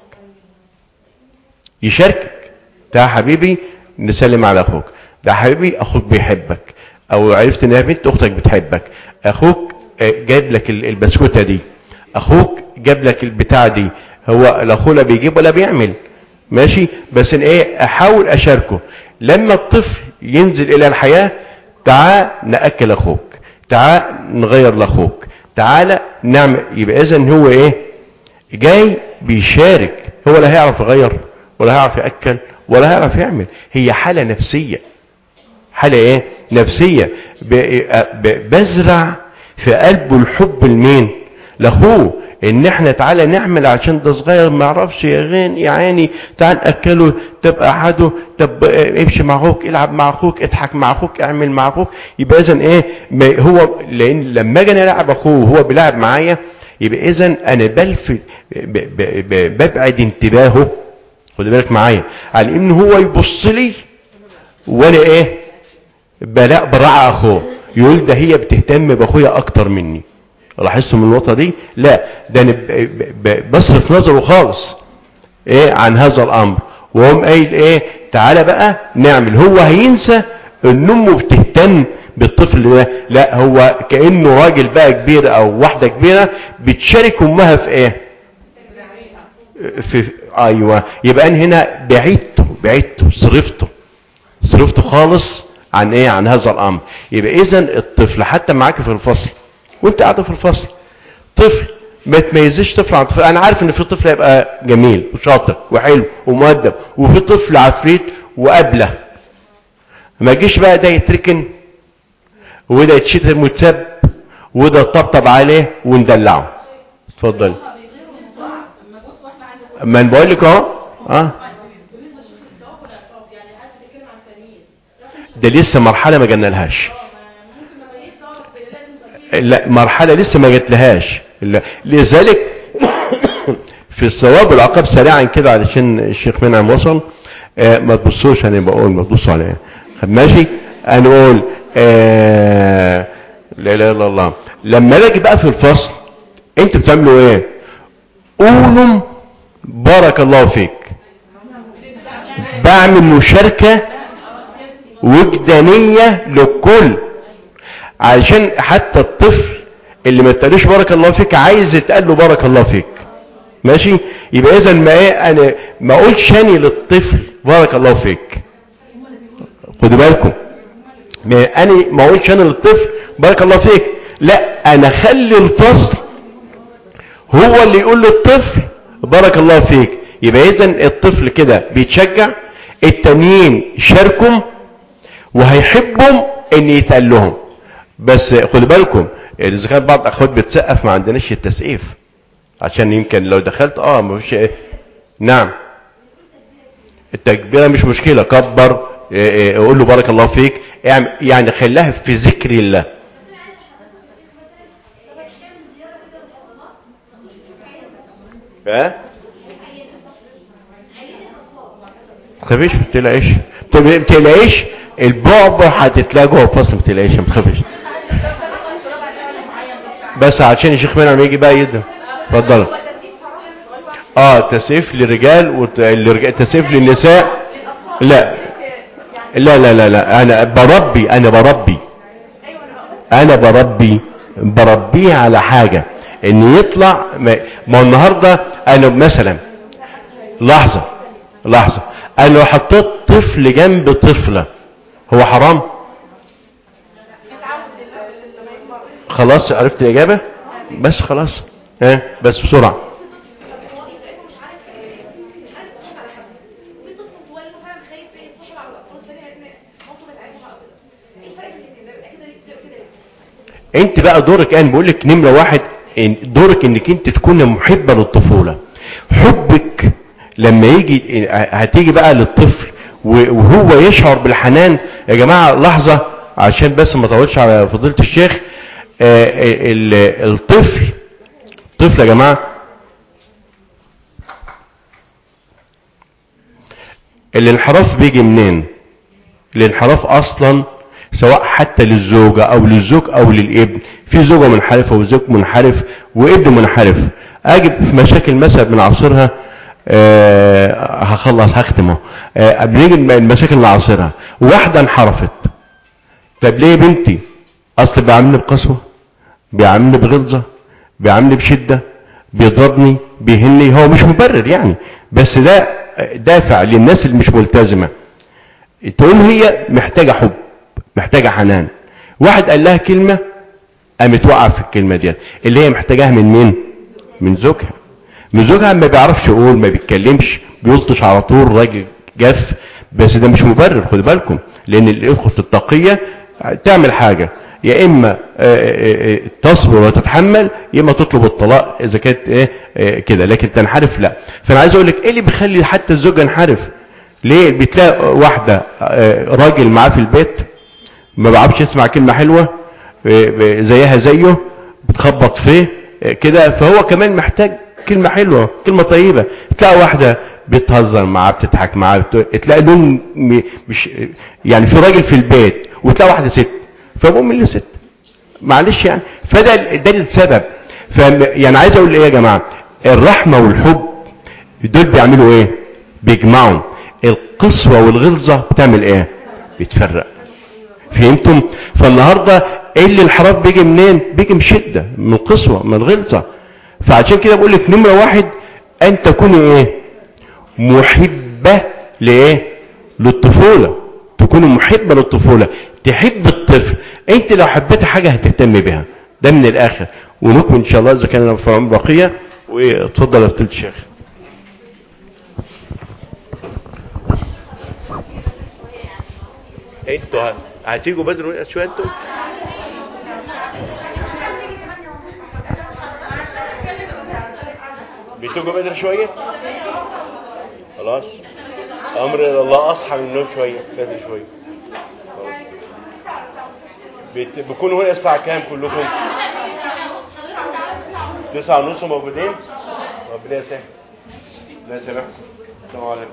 يشاركك. ده حبيبي نسلم على اخوك، ده حبيبي اخوك بيحبك، او عرفت انها بنت اختك بتحبك، اخوك جايب لك البسكوته دي، اخوك جاب لك البتاع دي. هو الاخو لا بيجيب ولا بيعمل، ماشي، بس ان ايه احاول اشاركه. لما الطفل ينزل الى الحياه، تعال ناكل اخوك، تعال نغير لاخوك، تعال نعمل. يبقى اذا هو ايه؟ جاي بيشارك. هو لا هيعرف يغير ولا هيعرف ياكل ولا هيعرف يعمل. هي حاله نفسيه، حاله ايه؟ نفسيه. بزرع في قلبه الحب لمين؟ لاخوه. ان احنا تعالى نعمل عشان ده صغير ما يعرفش يا غين يا عيني، تعال اكله، تبقى احده، طب امشي مع اخوك، العب مع اخوك، اضحك مع اخوك، اعمل مع اخوك. يبقى اذا ايه؟ هو لان لما اجي العب اخوه وهو بيلعب معايا، يبقى اذا انا بلفت ببعد انتباهه، خد بالك معايا، عن ان هو يبص لي وانا ايه؟ بلا براعي اخوه، يقول ده هي بتهتم باخويا اكتر مني. لاحظتوا من النقطه دي؟ لا، ده انا بصرف نظره خالص ايه عن هذا الامر، وهم قايل ايه؟ تعالى بقى نعمل. هو هينسى ان امه بتهتم بالطفل ده. لا، هو كانه راجل بقى كبير او واحده كبيره بتشارك امها في ايه؟ في ايوه. يبقى انا هنا بعدته بعدته صرفته صرفته خالص عن ايه؟ عن هذا الامر. يبقى اذا الطفل حتى معاك في الفصل وانت قاعد في الفصل، طفل ما تميزش طفل عن طفل. انا عارف ان في طفل هيبقى جميل وشاطر وحلو ومؤدب، وفي طفل عفريت وقبله. ما تجيش بقى ده يتركن وده يتشتم ويتسب وده يطبطب عليه وندلعه. اتفضل. ما انا بقول لك اهو. اه ده لسه مرحله ما جنالهاش. لا، مرحله لسه ما جتلهاش. لذلك في الثواب والعقاب سريعا كده علشان الشيخ منعم وصل. آه ما تبصوش، انا بقول ما تبصوا عليا ماشي. انا بقول آه لا اله الا الله. لما اجي بقى في الفصل انتوا بتعملوا ايه؟ قولوا بارك الله فيك. بعمل مشاركه وجدانيه للكل، علشان حتى الطفل اللي ما تقالوش بارك الله فيك عايز يتقال له بارك الله فيك، ماشي. يبقى اذا ما ايه؟ انا ما اقولش اني للطفل بارك الله فيك، خدوا بالكم، ما انا ما اقولش انا للطفل بارك الله فيك، لا، انا خلي الفصل هو اللي يقول للطفل بارك الله فيك. يبقى اذا الطفل كده بيتشجع، التانيين شاركهم وهيحبهم ان يتقال لهم. بس خدوا بالكم، اذا كان بعض اخوات بتسقف ما عندناش التسقيف، عشان يمكن لو دخلت اه ما فيش ايه. نعم، التكبيره مش مشكله، كبر، قول له بارك الله فيك، يعني خليها في ذكر الله. ها ما تخافيش، ما تقلقيش، ما تقلقيش، البعبع هتتلاقي جوه الفصل، ما تقلقيش، ما تخافيش. بس عشان الشيخ منعم يجي بقى يدنا. اتفضل. اه تسقيف للرجال وتسقيف للنساء. لا لا لا لا لا، انا بربي انا بربي انا بربي بربيه على حاجه ان يطلع. ما النهارده انا مثلا لحظه لحظه انا لو حطيت طفل جنب طفله هو حرام؟ خلاص عرفت الاجابه. بس خلاص. ها بس بسرعة. انت بقى دورك، انا بقول لك نمرة واحد دورك انك انت تكون محبة للطفولة. حبك لما يجي هتيجي بقى للطفل وهو يشعر بالحنان. يا جماعة لحظة عشان بس ما اطولش على فضيلة الشيخ. الطفل الطفل يا جماعة الانحراف بيجي منين؟ الانحراف اصلا سواء حتى للزوجة او للزوج او للابن، في زوجة منحرفة وزوج منحرف وابن منحرف. اجب في مشاكل مثلا من عصرها أه هخلص هختمه. أه بنيجي المشاكل من عصرها واحدة انحرفت. طب ليه يا بنتي؟ اصل بيعاملني بقسوة، بيعاملني بغلظة، بيعاملني بشدة، بيضربني، بيهني. هو مش مبرر يعني، بس ده دافع للناس اللي مش ملتزمة. تقول هي محتاجة حب، محتاجة حنان. واحد قال لها كلمة قامت وقع في الكلمة دي اللي هي محتاجاها من مين؟ من زوجها. من زوجها ما بيعرفش يقول، ما بيتكلمش، بيلطش على طول، راجل جاف. بس ده مش مبرر، خدوا بالكم، لان الاخت التقية تعمل حاجة يا اما تصبر وتتحمل يا اما تطلب الطلاق اذا كانت ايه كده، لكن تنحرف لا. فانا عايز اقول لك ايه اللي بيخلي حتى الزوج ينحرف؟ ليه؟ بتلاقي واحدة راجل معاه في البيت ما بيعرفش يسمع كلمة حلوة زيها زيه، بتخبط فيه كده، فهو كمان محتاج كلمة حلوة، كلمة طيبة. تلاقي واحدة بتهزر معاه، بتضحك معاه، تلاقي لون مش يعني في راجل في البيت وتلاقي واحدة ست، فبقوم اللي ست معلش يعني. فده ده السبب. ف يعني عايز اقول ايه يا جماعة؟ الرحمة والحب دول بيعملوا ايه؟ بيجمعوا. القسوة والغلظة بتعمل ايه؟ بتفرق. فهمتم؟ فالنهاردة ايه اللي الانحراف بيجي منين؟ بيجي من شدة، من قسوة، من غلظة. فعشان كده بقول لك نمرة واحد ان تكوني ايه؟ محبة لايه؟ للطفولة. تكوني محبة للطفولة، تحب الطفل. انت لو حبيت حاجة هتهتم بها. ده من الاخر. ونكمل ان شاء الله اذا كان في عمر بقية. واتفضل يا فضيلة الشيخ. انتوا هتيجوا بدري شوية انتوا؟ بتيجوا بدري شوية؟ خلاص امر الى الله. اصحى من النوم شوية بدري شوية. بت... بكونوا هنا الساعة كام كلكم؟ تسعة ونص موجودين؟ ربنا يسهل. لا يسامحكم. السلام عليكم.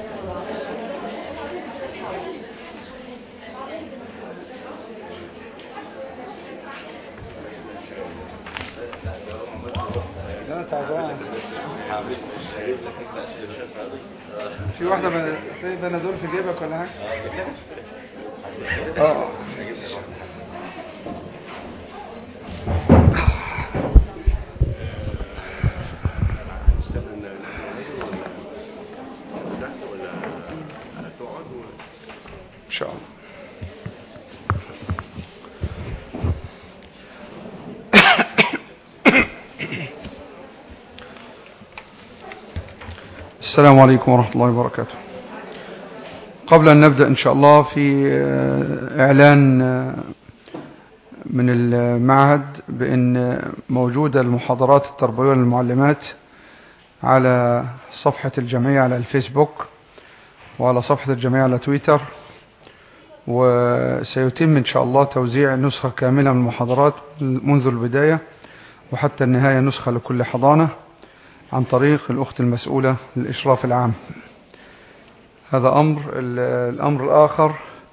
انا تعبان. في واحدة بن... في بنادول في جيبك ولا حاجة؟ اه ان شاء الله. السلام عليكم ورحمة الله وبركاته. قبل أن نبدأ إن شاء الله في إعلان من المعهد بأن موجودة المحاضرات التربوية للمعلمات على صفحة الجمعية على الفيسبوك وعلى صفحة الجمعية على تويتر، وسيتم إن شاء الله توزيع نسخة كاملة من المحاضرات منذ البداية وحتى النهاية، نسخة لكل حضانة عن طريق الأخت المسؤولة للإشراف العام. هذا أمر. الأمر الآخر،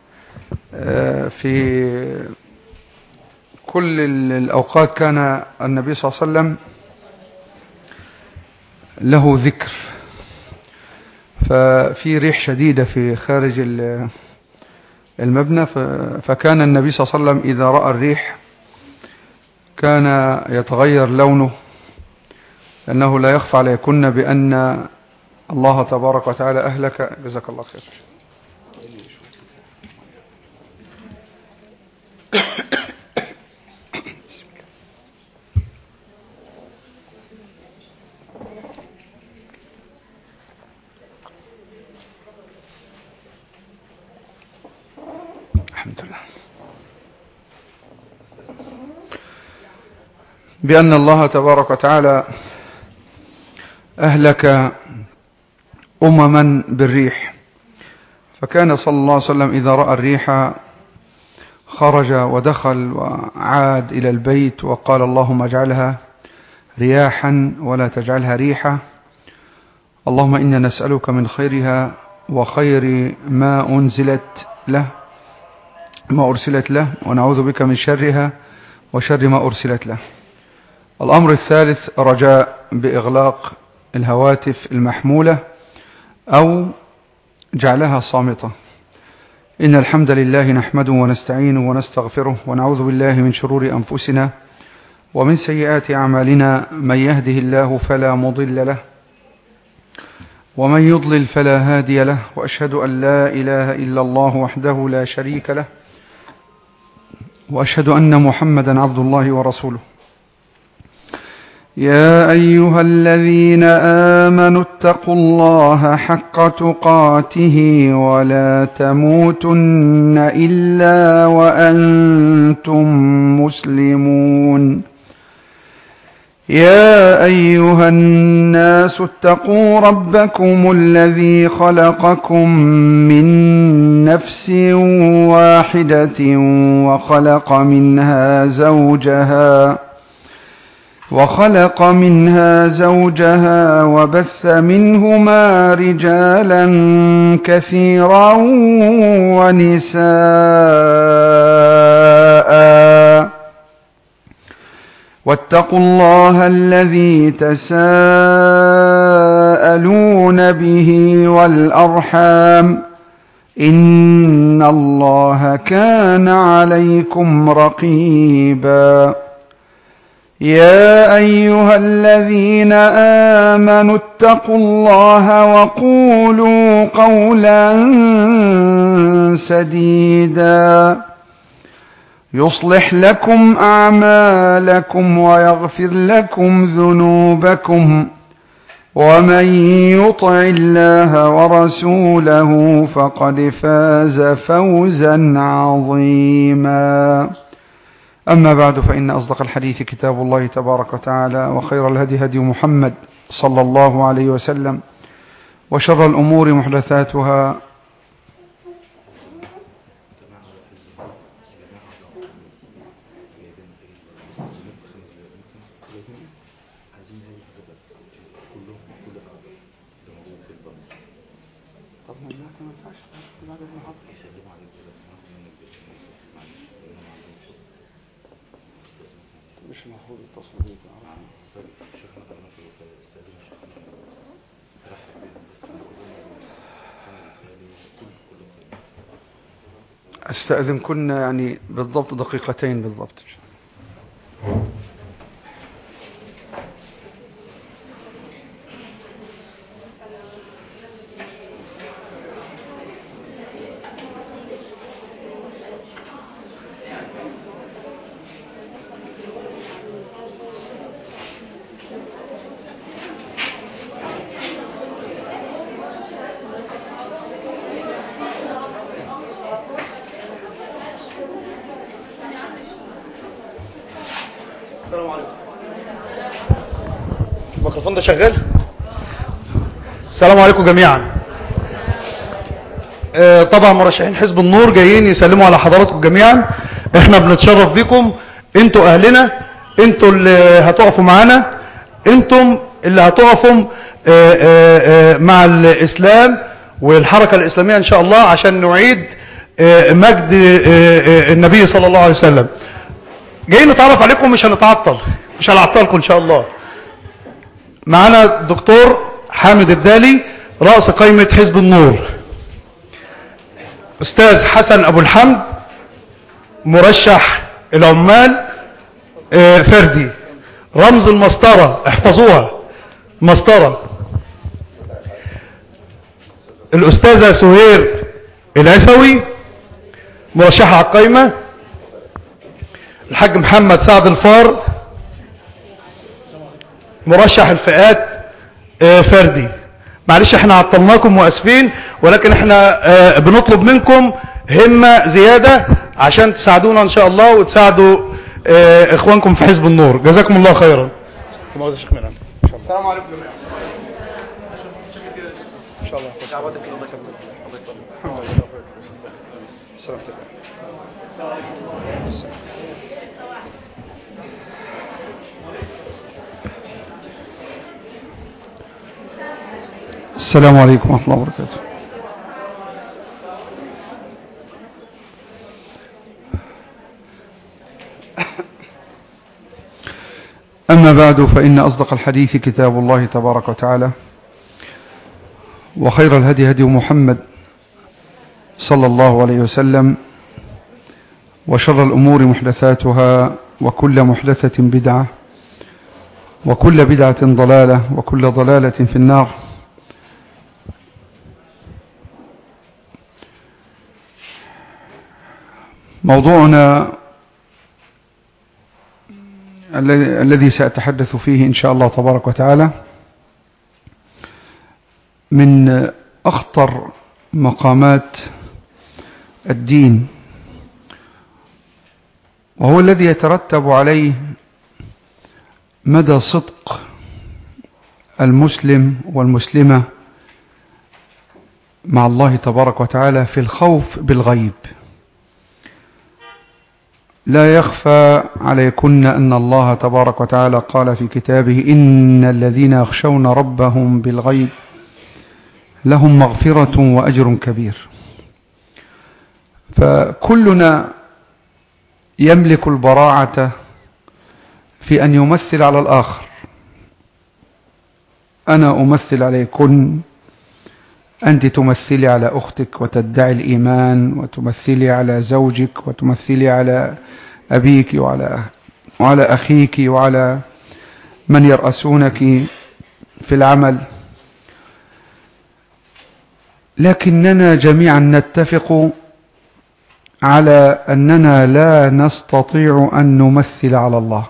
في كل الأوقات كان النبي صلى الله عليه وسلم له ذكر، ففي ريح شديدة في خارج المبنى، فكان النبي صلى الله عليه وسلم إذا رأى الريح كان يتغير لونه، لأنه لا يخفى عليكن بأن الله تبارك وتعالى أهلك. جزاك الله خير. الحمد لله. بأن الله تبارك وتعالى أهلك أمما بالريح، فكان صلى الله عليه وسلم إذا رأى الريح خرج ودخل وعاد إلى البيت وقال اللهم اجعلها رياحا ولا تجعلها ريحا، اللهم إنا نسألك من خيرها وخير ما أنزلت له ما أرسلت له، ونعوذ بك من شرها وشر ما أرسلت له. الأمر الثالث رجاء بإغلاق الهواتف المحمولة أو جعلها صامتة. إن الحمد لله نحمده ونستعينه ونستغفره ونعوذ بالله من شرور أنفسنا ومن سيئات أعمالنا، من يهده الله فلا مضل له ومن يضلل فلا هادي له، وأشهد أن لا إله إلا الله وحده لا شريك له، وأشهد أن محمدا عبد الله ورسوله. يا أيها الذين آمنوا اتقوا الله حق تقاته ولا تموتن إلا وأنتم مسلمون. يا أيها الناس اتقوا ربكم الذي خلقكم من نفس واحدة وخلق منها زوجها وخلق منها زوجها وبث منهما رجالا كثيرا ونساء، واتقوا الله الذي تساءلون به والأرحام، إن الله كان عليكم رقيبا. يا أيها الذين آمنوا اتقوا الله وقولوا قولا سديدا يصلح لكم أعمالكم ويغفر لكم ذنوبكم، ومن يطع الله ورسوله فقد فاز فوزا عظيما. أما بعد، فإن أصدق الحديث كتاب الله تبارك وتعالى، وخير الهدي هدي محمد صلى الله عليه وسلم، وشر الأمور محدثاتها مش المفروض يتصل بيك. استأذن كنا يعني بالضبط دقيقتين بالضبط. السلام عليكم. الميكروفون ده شغال؟ السلام عليكم جميعا. آه طبعا مرشحين حزب النور جايين يسلموا على حضراتكم جميعا. احنا بنتشرف بكم، انتوا اهلنا، انتوا اللي هتقفوا معانا، انتم اللي هتقفوا آه آه مع الاسلام والحركة الاسلامية ان شاء الله عشان نعيد آه مجد آه النبي صلى الله عليه وسلم. جايين نتعرف عليكم، مش هنتعطل، مش هنعطلكم ان شاء الله. معانا الدكتور حامد الدالي رأس قائمة حزب النور، استاذ حسن ابو الحمد مرشح العمال فردي، رمز المسطرة احفظوها مسطرة. الاستاذة سهير العسوي مرشحة على القائمة. الحاج محمد سعد الفار مرشح الفئات فردي. معلش احنا عطلناكم واسفين، ولكن احنا بنطلب منكم همة زيادة عشان تساعدونا ان شاء الله وتساعدوا اه اخوانكم في حزب النور. جزاكم الله خيرا. السلام عليكم جميعا. ان شاء الله. السلام عليكم ورحمة الله وبركاته. أما بعد، فإن أصدق الحديث كتاب الله تبارك وتعالى، وخير الهدي هدي محمد صلى الله عليه وسلم، وشر الأمور محدثاتها، وكل محدثة بدعة، وكل بدعة ضلالة، وكل ضلالة في النار. موضوعنا الذي سأتحدث فيه إن شاء الله تبارك وتعالى من أخطر مقامات الدين، وهو الذي يترتب عليه مدى صدق المسلم والمسلمة مع الله تبارك وتعالى في الخوف بالغيب. لا يخفى عليكن أن الله تبارك وتعالى قال في كتابه: إن الذين يخشون ربهم بالغيب لهم مغفرة وأجر كبير. فكلنا يملك البراعة في أن يمثل على الآخر. أنا أمثل عليكن، أنت تمثلي على أختك وتدعي الإيمان، وتمثلي على زوجك، وتمثلي على أبيك، وعلى, وعلى أخيك، وعلى من يرأسونك في العمل. لكننا جميعا نتفق على أننا لا نستطيع أن نمثل على الله.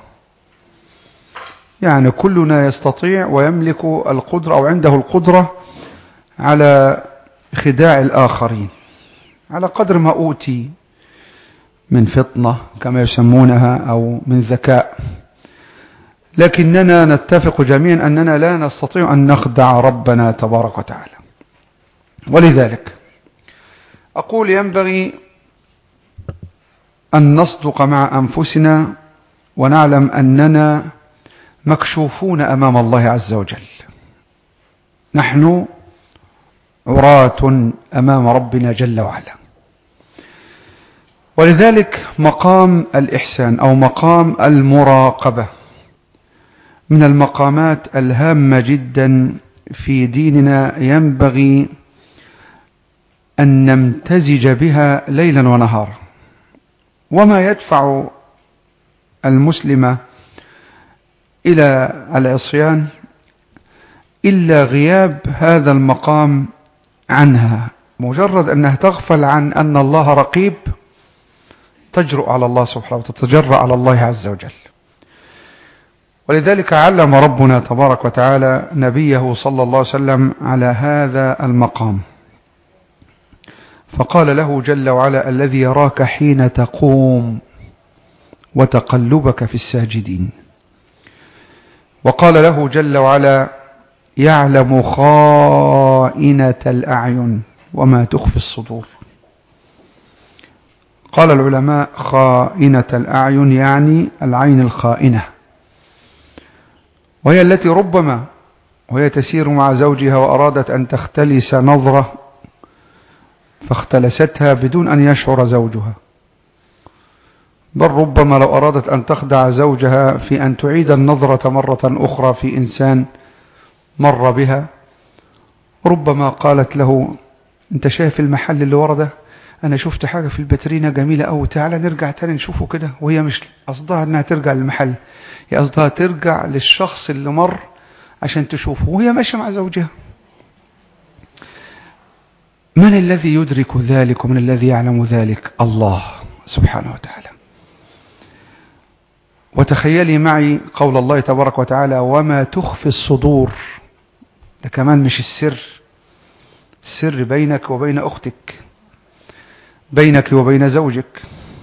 يعني كلنا يستطيع ويملك القدرة أو عنده القدرة على خداع الآخرين على قدر ما أوتي من فطنة كما يسمونها أو من ذكاء. لكننا نتفق جميعا أننا لا نستطيع أن نخدع ربنا تبارك وتعالى. ولذلك أقول ينبغي أن نصدق مع أنفسنا ونعلم أننا مكشوفون أمام الله عز وجل. نحن عراة أمام ربنا جل وعلا. ولذلك مقام الإحسان أو مقام المراقبة من المقامات الهامة جدا في ديننا، ينبغي أن نمتزج بها ليلا ونهارا. وما يدفع المسلم إلى العصيان إلا غياب هذا المقام عنها. مجرد أنها تغفل عن أن الله رقيب تجرؤ على الله سبحانه وتتجرأ على الله عز وجل. ولذلك علم ربنا تبارك وتعالى نبيه صلى الله عليه وسلم على هذا المقام، فقال له جل وعلا: الذي يراك حين تقوم وتقلبك في الساجدين. وقال له جل وعلا: يعلم خائنة الأعين وما تخفي الصدور. قال العلماء: خائنة الأعين يعني العين الخائنة، وهي التي ربما وهي تسير مع زوجها وأرادت أن تختلس نظرة فاختلستها بدون أن يشعر زوجها، بل ربما لو أرادت أن تخدع زوجها في أن تعيد النظرة مرة أخرى في إنسان مر بها، ربما قالت له: أنت شايف المحل اللي ورا ده؟ أنا شفت حاجة في البترينة جميلة أوي، تعالى نرجع تاني نشوفه كده. وهي مش قصدها أنها ترجع للمحل، هي قصدها ترجع للشخص اللي مر عشان تشوفه وهي ماشية مع زوجها. من الذي يدرك ذلك ومن الذي يعلم ذلك؟ الله سبحانه وتعالى. وتخيلي معي قول الله تبارك وتعالى: وما تخفي الصدور. ده كمان مش السر، السر بينك وبين أختك، بينك وبين زوجك،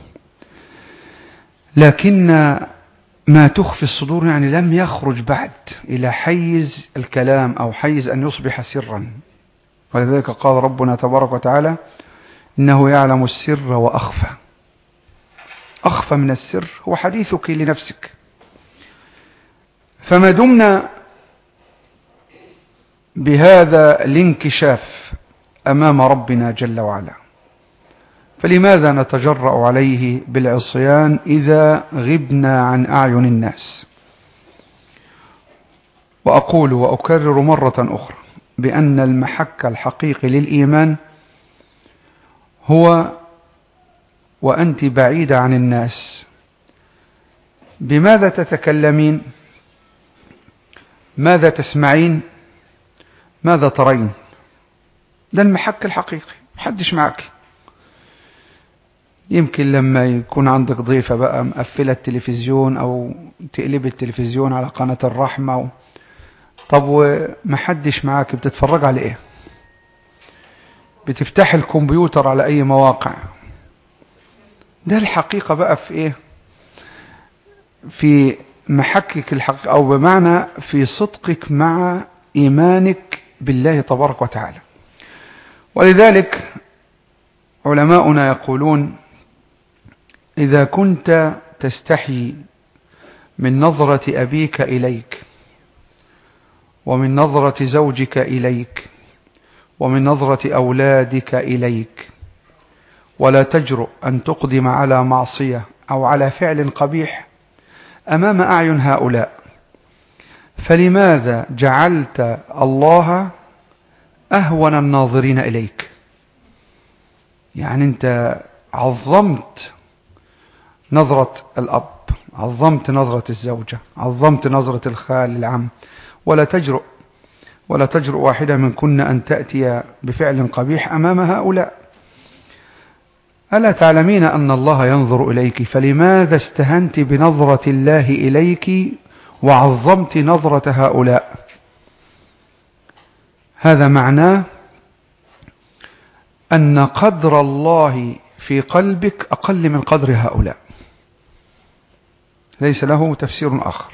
لكن ما تخفي الصدور يعني لم يخرج بعد إلى حيز الكلام أو حيز أن يصبح سرا. ولذلك قال ربنا تبارك وتعالى إنه يعلم السر وأخفى. أخفى من السر هو حديثك لنفسك. فما دمنا بهذا الانكشاف أمام ربنا جل وعلا، فلماذا نتجرأ عليه بالعصيان إذا غبنا عن أعين الناس؟ وأقول وأكرر مرة أخرى بأن المحك الحقيقي للإيمان هو وأنت بعيدة عن الناس. بماذا تتكلمين؟ ماذا تسمعين؟ ماذا ترين؟ ده المحك الحقيقي. محدش معك. يمكن لما يكون عندك ضيفة بقى مقفلة التلفزيون أو تقلب التلفزيون على قناة الرحمة و... طب ومحدش معاك، بتتفرج على ايه؟ بتفتح الكمبيوتر على اي مواقع؟ ده الحقيقة بقى في ايه؟ في محكك الحقيقة، او بمعنى في صدقك مع ايمانك بالله تبارك وتعالى. ولذلك علماؤنا يقولون إذا كنت تستحي من نظرة أبيك إليك، ومن نظرة زوجك إليك، ومن نظرة أولادك إليك، ولا تجرؤ أن تقدم على معصية أو على فعل قبيح أمام أعين هؤلاء، فلماذا جعلت الله أهون الناظرين إليك؟ يعني أنت عظمت نظرة الأب، عظمت نظرة الزوجة، عظمت نظرة الخال العم، ولا تجرؤ ولا تجرؤ واحدة من كن أن تأتي بفعل قبيح أمام هؤلاء. ألا تعلمين أن الله ينظر إليك؟ فلماذا استهنت بنظرة الله إليك وعظمت نظرة هؤلاء؟ هذا معناه أن قدر الله في قلبك أقل من قدر هؤلاء، ليس له تفسير آخر.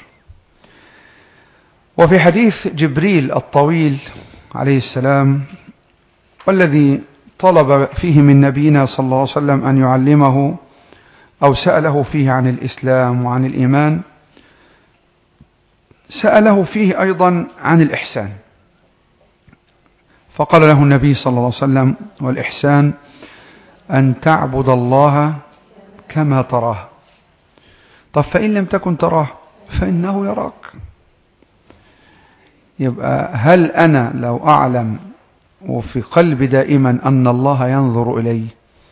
وفي حديث جبريل الطويل عليه السلام، والذي طلب فيه من نبينا صلى الله عليه وسلم أن يعلمه أو سأله فيه عن الإسلام وعن الإيمان، سأله فيه أيضا عن الإحسان، فقال له النبي صلى الله عليه وسلم: والإحسان أن تعبد الله كما تراه. طب فإن لم تكن تراه فإنه يراك. يبقى هل أنا لو أعلم وفي قلبي دائما أن الله ينظر إلي،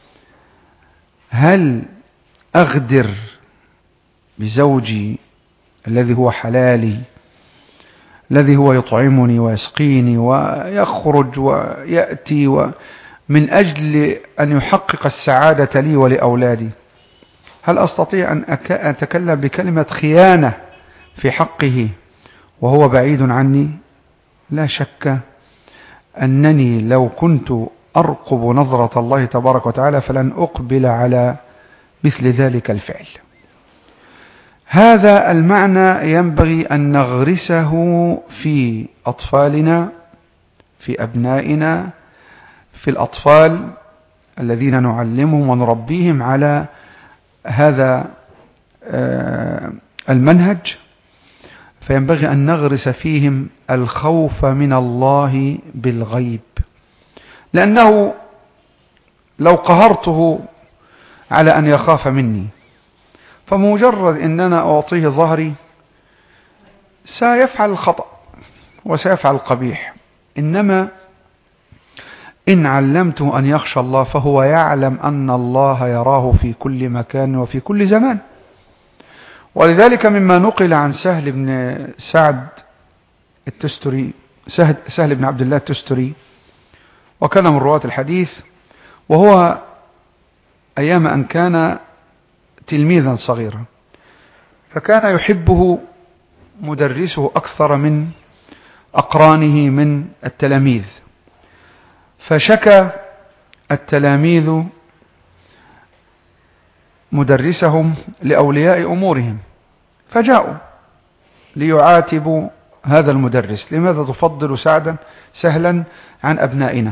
هل أغدر بزوجي الذي هو حلالي، الذي هو يطعمني ويسقيني ويخرج ويأتي من أجل أن يحقق السعادة لي ولأولادي؟ هل أستطيع أن أتكلم بكلمة خيانة في حقه وهو بعيد عني؟ لا شك أنني لو كنت أرقب نظرة الله تبارك وتعالى فلن أقبل على مثل ذلك الفعل. هذا المعنى ينبغي أن نغرسه في أطفالنا، في أبنائنا، في الأطفال الذين نعلمهم ونربيهم على هذا المنهج. فينبغي أن نغرس فيهم الخوف من الله بالغيب، لأنه لو قهرته على أن يخاف مني فمجرد أننا أعطيه ظهري سيفعل الخطأ وسيفعل القبيح. إنما إن علمته أن يخشى الله فهو يعلم أن الله يراه في كل مكان وفي كل زمان. ولذلك مما نقل عن سهل بن سعد التستري، سهل, سهل بن عبد الله التستري، وكان من رواة الحديث، وهو أيام أن كان تلميذا صغيرا، فكان يحبه مدرسه أكثر من أقرانه من التلاميذ. فشكى التلاميذ مدرسهم لأولياء أمورهم، فجاءوا ليعاتبوا هذا المدرس: لماذا تفضل سعدا سهلا عن أبنائنا؟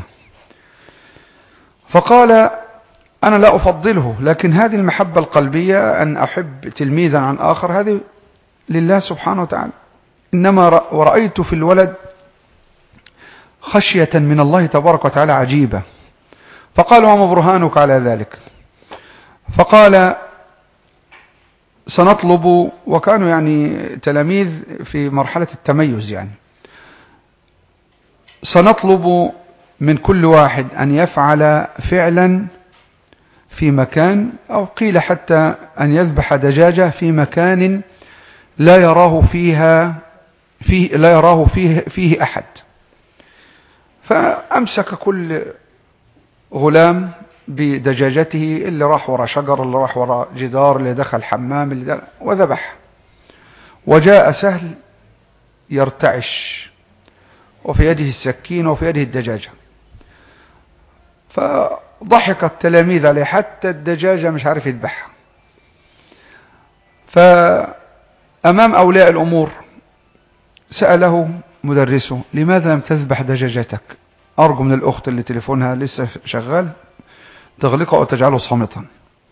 فقال: أنا لا أفضله، لكن هذه المحبة القلبية أن أحب تلميذا عن آخر هذه لله سبحانه وتعالى، إنما رأيت في الولد خشية من الله تبارك وتعالى عجيبة. فقال: وما برهانك على ذلك؟ فقال: سنطلب، وكانوا يعني تلاميذ في مرحلة التميز، يعني سنطلب من كل واحد أن يفعل فعلا في مكان، أو قيل حتى أن يذبح دجاجة في مكان لا يراه فيها فيه لا يراه فيه فيه أحد. فأمسك كل غلام بدجاجته، اللي راح وراء شجر، اللي راح وراء جدار، اللي دخل حمام، اللي دخل وذبح. وجاء سهل يرتعش، وفي يده السكين وفي يده الدجاجة. فضحك التلاميذ عليه، حتى الدجاجة مش عارف يذبحها. فأمام أولياء الأمور سأله مدرسه: لماذا لم تذبح دجاجتك؟ أرجو من الأخت اللي تليفونها لسه شغال تغلقه وتجعله صامتا.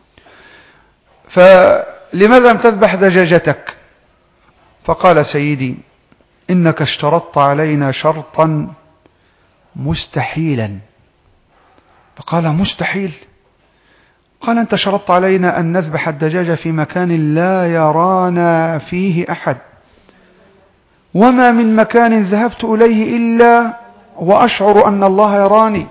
فلماذا لم تذبح دجاجتك؟ فقال: سيدي، إنك اشترطت علينا شرطا مستحيلا. فقال: مستحيل؟ قال: أنت شرطت علينا أن نذبح الدجاجة في مكان لا يرانا فيه أحد، وما من مكان ذهبت إليه إلا وأشعر أن الله يراني.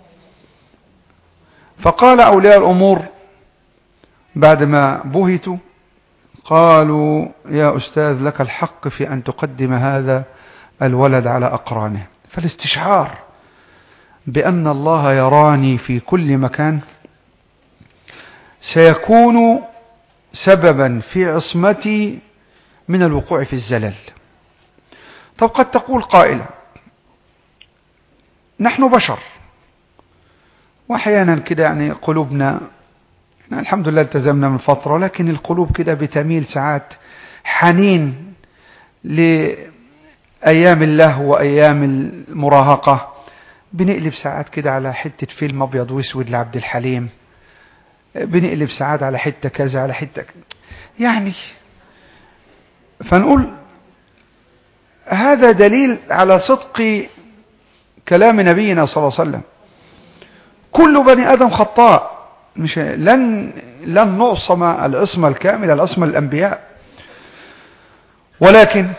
فقال أولياء الأمور بعدما بهتوا، قالوا: يا أستاذ، لك الحق في أن تقدم هذا الولد على أقرانه. فالاستشعار بأن الله يراني في كل مكان سيكون سببا في عصمتي من الوقوع في الزلل. طب قد تقول قائلة: نحن بشر، وأحيانا كده يعني قلوبنا، الحمد لله التزمنا من فترة، لكن القلوب كده بتميل ساعات حنين لأيام اللهو وأيام المراهقة. بنقلب ساعات كده على حتة فيلم أبيض واسود لعبد الحليم، بنقلب ساعات على حتة كذا على حتة يعني. فنقول هذا دليل على صدق كلام نبينا صلى الله عليه وسلم: كل بني آدم خطاء، مش لن لن نعصم العصمة الكاملة، العصمة الأنبياء، ولكن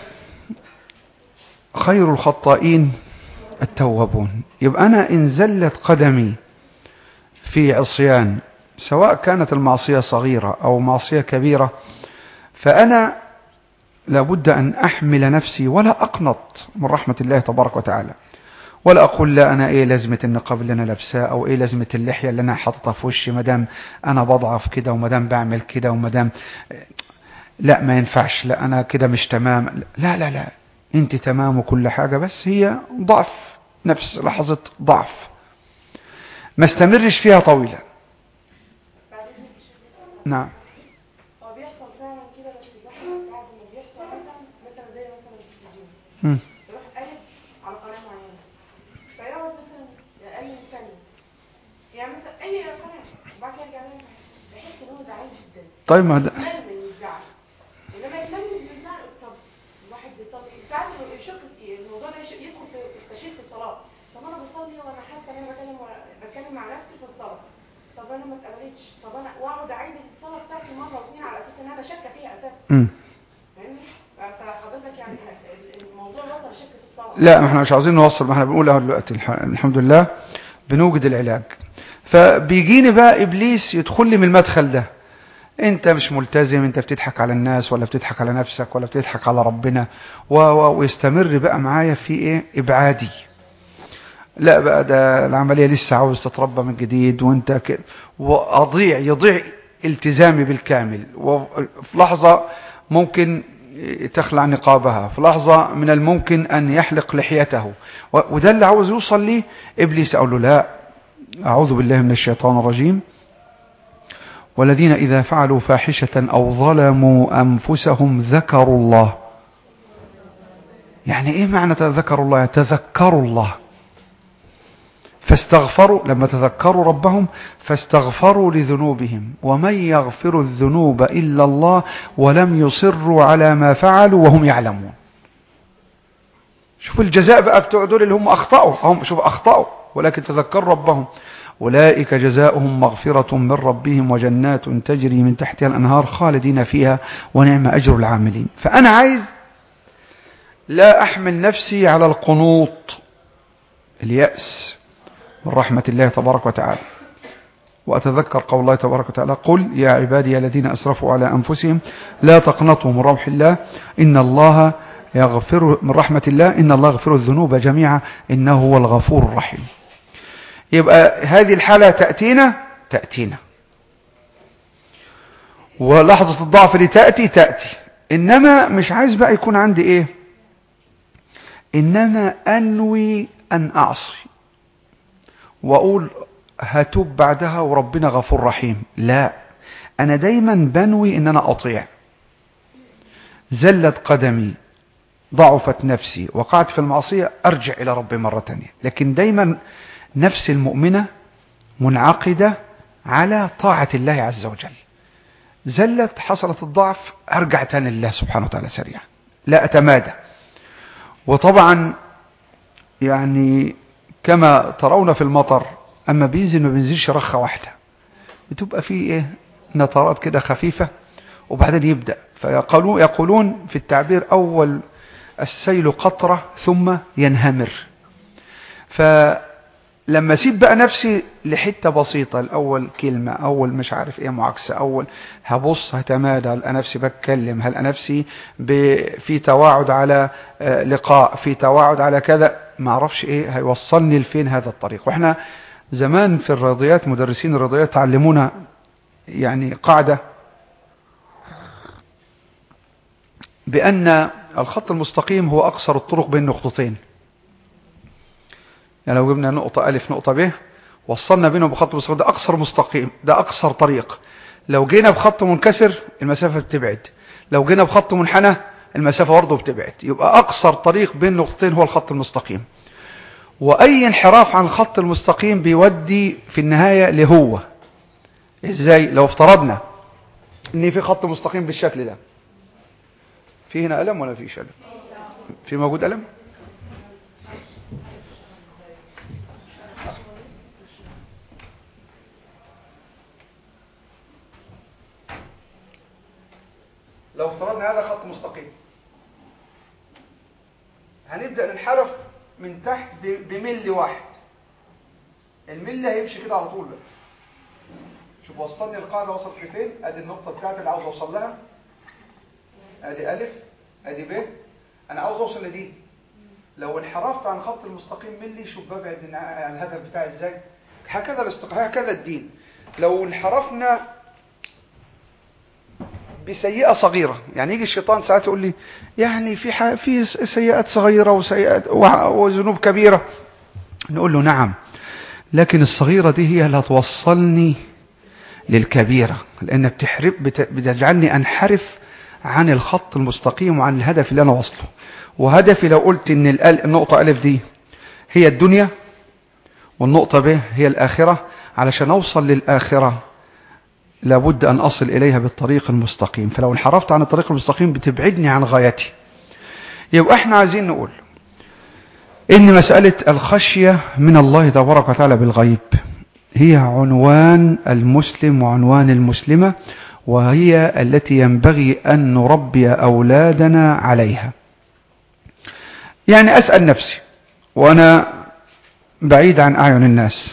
خير الخطائين التوابون. يبقى أنا إن زلت قدمي في عصيان، سواء كانت المعصية صغيرة أو معصية كبيرة، فأنا لابد أن أحمل نفسي ولا أقنط من رحمة الله تبارك وتعالى، ولا أقول لا أنا إيه لازمة النقاب اللي أنا لابساه، أو إيه لازمة اللحية اللي أنا حاططها في وشي، مدام أنا بضعف كده ومدام بعمل كده ومدام لا ما ينفعش، لا أنا كده مش تمام. لا لا لا، أنت تمام وكل حاجة، بس هي ضعف نفس، لحظة ضعف ما استمرش فيها طويلا. نعم. هو بيحصل فعلا كده، بس الواحد بعد ما بيحصل مثلا مثلا زي مثلا التلفزيون مم. يروح قلب على قناه معينه، فيقعد مثلا اقل من ثانيه، يعني مثلا اي قناه، وبعد كده يرجع لها يحس ان هو زعلان جدا. طيب ما ده يتمنى يزعل، انما يتمنى يزعل. طب الواحد بيصلي ساعات يشك الموضوع ده، يدخل في التشكيك في الصلاه. طب انا بصلي وانا حاسه ان انا بكلم بتكلم مع نفسي في الصلاه، طب انا ما اتقبلتش، طب انا واقعد اعيد الصلاه بتاعتي مره واثنين على اساس ان انا شاكه فيها اساسا. فاهمني؟ فحضرتك يعني الموضوع وصل شك في الصلاه. لا، ما احنا مش عاوزين نوصل، ما احنا بنقول اهو دلوقتي الحمد لله بنوجد العلاج. فبيجيني بقى ابليس يدخل لي من المدخل ده: انت مش ملتزم، انت بتضحك على الناس ولا بتضحك على نفسك ولا بتضحك على ربنا، ويستمر بقى معايا في ايه؟ ابعادي. لا بقى ده العملية لسه عاوز تتربى من جديد، وانت كده، واضيع يضيع التزامي بالكامل. وفي لحظة ممكن تخلع نقابها، في لحظة من الممكن أن يحلق لحيته، وده اللي عاوز يوصل ليه إبليس. أقول له لا، أعوذ بالله من الشيطان الرجيم، والذين إذا فعلوا فاحشة أو ظلموا أنفسهم ذكروا الله. يعني إيه معنى تذكروا الله؟ تذكروا الله فاستغفروا، لما تذكروا ربهم فاستغفروا لذنوبهم، ومن يغفر الذنوب إلا الله ولم يصروا على ما فعلوا وهم يعلمون. شوف الجزاء بقى بتوع دول اللي هم أخطأوا، هم شوف أخطأوا ولكن تذكروا ربهم، أولئك جزاؤهم مغفرة من ربهم وجنات تجري من تحتها الأنهار خالدين فيها ونعم أجر العاملين. فأنا عايز لا أحمل نفسي على القنوط، اليأس من رحمة الله تبارك وتعالى، وأتذكر قول الله تبارك وتعالى: قل يا عبادي الذين أسرفوا على أنفسهم لا تقنطوا من روح الله إن الله يغفر من رحمة الله إن الله يغفر الذنوب جميعا إنه هو الغفور الرحيم. يبقى هذه الحالة تأتينا تأتينا ولحظة الضعف اللي تأتي تأتي، إنما مش عايز بقى يكون عندي إيه، إنما أنوي أن أعصي وأقول هتوب بعدها وربنا غفور رحيم. لا، أنا دايما بنوي إن أنا أطيع. زلت قدمي، ضعفت نفسي، وقعت في المعصية، أرجع إلى ربي مرة تانية. لكن دايما نفس المؤمنة منعقدة على طاعة الله عز وجل. زلت، حصلت الضعف، أرجع تاني لله سبحانه وتعالى سريعا، لا أتمادى. وطبعا يعني كما ترون في المطر، أما بينزل ما بينزلش رخة واحدة، بتبقى فيه إيه نطرات كده خفيفة وبعدين يبدأ. فيقولون يقولون في التعبير: أول السيل قطرة ثم ينهمر. فلما أسيب بقى نفسي لحتة بسيطة، الأول كلمة، أول مش عارف إيه معاكسة، أول هبص هتمادى، هل نفسي بتكلم، هل نفسي في تواعد على لقاء، في تواعد على كذا، ما أعرفش إيه هيوصلني لفين هذا الطريق. وإحنا زمان في الرياضيات مدرسين الرياضيات تعلمونا يعني قاعدة بأن الخط المستقيم هو أقصر الطرق بين نقطتين. يعني لو جبنا نقطة ألف نقطة ب وصلنا بينهم بخط مستقيم، ده أقصر مستقيم، ده أقصر طريق. لو جينا بخط منكسر المسافة بتبعد، لو جينا بخط منحنى المسافة برضه بتبعد. يبقى أقصر طريق بين نقطتين هو الخط المستقيم. وأي انحراف عن الخط المستقيم بيودي في النهاية لهو. إزاي؟ لو افترضنا إن في خط مستقيم بالشكل ده، في هنا قلم ولا فيش قلم؟ في موجود قلم؟ لو افترضنا هذا خط مستقيم، هنبدأ ننحرف من تحت بملي واحد. الملي هيمشي كده على طول بقى. شوف وصلني القاعدة وصلت لفين؟ ادي النقطة بتاعتي اللي عاوز اوصل لها، ادي الف، ادي ب، انا عاوز اوصل لدي. لو انحرفت عن خط المستقيم ملي، شوف ببعد عن الهدف بتاعي ازاي. هكذا الاستقامة، هكذا الدين. لو انحرفنا بسيئة صغيرة، يعني يجي الشيطان ساعات يقول لي يعني في في سيئات صغيرة وسيئات وذنوب كبيرة، نقول له نعم، لكن الصغيرة دي هي اللي هتوصلني للكبيرة، لأن بتحرف بتجعلني أنحرف عن الخط المستقيم وعن الهدف اللي أنا وصله. وهدفي لو قلت إن النقطة ألف دي هي الدنيا والنقطة ب هي الآخرة، علشان أوصل للآخرة لابد أن أصل إليها بالطريق المستقيم. فلو انحرفت عن الطريق المستقيم بتبعدني عن غايتي. يبقى احنا عايزين نقول إن مسألة الخشية من الله تبارك وتعالى بالغيب هي عنوان المسلم وعنوان المسلمة، وهي التي ينبغي أن نربي أولادنا عليها. يعني أسأل نفسي وأنا بعيد عن أعين الناس،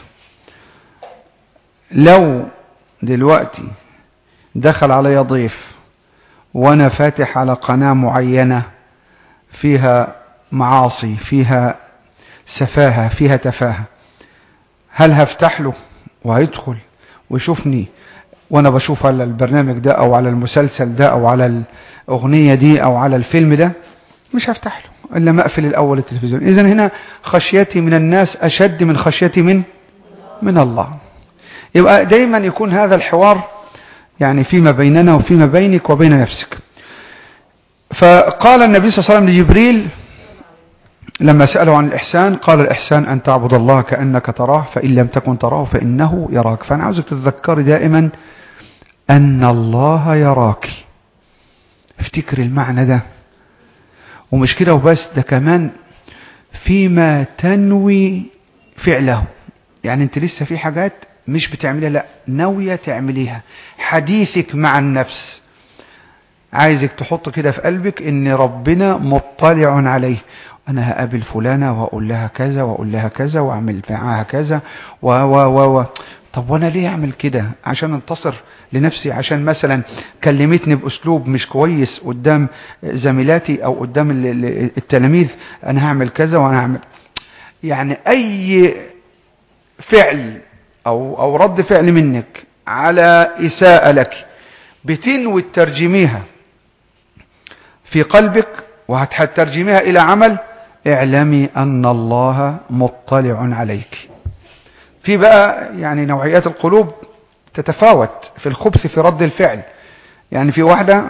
لو دلوقتي دخل علي ضيف وأنا فاتح على قناة معينة فيها معاصي، فيها سفاهة، فيها تفاهة، هل هفتح له وهيدخل ويشوفني وأنا بشوف على البرنامج ده أو على المسلسل ده أو على الأغنية دي أو على الفيلم ده؟ مش هفتح له إلا ما أقفل الأول التلفزيون. إذن هنا خشيتي من الناس أشد من خشيتي من من الله. يبقى دايما يكون هذا الحوار يعني فيما بيننا وفيما بينك وبين نفسك. فقال النبي صلى الله عليه وسلم لجبريل لما سأله عن الإحسان، قال الإحسان أن تعبد الله كأنك تراه فإن لم تكن تراه فإنه يراك. فأنا عاوزك تتذكري دائما أن الله يراك، افتكر المعنى ده. ومش كده وبس، ده كمان فيما تنوي فعله، يعني انت لسه في حاجات مش بتعملها، لا ناوية تعمليها. حديثك مع النفس عايزك تحط كده في قلبك ان ربنا مطلع عليه. انا هقابل فلانة وهقول لها كذا وهقول لها كذا واعمل معاها كذا و و و و طب وانا ليه اعمل كده؟ عشان انتصر لنفسي؟ عشان مثلا كلمتني باسلوب مش كويس قدام زميلاتي او قدام التلاميذ انا هعمل كذا وانا هعمل. يعني اي فعل او او رد فعل منك على اساءة لك بتنوي ترجميها في قلبك وهتترجميها الى عمل، اعلمي ان الله مطلع عليك. في بقى يعني نوعيات القلوب تتفاوت في الخبث في رد الفعل. يعني في واحدة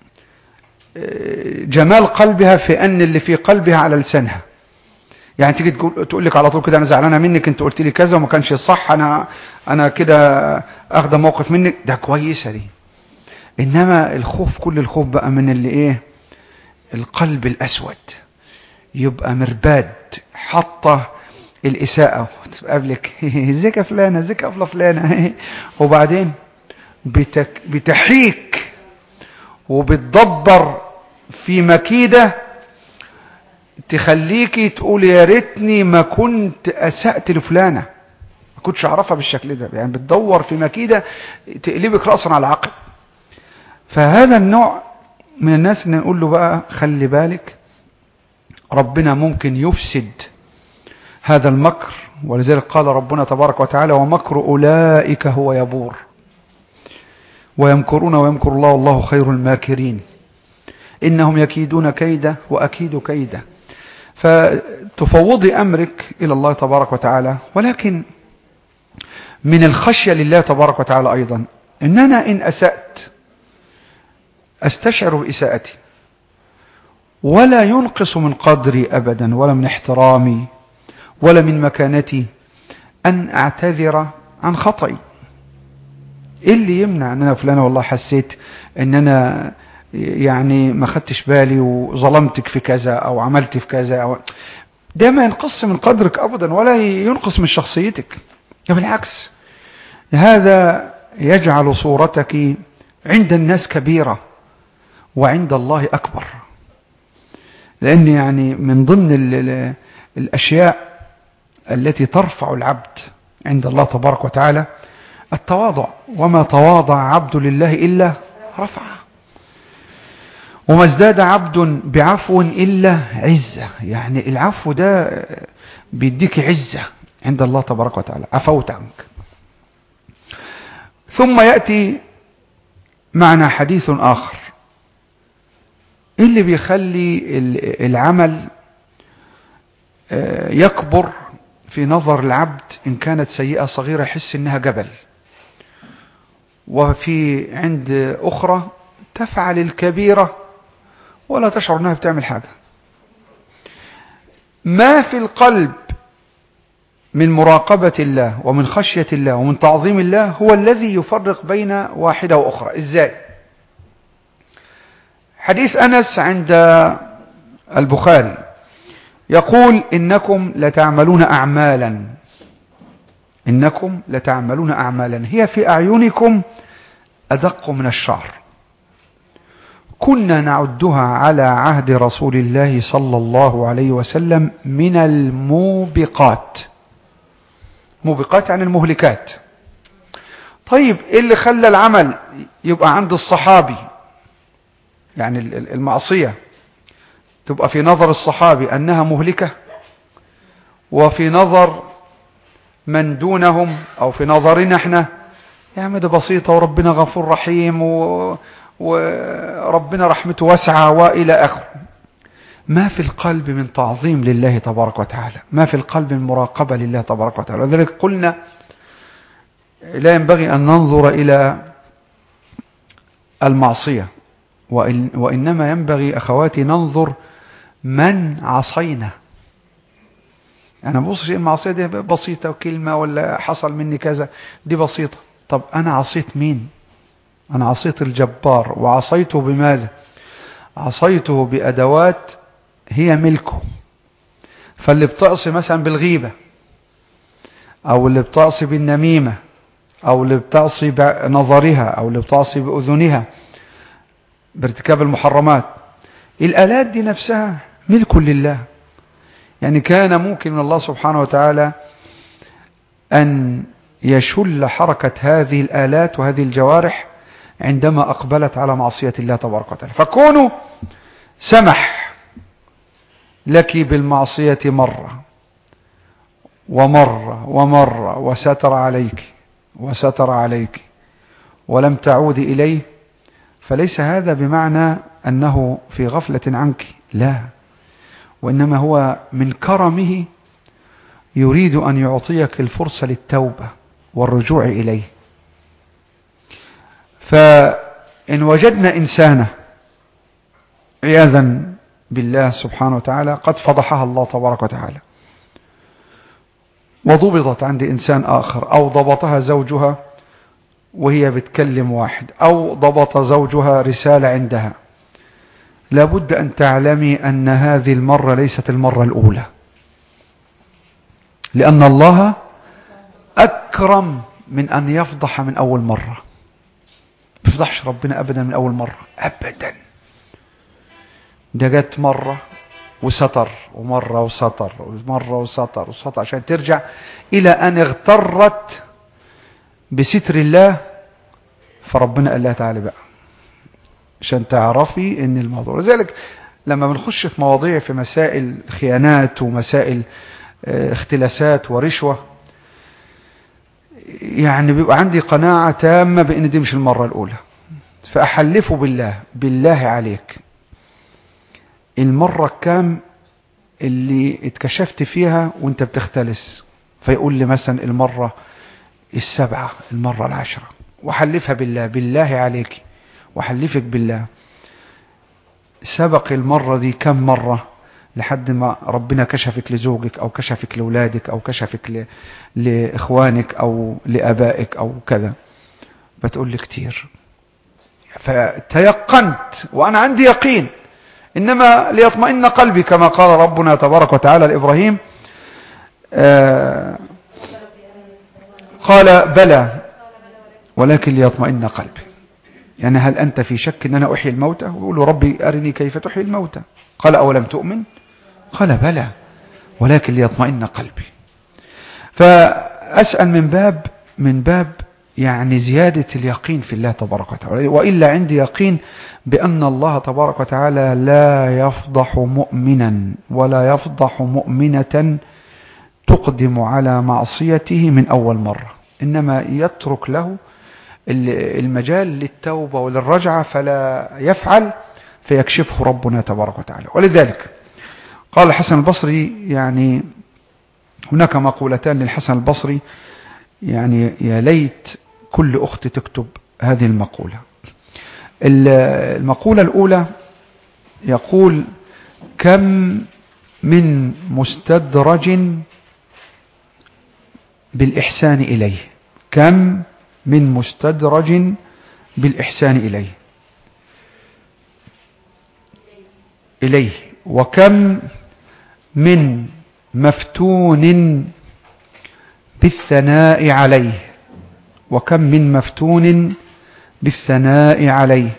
جمال قلبها في ان اللي في قلبها على لسانها، يعني تيجي تقول لك على طول كده انا زعلانه منك، انت قلت لي كذا وما كانش صح، انا انا كده اخذ موقف منك، ده كويسه دي. انما الخوف كل الخوف بقى من اللي ايه؟ القلب الاسود، يبقى مرباد حاطه الاساءه تقابلك ازيك يا فلانه ازيك يا فلانه وبعدين بتك بتحيك وبتدبر في مكيده تخليكي تقول يا ريتني ما كنت اسأت لفلانه، ما كنتش اعرفها بالشكل ده. يعني بتدور في مكيده تقلبك راسا على عقب. فهذا النوع من الناس اللي نقول له بقى خلي بالك، ربنا ممكن يفسد هذا المكر. ولذلك قال ربنا تبارك وتعالى ومكر أولئك هو يبور ويمكرون ويمكر الله والله خير الماكرين إنهم يكيدون كيدا وأكيد كيدا. فتفوضي أمرك إلى الله تبارك وتعالى. ولكن من الخشية لله تبارك وتعالى أيضا إن أنا إن أسأت أستشعر بإساءتي ولا ينقص من قدري أبدا ولا من احترامي ولا من مكانتي أن أعتذر عن خطئي. إيه اللي يمنع أن أنا فلانة والله حسيت أن أنا يعني ما خدتش بالي وظلمتك في كذا أو عملت في كذا أو ده ما ينقص من قدرك أبدا ولا ينقص من شخصيتك، بالعكس هذا يجعل صورتك عند الناس كبيرة وعند الله أكبر. لأن يعني من ضمن الأشياء التي ترفع العبد عند الله تبارك وتعالى التواضع، وما تواضع عبد لله إلا رفعه، وما ازداد عبد بعفو إلا عزة. يعني العفو ده بيديك عزة عند الله تبارك وتعالى، عفوت عنك. ثم يأتي معنا حديث آخر اللي بيخلي العمل يكبر في نظر العبد. إن كانت سيئة صغيرة يحس إنها جبل، وفي عند أخرى تفعل الكبيرة ولا تشعر أنها بتعمل حاجة. ما في القلب من مراقبة الله ومن خشية الله ومن تعظيم الله هو الذي يفرق بين واحدة وأخرى. إزاي؟ حديث أنس عند البخاري يقول إنكم لتعملون أعمالا إنكم لتعملون أعمالا هي في أعينكم أدق من الشعر كنا نعدها على عهد رسول الله صلى الله عليه وسلم من الموبقات. موبقات عن المهلكات. طيب إيه اللي خلى العمل يبقى عند الصحابي، يعني المعصية تبقى في نظر الصحابي أنها مهلكة، وفي نظر من دونهم أو في نظرنا احنا يا عم ده بسيطة وربنا غفور رحيم و... وربنا رحمته واسعة وإلى آخره. ما في القلب من تعظيم لله تبارك وتعالى، ما في القلب من مراقبة لله تبارك وتعالى. لذلك قلنا لا ينبغي أن ننظر إلى المعصية، وإن وإنما ينبغي أخواتي ننظر من عصينا. أنا بص شيء المعصية دي بسيطة وكلمة ولا حصل مني كذا دي بسيطة. طب أنا عصيت مين؟ أنا عصيت الجبار، وعصيته بماذا؟ عصيته بأدوات هي ملكه. فاللي بتعصي مثلا بالغيبة، أو اللي بتعصي بالنميمة، أو اللي بتعصي بنظرها، أو اللي بتعصي بأذنها بارتكاب المحرمات، الآلات دي نفسها ملك لله. يعني كان ممكن من الله سبحانه وتعالى أن يشل حركة هذه الآلات وهذه الجوارح عندما أقبلت على معصية الله تبارك وتعالى، فكونوا سمح لك بالمعصية مرة ومرة ومرة وستر عليك وستر عليك ولم تعود إليه، فليس هذا بمعنى أنه في غفلة عنك، لا، وإنما هو من كرمه يريد أن يعطيك الفرصة للتوبة والرجوع إليه. فإن وجدنا إنسانا عياذا بالله سبحانه وتعالى قد فضحها الله تبارك وتعالى، وضبطت عند إنسان آخر، أو ضبطها زوجها وهي بتكلم واحد، أو ضبط زوجها رسالة عندها، لابد أن تعلمي أن هذه المرة ليست المرة الأولى، لأن الله أكرم من أن يفضح من أول مرة. ما يفضحش ربنا أبدا من أول مرة أبدا. ده جت مرة وستر، ومرة وستر، ومرة وستر وستر، عشان ترجع إلى أن اغترت بستر الله. فربنا قال لها تعالى بقى عشان تعرفي ان الموضوع. لذلك لما بنخش في مواضيع في مسائل خيانات ومسائل اختلاسات ورشوة، يعني بيبقى عندي قناعة تامة بان دي مش المرة الاولى. فاحلفه بالله، بالله عليك المرة كام اللي اتكشفت فيها وانت بتختلس؟ فيقول لي مثلا المرة السبعة، المرة العشرة، وحلفها بالله، بالله عليك وحلفك بالله سبق المرة دي كم مرة لحد ما ربنا كشفك لزوجك أو كشفك لأولادك أو كشفك ل... لإخوانك أو لأبائك أو كذا؟ بتقول لي كتير. فتيقنت وأنا عندي يقين، إنما ليطمئن قلبي كما قال ربنا تبارك وتعالى لإبراهيم آه قال بلى ولكن ليطمئن قلبي. يعني هل أنت في شك أن أنا أحيي الموتى؟ ويقول له ربي أرني كيف تحيي الموتى. قال أولم تؤمن؟ قال بلى ولكن ليطمئن قلبي. فأسأل من باب من باب يعني زيادة اليقين في الله تبارك وتعالى، وإلا عندي يقين بأن الله تبارك وتعالى لا يفضح مؤمنا ولا يفضح مؤمنة تقدم على معصيته من أول مرة، إنما يترك له المجال للتوبة وللرجعة فلا يفعل، فيكشفه ربنا تبارك وتعالى. ولذلك قال الحسن البصري، يعني هناك مقولتان للحسن البصري، يعني يا ليت كل أخت تكتب هذه المقولة. المقولة الأولى يقول: كم من مستدرج بالإحسان إليه، كم من مستدرج بالإحسان إليه إليه وكم من مفتون بالثناء عليه، وكم من مفتون بالثناء عليه،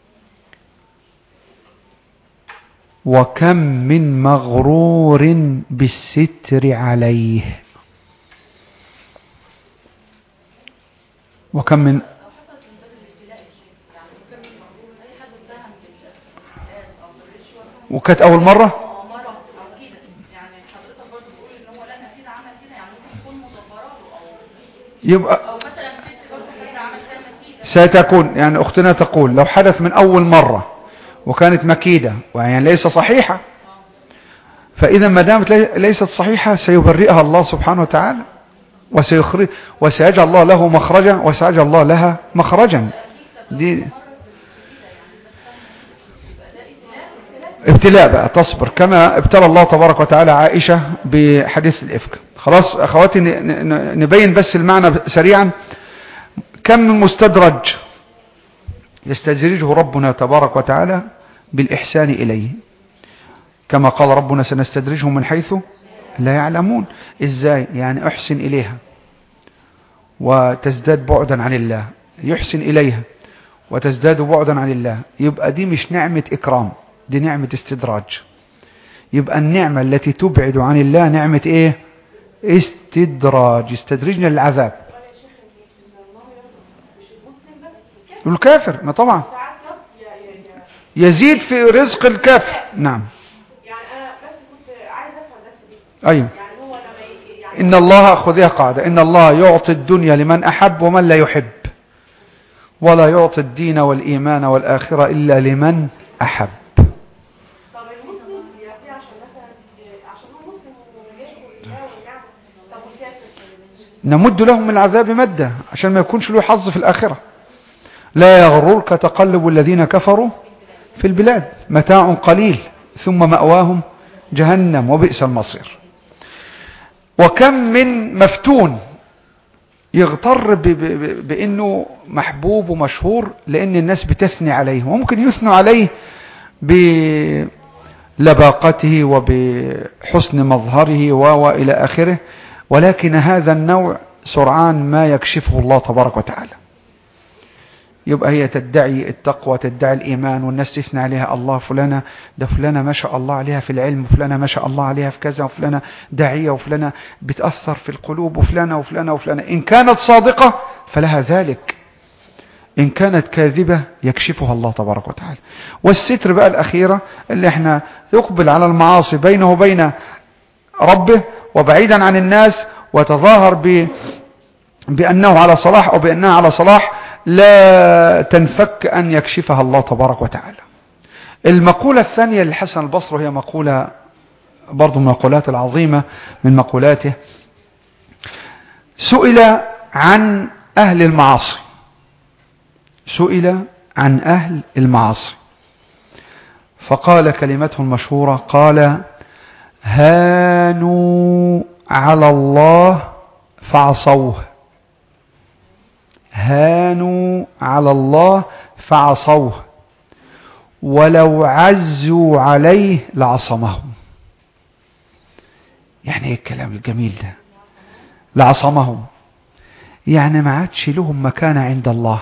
وكم من مغرور بالستر عليه، وكم من وكانت أول مرة. يبقى ستكون يعني أختنا تقول لو حدث من أول مرة وكانت مكيدة يعني ليس صحيحة، فإذا ما دامت ليست صحيحة سيبرئها الله سبحانه وتعالى وسيخرج وسيجعل الله له مخرجا وسيجعل الله لها مخرجا. دي ابتلاء بقى، تصبر كما ابتلى الله تبارك وتعالى عائشة بحديث الإفك. خلاص أخواتي نبين بس المعنى سريعا. كم من مستدرج يستدرجه ربنا تبارك وتعالى بالإحسان إليه، كما قال ربنا سنستدرجهم من حيث لا يعلمون. إزاي؟ يعني أحسن إليها وتزداد بعدا عن الله، يحسن إليها وتزداد بعدا عن الله، يبقى دي مش نعمة إكرام، دي نعمة استدراج. يبقى النعمة التي تبعد عن الله نعمة إيه؟ استدراج، استدرجنا للعذاب. الكافر ما طبعا يزيد في رزق الكافر. نعم. يعني انا بس كنت عايز افهم بس دي. ايوه. يعني هو لما يعني ان الله، خذيها قاعده، ان الله يعطي الدنيا لمن احب ومن لا يحب، ولا يعطي الدين والايمان والاخره الا لمن احب. طب المسلم بيعطيه عشان مثلا عشان هو مسلم ويشكر الله والنعمه، طب والكافر نمد لهم من العذاب مده عشان ما يكونش له حظ في الاخره. لا يغررك تقلب الذين كفروا في البلاد، متاع قليل ثم مأواهم جهنم وبئس المصير. وكم من مفتون يغتر ب ب ب بأنه محبوب ومشهور لأن الناس بتثني عليه، وممكن يثنوا عليه بلباقته وبحسن مظهره وإلى آخره، ولكن هذا النوع سرعان ما يكشفه الله تبارك وتعالى. يبقى هي تدعي التقوى، تدعي الإيمان، والناس تثني عليها، الله فلانة ده فلانة ما شاء الله عليها في العلم، وفلانة ما شاء الله عليها في كذا، وفلانة داعية، وفلانة بتأثر في القلوب، وفلانة وفلانة وفلانة. إن كانت صادقة فلها ذلك، إن كانت كاذبة يكشفها الله تبارك وتعالى. والستر بقى الأخيرة اللي احنا يقبل على المعاصي بينه وبين ربه وبعيدا عن الناس، وتظاهر ب بأنه على صلاح أو بأنها على صلاح، لا تنفك أن يكشفها الله تبارك وتعالى. المقولة الثانية للحسن البصري، وهي مقولة برضو من المقولات العظيمة من مقولاته، سئل عن أهل المعاصي، سئل عن أهل المعاصي فقال كلمته المشهورة، قال: هانوا على الله فعصوه، هانوا على الله فعصوه، ولو عزوا عليه لعصمهم. يعني ايه الكلام الجميل ده؟ لعصمهم، يعني ما عادش لهم مكانة عند الله،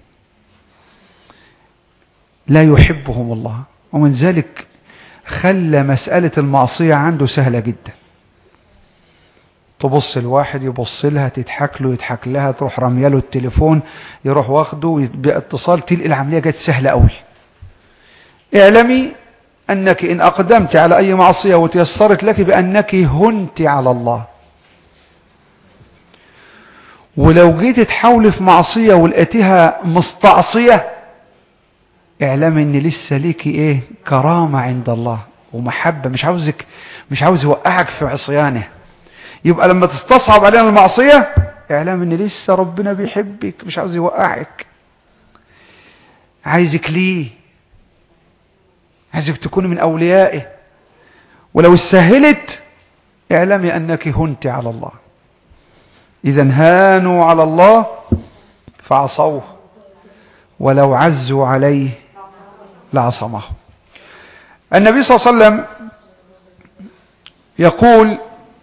لا يحبهم الله. ومن ذلك خلى مسألة المعصية عنده سهلة جدا. تبص الواحد يبص لها، تضحك له يضحك لها، تروح رميه له التليفون يروح واخده باتصال، تلقي العملية جت سهلة قوي. اعلمي أنك إن أقدمت على أي معصية وتيسرت لك بأنك هنت على الله، ولو جيت تحاول في معصية ولقيتها مستعصية، اعلمي ان لسه ليكي ايه؟ كرامة عند الله ومحبة، مش عاوزك مش عاوز يوقعك في عصيانه. يبقى لما تستصعب علينا المعصية اعلم ان لسه ربنا بيحبك، مش عاوز يوقعك، عايزك ليه، عايزك تكون من اوليائه. ولو استهلت اعلمي انك هنت على الله. اذا هانوا على الله فعصوه، ولو عزوا عليه لعصمه. النبي صلى الله عليه وسلم يقول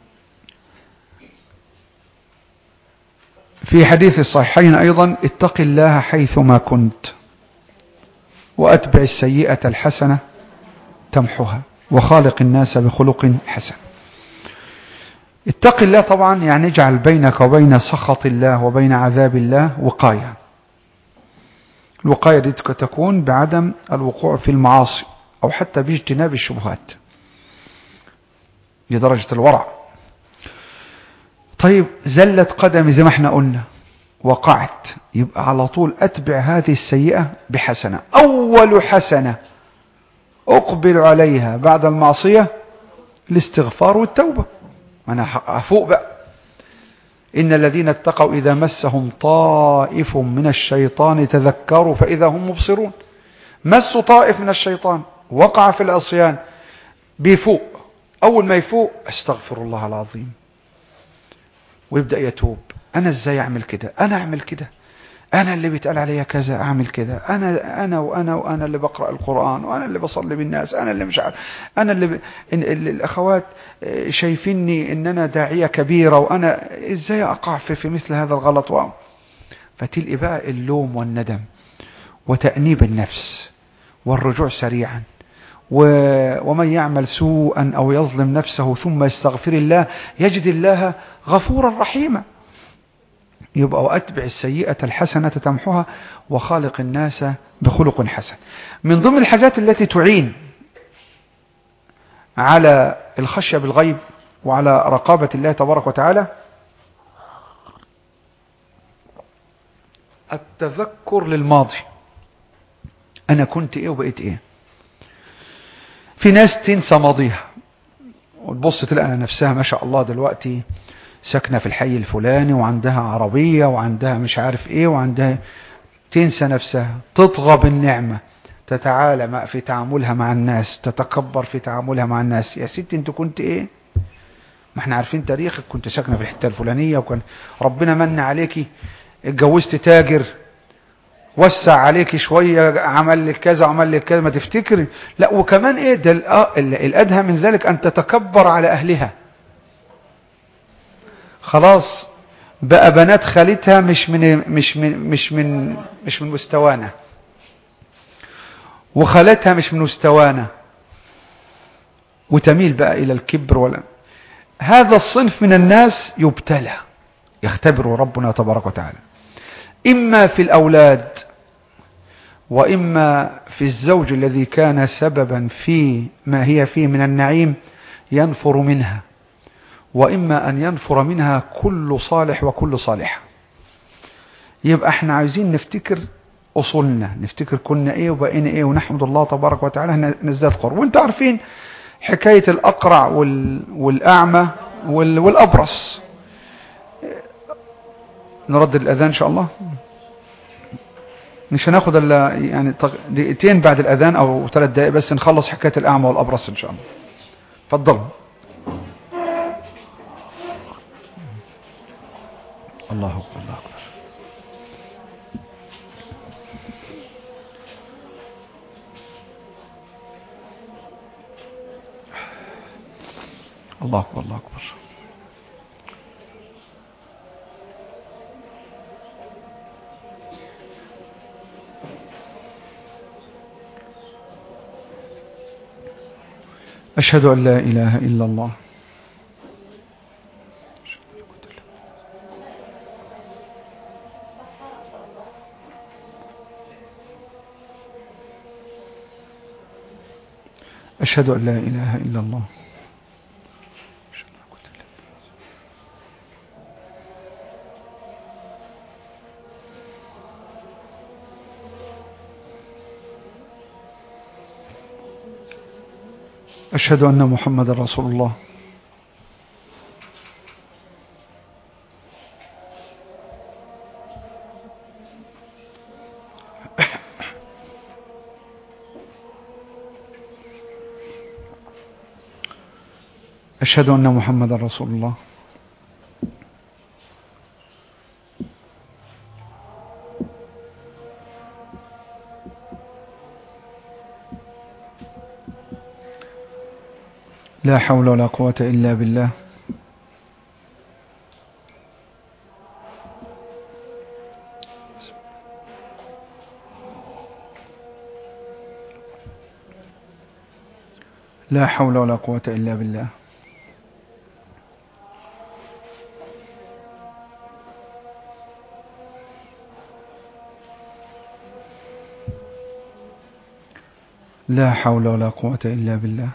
في حديث الصحيحين أيضا: اتق الله حيثما كنت، وأتبع السيئة الحسنة تمحها، وخالق الناس بخلق حسن. اتق الله طبعا يعني اجعل بينك وبين سخط الله وبين عذاب الله وقاية. الوقاية دي تكون بعدم الوقوع في المعاصي أو حتى باجتناب الشبهات لدرجة الورع. طيب زلت قدمي زي ما احنا قلنا، وقعت، يبقى على طول أتبع هذه السيئة بحسنة. أول حسنة أقبل عليها بعد المعصية الاستغفار والتوبة. أنا أفوق بقى. إن الذين اتقوا إذا مسهم طائف من الشيطان تذكروا فإذا هم مبصرون. مس طائف من الشيطان وقع في العصيان، بيفوق. أول ما يفوق استغفر الله العظيم، ويبدأ يتوب. أنا إزاي أعمل كده؟ أنا أعمل كده؟ أنا اللي بيتقال عليا كذا أعمل كده؟ أنا أنا وأنا وأنا اللي بقرأ القرآن، وأنا اللي بصلي بالناس، أنا اللي مش عارف، أنا اللي ب... إن... الأخوات شايفيني إن أنا داعية كبيرة، وأنا إزاي أقع في, في مثل هذا الغلط؟ و... فتلقي بقى اللوم والندم وتأنيب النفس والرجوع سريعا. و... ومن يعمل سوءا أو يظلم نفسه ثم يستغفر الله يجد الله غفورا رحيما. يبقى وأتبع السيئة الحسنة تمحها وخالق الناس بخلق حسن. من ضمن الحاجات التي تعين على الخشية بالغيب وعلى رقابة الله تبارك وتعالى التذكر للماضي. أنا كنت إيه وبقيت إيه. في ناس تنسى ماضيها وتبص تلاقي نفسها ما شاء الله دلوقتي ساكنة في الحي الفلاني وعندها عربية وعندها مش عارف إيه وعندها، تنسى نفسها، تطغى بالنعمة، تتعالى في تعاملها مع الناس، تتكبر في تعاملها مع الناس. يا ستي انت كنت ايه؟ ما احنا عارفين تاريخك، كنت ساكنة في الحتة الفلانية وكان ربنا من عليكي، اتجوزت تاجر، وسع عليكي شوية، عمل لك كذا عمل لك كذا، ما تفتكري. لا وكمان ايه ده الأدهى من ذلك أن تتكبر على أهلها. خلاص بقى بنات خالتها مش من مش من مش من مش من مستوانا، وخالتها مش من مستوانا، وتميل بقى إلى الكبر. ولا هذا الصنف من الناس يبتلى، يختبر ربنا تبارك وتعالى، إما في الأولاد وإما في الزوج الذي كان سببا في ما هي فيه من النعيم ينفر منها، وإما أن ينفر منها كل صالح وكل صالحة. يبقى احنا عايزين نفتكر أصولنا، نفتكر كنا ايه وبقينا ايه، ونحمد الله تبارك وتعالى نزداد قرب. وانت عارفين حكاية الأقرع وال... والأعمى وال... والأبرص. نرد الأذان إن شاء الله، مش هناخد الا يعني دقيقتين بعد الأذان أو ثلاث دقائق بس نخلص حكاية الأعمى والأبرص إن شاء الله. تفضلوا. الله أكبر الله أكبر. الله أكبر الله أكبر. أشهد أن لا إله إلا الله. أشهد أن لا إله إلا الله. أشهد أن محمد رسول الله. أشهد أن محمد رسول الله. لا حول ولا قوة إلا بالله. لا حول ولا قوة إلا بالله. لا حول ولا قوة إلا بالله.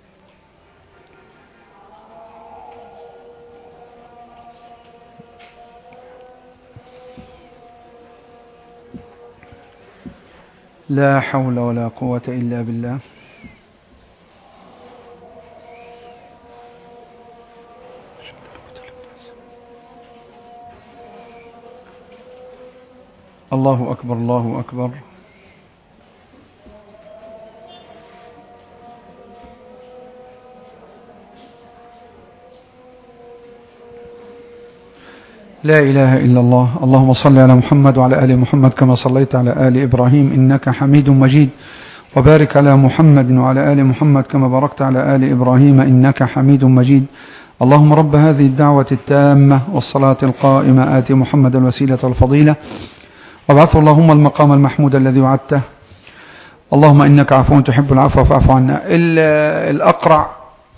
لا حول ولا قوة إلا بالله. الله أكبر الله أكبر. لا إله إلا الله. اللهم صل على محمد وعلى آل محمد كما صليت على آل إبراهيم إنك حميد مجيد، وبارك على محمد وعلى آل محمد كما باركت على آل إبراهيم إنك حميد مجيد. اللهم رب هذه الدعوة التامة والصلاة القائمة آت محمد الوسيلة والفضيلة وابعثه اللهم المقام المحمود الذي وعدته. اللهم إنك عفو تحب العفو فاعف عنا. الأقرع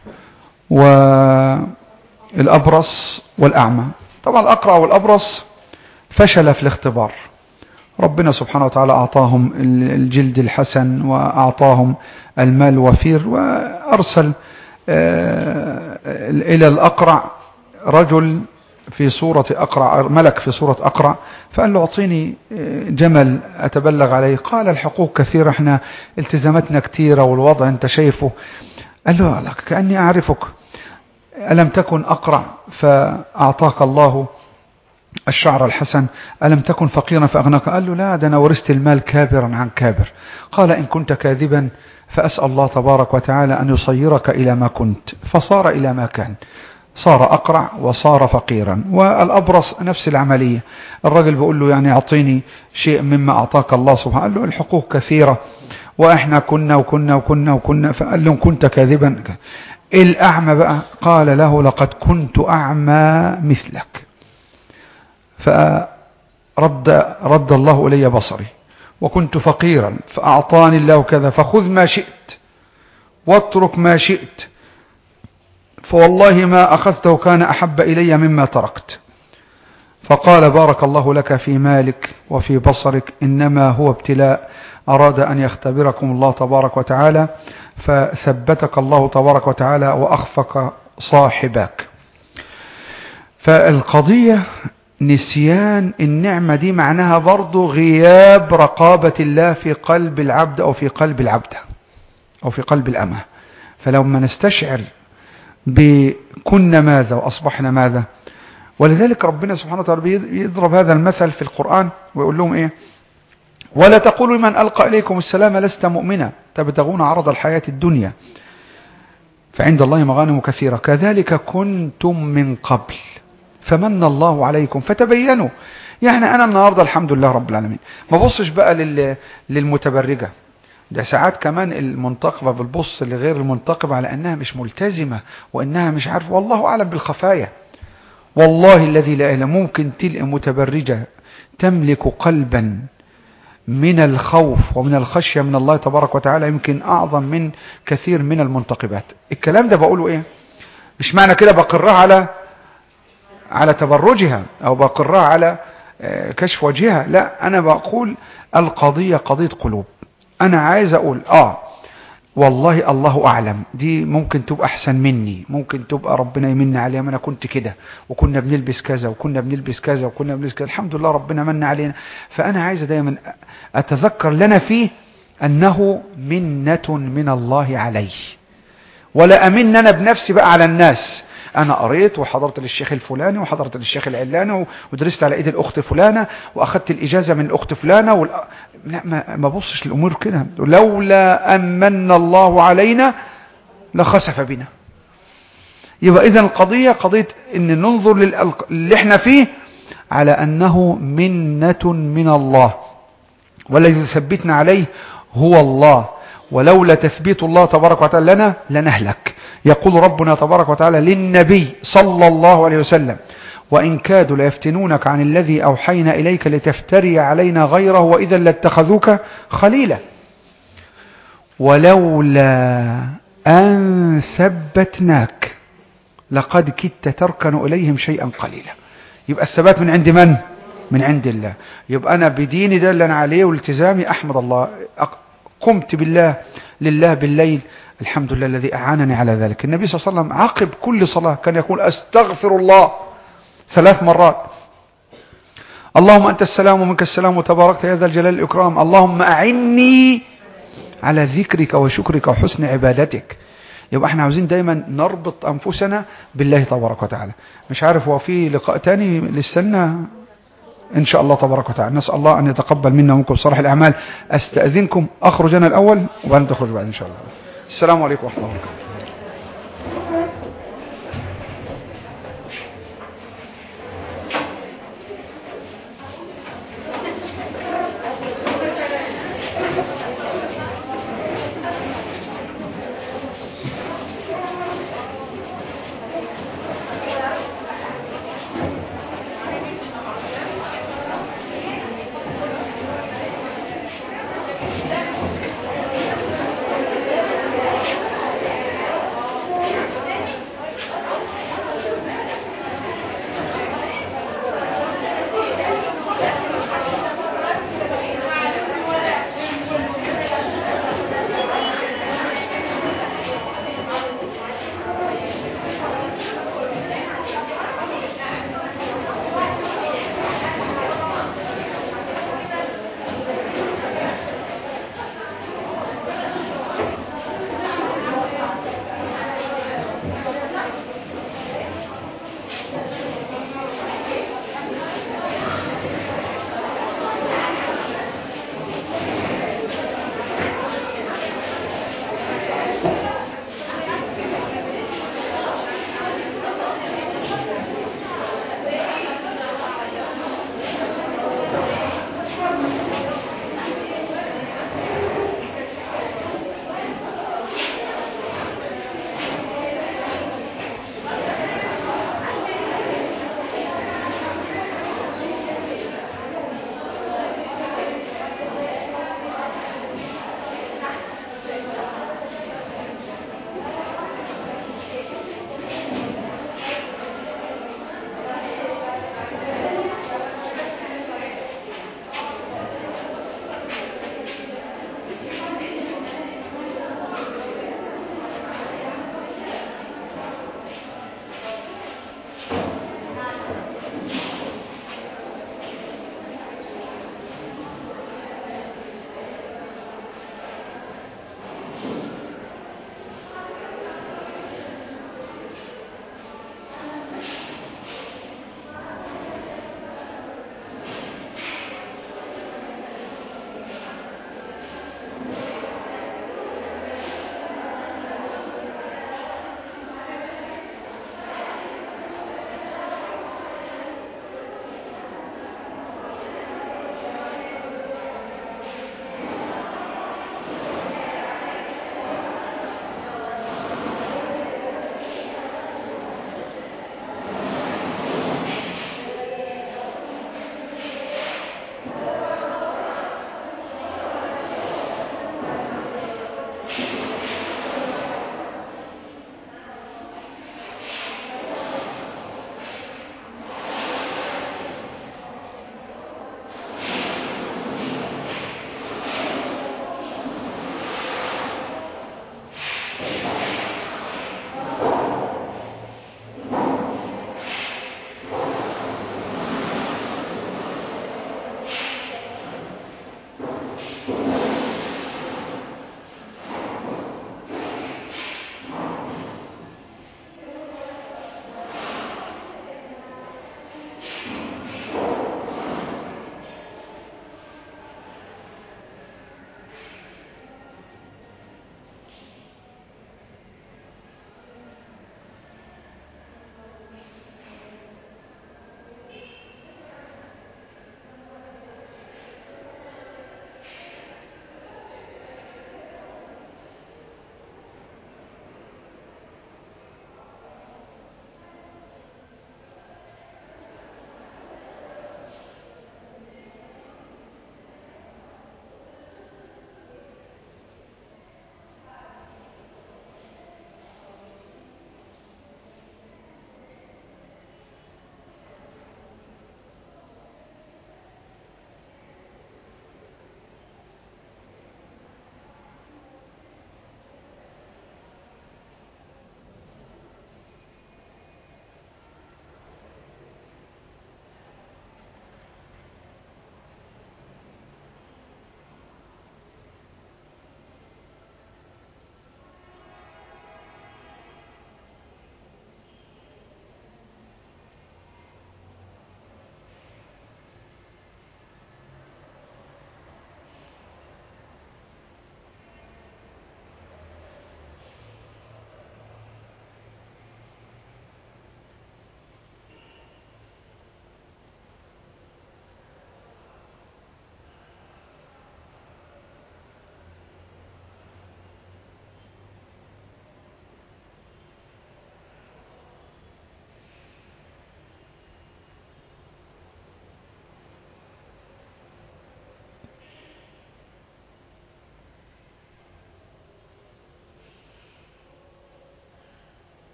والأبرص والأعمى. طبعا الأقرع والأبرص فشل في الاختبار، ربنا سبحانه وتعالى أعطاهم الجلد الحسن وأعطاهم المال الوفير، وأرسل إلى الأقرع رجل في صورة أقرع، ملك في صورة أقرع، فقال له أعطيني جمل أتبلغ عليه. قال الحقوق كثيرة، احنا التزاماتنا كثيرة والوضع انت شايفه. قال له لك كأني أعرفك، ألم تكن أقرع فأعطاك الله الشعر الحسن؟ ألم تكن فقيرا فأغناك؟ قال له لا، ده أنا ورثت المال كابرا عن كابر. قال إن كنت كاذبا فأسأل الله تبارك وتعالى أن يصيرك إلى ما كنت، فصار إلى ما كان، صار أقرع وصار فقيرا. والأبرص نفس العملية، الرجل بيقول له يعني أعطيني شيء مما أعطاك الله سبحانه، قال له الحقوق كثيرة وإحنا كنا وكنا وكنا وكنا، فقال له كنت كاذبا. الأعمى بقى قال له لقد كنت أعمى مثلك، فرد رد الله إلي بصري، وكنت فقيرا فأعطاني الله كذا، فخذ ما شئت واترك ما شئت، فوالله ما أخذته كان أحب إلي مما تركت. فقال بارك الله لك في مالك وفي بصرك، إنما هو ابتلاء أراد أن يختبركم الله تبارك وتعالى، فثبتك الله تبارك وتعالى وأخفق صاحبك. فالقضية نسيان النعمة دي معناها برضو غياب رقابة الله في قلب العبد أو في قلب العبدة أو في قلب الأمة. فلما نستشعر بكنا ماذا وأصبحنا ماذا، ولذلك ربنا سبحانه وتعالى يضرب هذا المثل في القرآن ويقول لهم إيه؟ ولا تقولوا لمن ألقى إليكم السلام لست مؤمنا تبتغون عرض الحياة الدنيا فعند الله مغانم كثيرة كذلك كنتم من قبل فمن الله عليكم فتبينوا. يعني أنا النهاردة الحمد لله رب العالمين ما بصش بقى لل... للمتبرجة، ده ساعات كمان المنتقبة بالبص لغير المنتقبة على أنها مش ملتزمة وأنها مش عارف، والله أعلم بالخفايا. والله الذي لا إله، ممكن تلقى متبرجة تملك قلبا من الخوف ومن الخشية من الله تبارك وتعالى يمكن أعظم من كثير من المنتقبات. الكلام ده بقوله إيه؟ مش معنى كده بقرها على على تبرجها أو بقرها على كشف وجهها، لا، أنا بقول القضية قضية قلوب. أنا عايز أقول آه والله الله أعلم دي ممكن تبقى أحسن مني، ممكن تبقى ربنا يمن عليها، ما أنا كنت كده وكنا بنلبس كذا وكنا بنلبس كذا وكنا بنلبس كذا، الحمد لله ربنا من علينا. فأنا عايز دايما أتذكر لنا فيه أنه منة من الله علي، ولا أمن أنا بنفسي بقى على الناس. أنا قريت وحضرت للشيخ الفلاني وحضرت للشيخ العلاني ودرست على إيد الأخت فلانة وأخذت الإجازة من الأخت فلانة وال... لا، ما, ما بصش الأمور كده. لولا أمن الله علينا لخسف بنا. يبقى إذن القضية قضية إن ننظر اللي احنا فيه على أنه منة من الله، والذي يثبتنا عليه هو الله، ولولا تثبيت الله تبارك وتعالى لنا لنهلك. يقول ربنا تبارك وتعالى للنبي صلى الله عليه وسلم وإن كادوا ليفتنونك عن الذي أوحينا إليك لتفتري علينا غيره وإذا لاتخذوك خليلا ولولا أن ثبتناك لقد كدت تركن إليهم شيئا قليلا. يبقى الثبات من عند من؟ من عند الله. يبقى أنا بديني ده اللي أنا عليه والتزامي أحمد الله، قمت بالله لله بالليل، الحمد لله الذي أعانني على ذلك. النبي صلى الله عليه وسلم عقب كل صلاة كان يقول أستغفر الله ثلاث مرات، اللهم أنت السلام ومنك السلام وتباركت يا ذا الجلال والإكرام، اللهم أعني على ذكرك وشكرك وحسن عبادتك. يبقى احنا عاوزين دايما نربط أنفسنا بالله تبارك وتعالى. مش عارف هو في لقاء تاني للسنة إن شاء الله تبارك وتعالى، نسأل الله أن يتقبل منا ومنكم صالح الأعمال. أستأذنكم أخرج أنا الأول وبعدين تخرج بعد إن شاء الله. السلام عليكم ورحمة الله وبركاته.